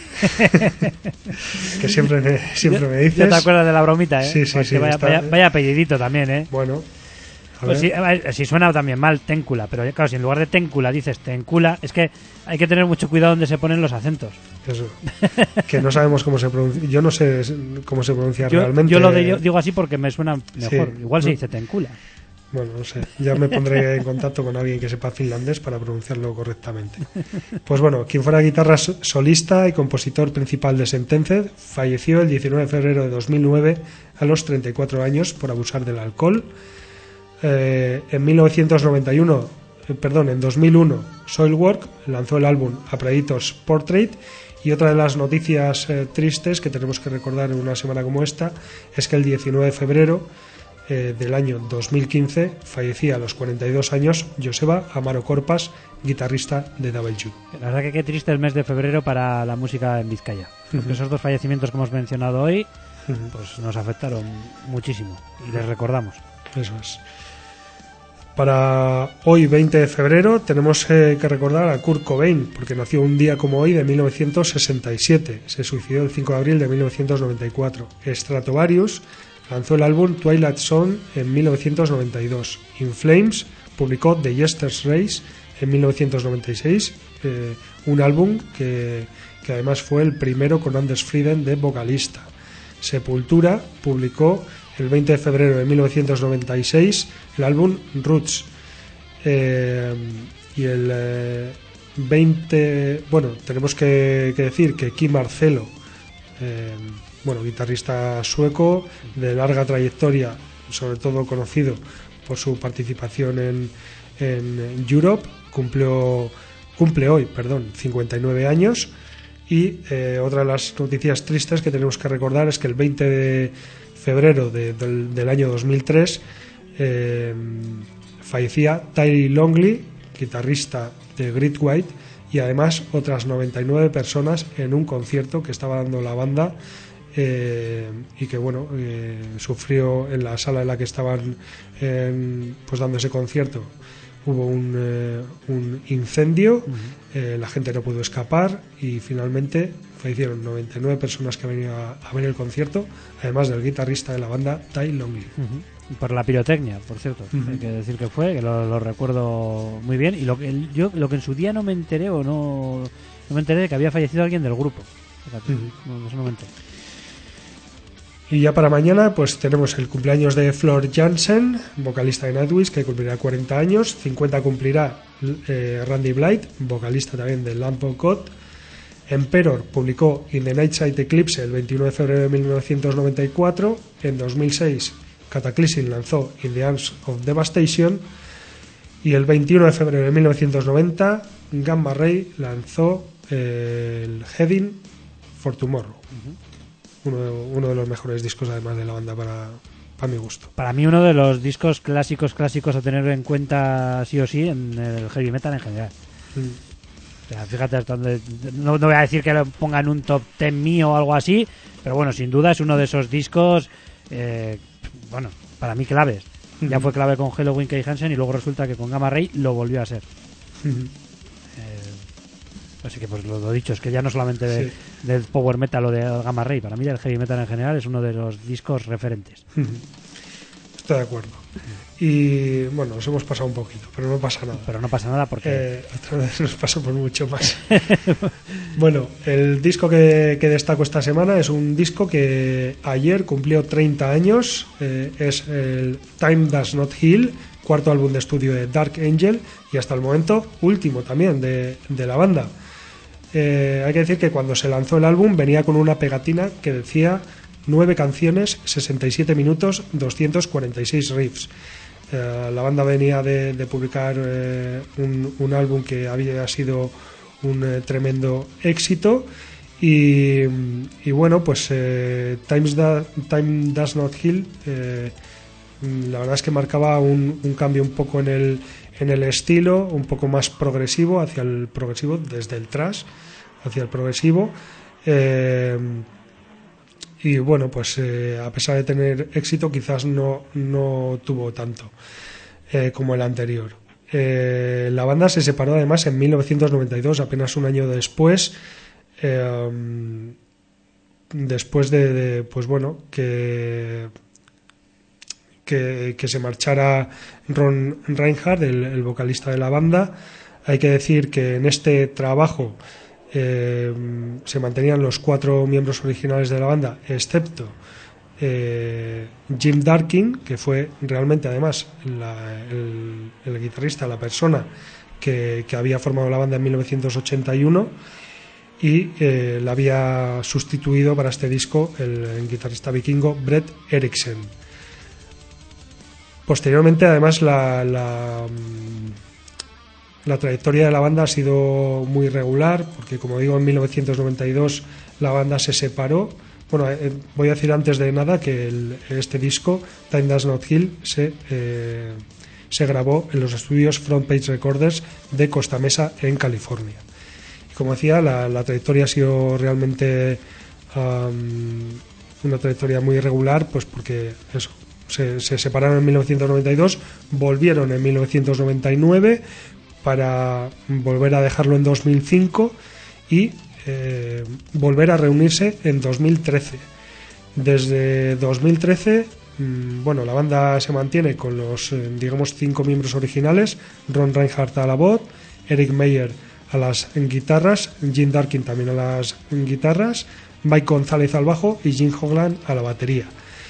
que siempre me, siempre me dices. Ya te acuerdas de la bromita, ¿eh? Sí, sí, sí. Vaya, está, vaya, vaya apellidito también, ¿eh? Bueno. Pues sí, sí, suena también mal, Téncula, pero claro, si en lugar de Téncula dices Tencula, es que hay que tener mucho cuidado donde se ponen los acentos. Eso, que no sabemos cómo se pronuncia. Yo no sé cómo se pronuncia yo, realmente. Yo lo de, yo digo así porque me suena mejor. Sí, Igual no, se dice Tencula. Bueno, no sé. Ya me pondré en contacto con alguien que sepa finlandés para pronunciarlo correctamente. Pues bueno, quien fuera guitarra solista y compositor principal de Sentenced falleció el diecinueve de febrero de dos mil nueve a los treinta y cuatro años por abusar del alcohol. Eh, en mil novecientos noventa y uno, eh, perdón, en dos mil uno, Soilwork lanzó el álbum A Predator's Portrait. Y otra de las noticias eh, tristes que tenemos que recordar en una semana como esta es que el diecinueve de febrero eh, del año dos mil quince fallecía a los cuarenta y dos años Joseba Amaro Corpas, guitarrista de W. La verdad que qué triste el mes de febrero para la música en Vizcaya, porque uh-huh. esos dos fallecimientos que hemos mencionado hoy uh-huh. pues nos afectaron muchísimo y les recordamos. Eso es. Para hoy, veinte de febrero, tenemos eh, que recordar a Kurt Cobain, porque nació un día como hoy de mil novecientos sesenta y siete. Se suicidó el cinco de abril de mil novecientos noventa y cuatro. Stratovarius lanzó el álbum Twilight Zone en mil novecientos noventa y dos. In Flames publicó The Yester's Race en mil novecientos noventa y seis, eh, un álbum que, que además fue el primero con Anders Fridén de vocalista. Sepultura publicó el veinte de febrero de mil novecientos noventa y seis el álbum Roots, eh, y el eh, veinte, bueno, tenemos que, que decir que Kim Marcello, eh, bueno, guitarrista sueco de larga trayectoria, sobre todo conocido por su participación en, en Europe, cumplió, cumple hoy, perdón, cincuenta y nueve años. Y eh, otra de las noticias tristes que tenemos que recordar es que el veinte de febrero de, del, del año dos mil tres eh, fallecía Ty Longley, guitarrista de Great White, y además otras noventa y nueve personas en un concierto que estaba dando la banda, eh, y que bueno, eh, sufrió en la sala en la que estaban eh, pues dando ese concierto. Hubo un, eh, un incendio, uh-huh. eh, la gente no pudo escapar y finalmente fallecieron noventa y nueve personas que venían a, a ver el concierto, además del guitarrista de la banda, Ty Longley. Uh-huh. Por la pirotecnia, por cierto, uh-huh. hay que decir que fue, que lo, lo recuerdo muy bien. Y lo que el, yo lo que en su día no me enteré o no, no me enteré de que había fallecido alguien del grupo. Fíjate, uh-huh. no, eso no me enteré. Y ya para mañana pues tenemos el cumpleaños de Floor Jansen, vocalista de Nightwish, que cumplirá cuarenta años. cincuenta cumplirá eh, Randy Blythe, vocalista también de Lamb of God. Emperor publicó In the Nightside Eclipse el veintiuno de febrero de mil novecientos noventa y cuatro. En dos mil seis Cataclysm lanzó In the Arms of Devastation. Y el veintiuno de febrero de mil novecientos noventa Gamma Ray lanzó eh, el Heading for Tomorrow. Uh-huh. Uno de, uno de los mejores discos además de la banda para, para mi gusto. Para mí uno de los discos clásicos clásicos a tener en cuenta sí o sí en el heavy metal en general. Mm. O sea, fíjate hasta donde, no, no voy a decir que lo pongan un top diez mío o algo así, pero bueno, sin duda es uno de esos discos, eh, bueno, para mí claves. Mm-hmm. Ya fue clave con Helloween Kay Hansen y luego resulta que con Gamma Ray lo volvió a ser. Mm-hmm. Así que pues lo, lo dicho, es que ya no solamente de, sí. del power metal o de Gamma Ray, para mí el heavy metal en general es uno de los discos referentes. Estoy de acuerdo. Y bueno, nos hemos pasado un poquito, pero no pasa nada. Pero no pasa nada porque... Eh, otra vez nos pasó por mucho más. Bueno, el disco que, que destaco esta semana es un disco que ayer cumplió treinta años, eh, es el Time Does Not Heal, cuarto álbum de estudio de Dark Angel y hasta el momento último también de, de la banda. Eh, hay que decir que cuando se lanzó el álbum venía con una pegatina que decía nueve canciones, sesenta y siete minutos, doscientos cuarenta y seis riffs. Eh, la banda venía de, de publicar eh, un, un álbum que había sido un eh, tremendo éxito y, y bueno, pues eh, Times da, Time Does Not Heal, eh, la verdad es que marcaba un, un cambio un poco en el en el estilo, un poco más progresivo, hacia el progresivo, desde el thrash hacia el progresivo, eh, y bueno, pues eh, a pesar de tener éxito quizás no, no tuvo tanto eh, como el anterior. Eh, la banda se separó además en mil novecientos noventa y dos, apenas un año después, eh, después de, de pues bueno, que Que, que se marchara Ron Reinhardt, el, el vocalista de la banda. Hay que decir que en este trabajo eh, se mantenían los cuatro miembros originales de la banda, excepto eh, Jim Darkin, que fue realmente además la, el, el guitarrista, la persona que, que había formado la banda en mil novecientos ochenta y uno, y eh, la había sustituido para este disco el, el guitarrista vikingo Brett Eriksen. Posteriormente, además, la, la, la trayectoria de la banda ha sido muy regular, porque, como digo, en mil novecientos noventa y dos la banda se separó. Bueno, eh, voy a decir antes de nada que el, este disco, Time Does Not Heal, se, eh, se grabó en los estudios Front Page Recorders de Costa Mesa, en California. Y como decía, la, la trayectoria ha sido realmente um, una trayectoria muy irregular, pues porque eso, Se, se separaron en mil novecientos noventa y dos, volvieron en mil novecientos noventa y nueve para volver a dejarlo en dos mil cinco y eh, volver a reunirse en dos mil trece. Desde dos mil trece mm, bueno, la banda se mantiene con los, eh, digamos, cinco miembros originales: Ron Reinhardt a la voz, Eric Meyer a las guitarras, Jim Darkin también a las guitarras, Mike González al bajo y Jim Hoglan a la batería.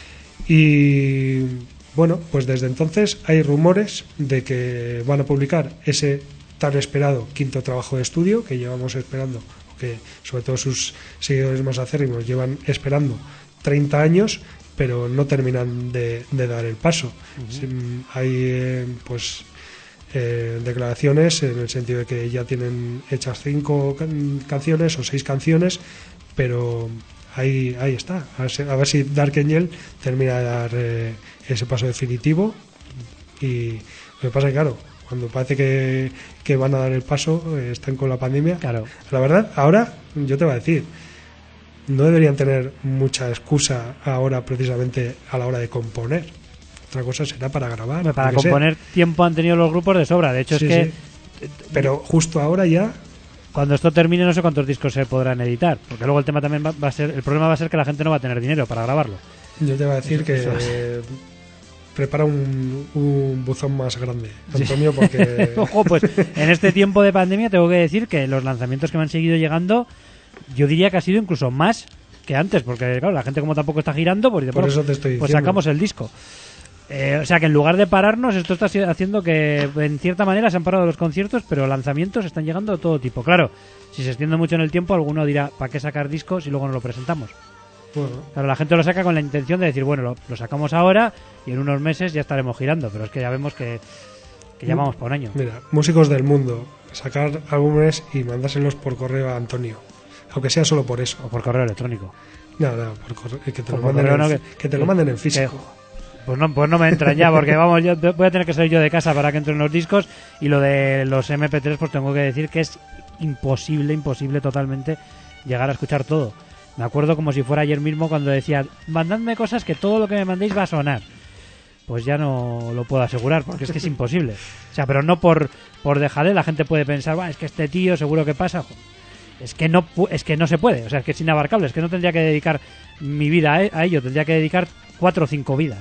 Y bueno, pues desde entonces hay rumores de que van a publicar ese tan esperado quinto trabajo de estudio que llevamos esperando, que sobre todo sus seguidores más acérrimos llevan esperando treinta años, pero no terminan de, de dar el paso. Uh-huh. Sí, hay eh, pues eh, declaraciones en el sentido de que ya tienen hechas cinco can- canciones o seis canciones, pero ahí ahí está, a ver si, a ver si Dark Angel termina de dar eh, ese paso definitivo. Y lo que pasa es que claro, cuando parece que, que van a dar el paso, eh, están con la pandemia. Claro. La verdad, ahora yo te voy a decir, no deberían tener mucha excusa ahora precisamente a la hora de componer. Otra cosa será para grabar. Bueno, para yo qué sé. componer tiempo han tenido los grupos de sobra. De hecho, Sí, es que sí. Pero justo ahora ya... cuando esto termine no sé cuántos discos se podrán editar, porque luego el tema también va, va a ser, el problema va a ser que la gente no va a tener dinero para grabarlo. Yo te voy a decir que Eso es. eh, prepara un, un buzón más grande, Antonio, porque... Ojo, pues en este tiempo de pandemia tengo que decir que los lanzamientos que me han seguido llegando, yo diría que ha sido incluso más que antes, porque claro, la gente como tampoco está girando, pues, dice, Por bueno, eso te estoy pues diciendo. sacamos el disco. Eh, o sea que en lugar de pararnos, esto está haciendo que en cierta manera se han parado los conciertos, pero lanzamientos están llegando de todo tipo. Claro, si se extiende mucho en el tiempo, alguno dirá, ¿para qué sacar discos y luego no lo presentamos? Bueno, Claro, la gente lo saca con la intención de decir, bueno, lo, lo sacamos ahora y en unos meses ya estaremos girando, pero es que ya vemos que, que ya vamos por un año. mira, músicos del mundo, sacar álbumes y mandárselos por correo a Antonio, aunque sea solo por eso. O por correo electrónico. No, no, por correo, que te O lo por manden, correo, en, no, que, que- te lo manden en físico. que- Pues no, pues no me entran ya, porque vamos, yo voy a tener que salir yo de casa para que entren los discos, y lo de los eme pe tres, pues tengo que decir que es imposible, imposible totalmente llegar a escuchar todo. Me acuerdo como si fuera ayer mismo cuando decía, mandadme cosas que todo lo que me mandéis va a sonar. Pues ya no lo puedo asegurar, porque es que es imposible. O sea, pero no por, por dejadez, la gente puede pensar, "Buah, es que este tío seguro que pasa". Es que no pu- es que no se puede, o sea, es que es inabarcable, es que no tendría que dedicar mi vida a, e- a ello, tendría que dedicar cuatro o cinco vidas.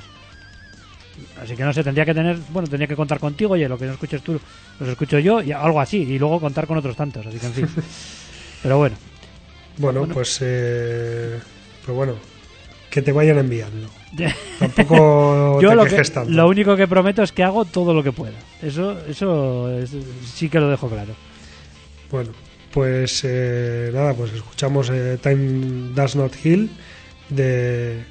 Así que no sé, tendría que tener, bueno, tendría que contar contigo, oye, lo que no escuches tú, los escucho yo, y algo así, y luego contar con otros tantos, así que en fin. Pero bueno, Bueno, Bueno. pues eh, pues bueno, que te vayan enviando. Tampoco yo te lo, quejes que, tanto. lo único que prometo es que hago todo lo que pueda. Eso eso es- sí que lo dejo claro. Bueno, pues eh, nada, pues escuchamos eh, Time Does Not Heal de,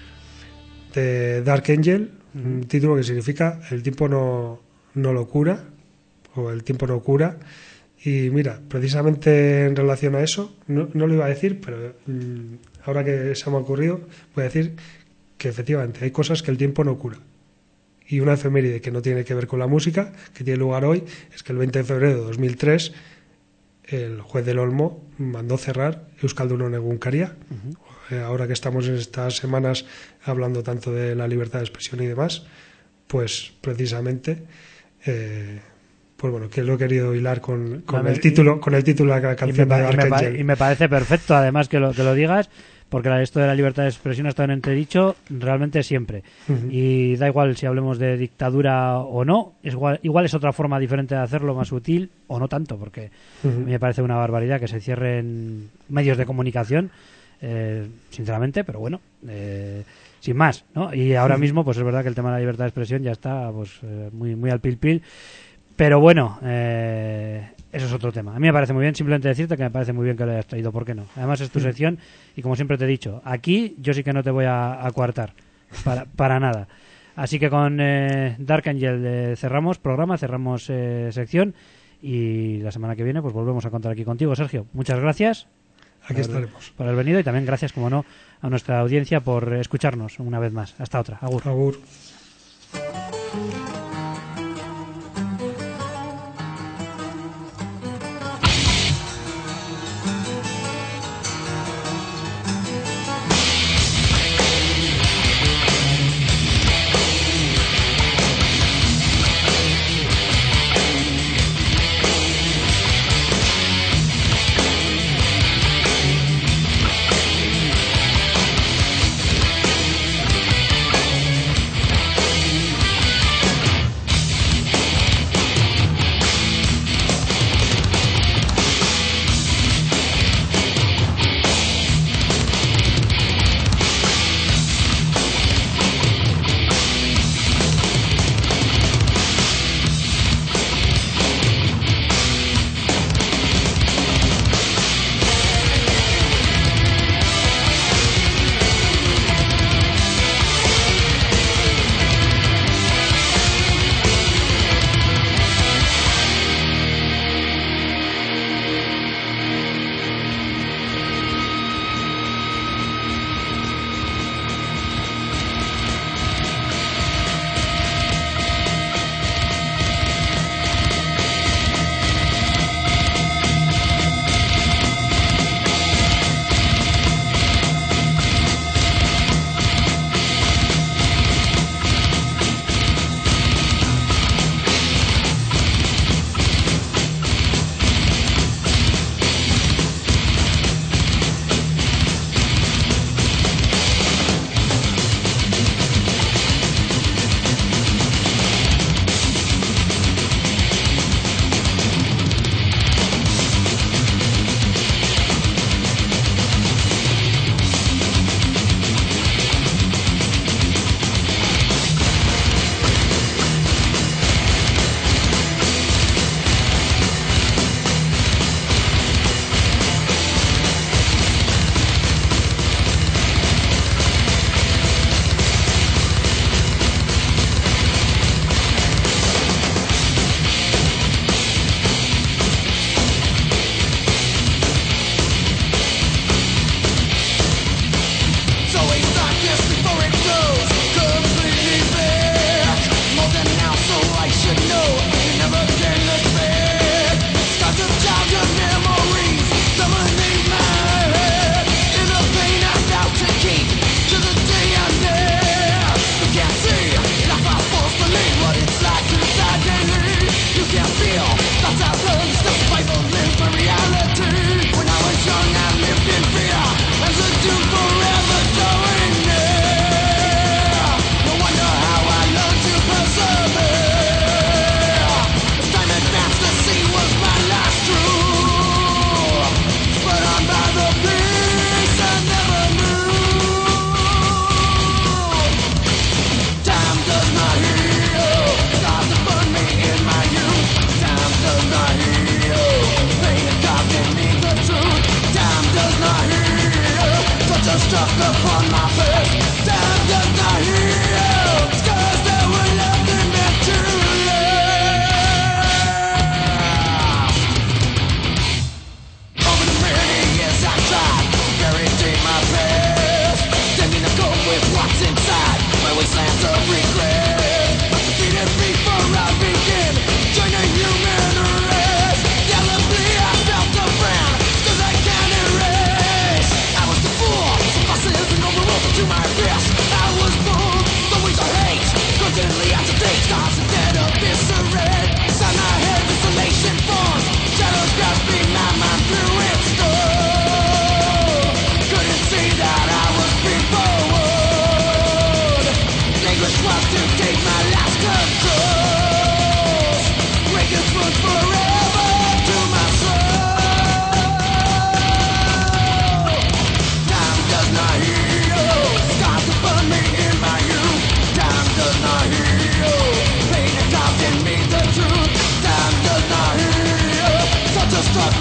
de Dark Angel, un título que significa el tiempo no, no lo cura, o el tiempo no cura. Y mira, precisamente en relación a eso, no, no lo iba a decir, pero mm, ahora que se me ha ocurrido, voy a decir que efectivamente hay cosas que el tiempo no cura. Y una efeméride que no tiene que ver con la música, que tiene lugar hoy, es que el veinte de febrero de dos mil tres el juez del Olmo mandó cerrar Euskaldunon Egunkaria. Uh-huh. Eh, ahora que estamos en estas semanas hablando tanto de la libertad de expresión y demás, pues precisamente... Eh, pues bueno, que lo he querido hilar con, con Vale, el título con el título de la Y canción me, de pa- y, me Dark pa- Angel. y me parece perfecto, además, que lo, que lo digas, porque la- esto de la libertad de expresión ha estado en entredicho realmente siempre. Ujú. Y da igual si hablemos de dictadura o no, es igual, igual es otra forma diferente de hacerlo, más sutil, o no tanto, porque Ujú. a mí me parece una barbaridad que se cierren medios de comunicación, eh, sinceramente, pero bueno, eh, sin más, ¿no? Y ahora mismo, pues es verdad que el tema de la libertad de expresión ya está pues eh, muy, muy al pil pil. Pero bueno, eh, eso es otro tema. A mí me parece muy bien, simplemente decirte que me parece muy bien que lo hayas traído, ¿por qué no? Además es tu sección y como siempre te he dicho, aquí yo sí que no te voy a, a coartar, para, para nada. Así que con eh, Dark Angel eh, cerramos programa, cerramos eh, sección y la semana que viene pues volvemos a contar aquí contigo, Sergio. Muchas gracias Aquí por- estaremos. por haber venido y también gracias, como no, a nuestra audiencia por escucharnos una vez más. Hasta otra. Agur. Agur.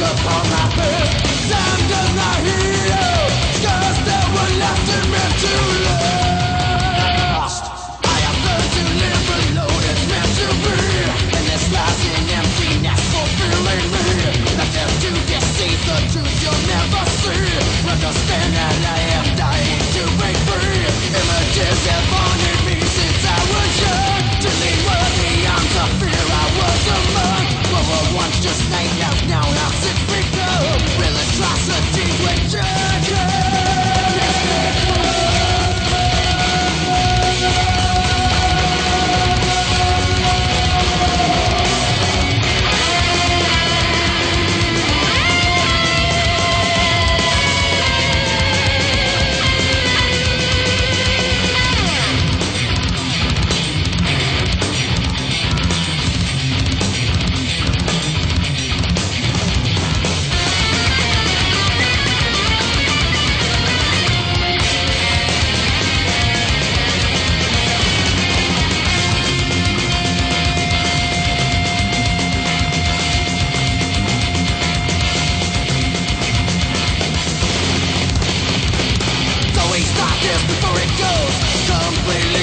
Completely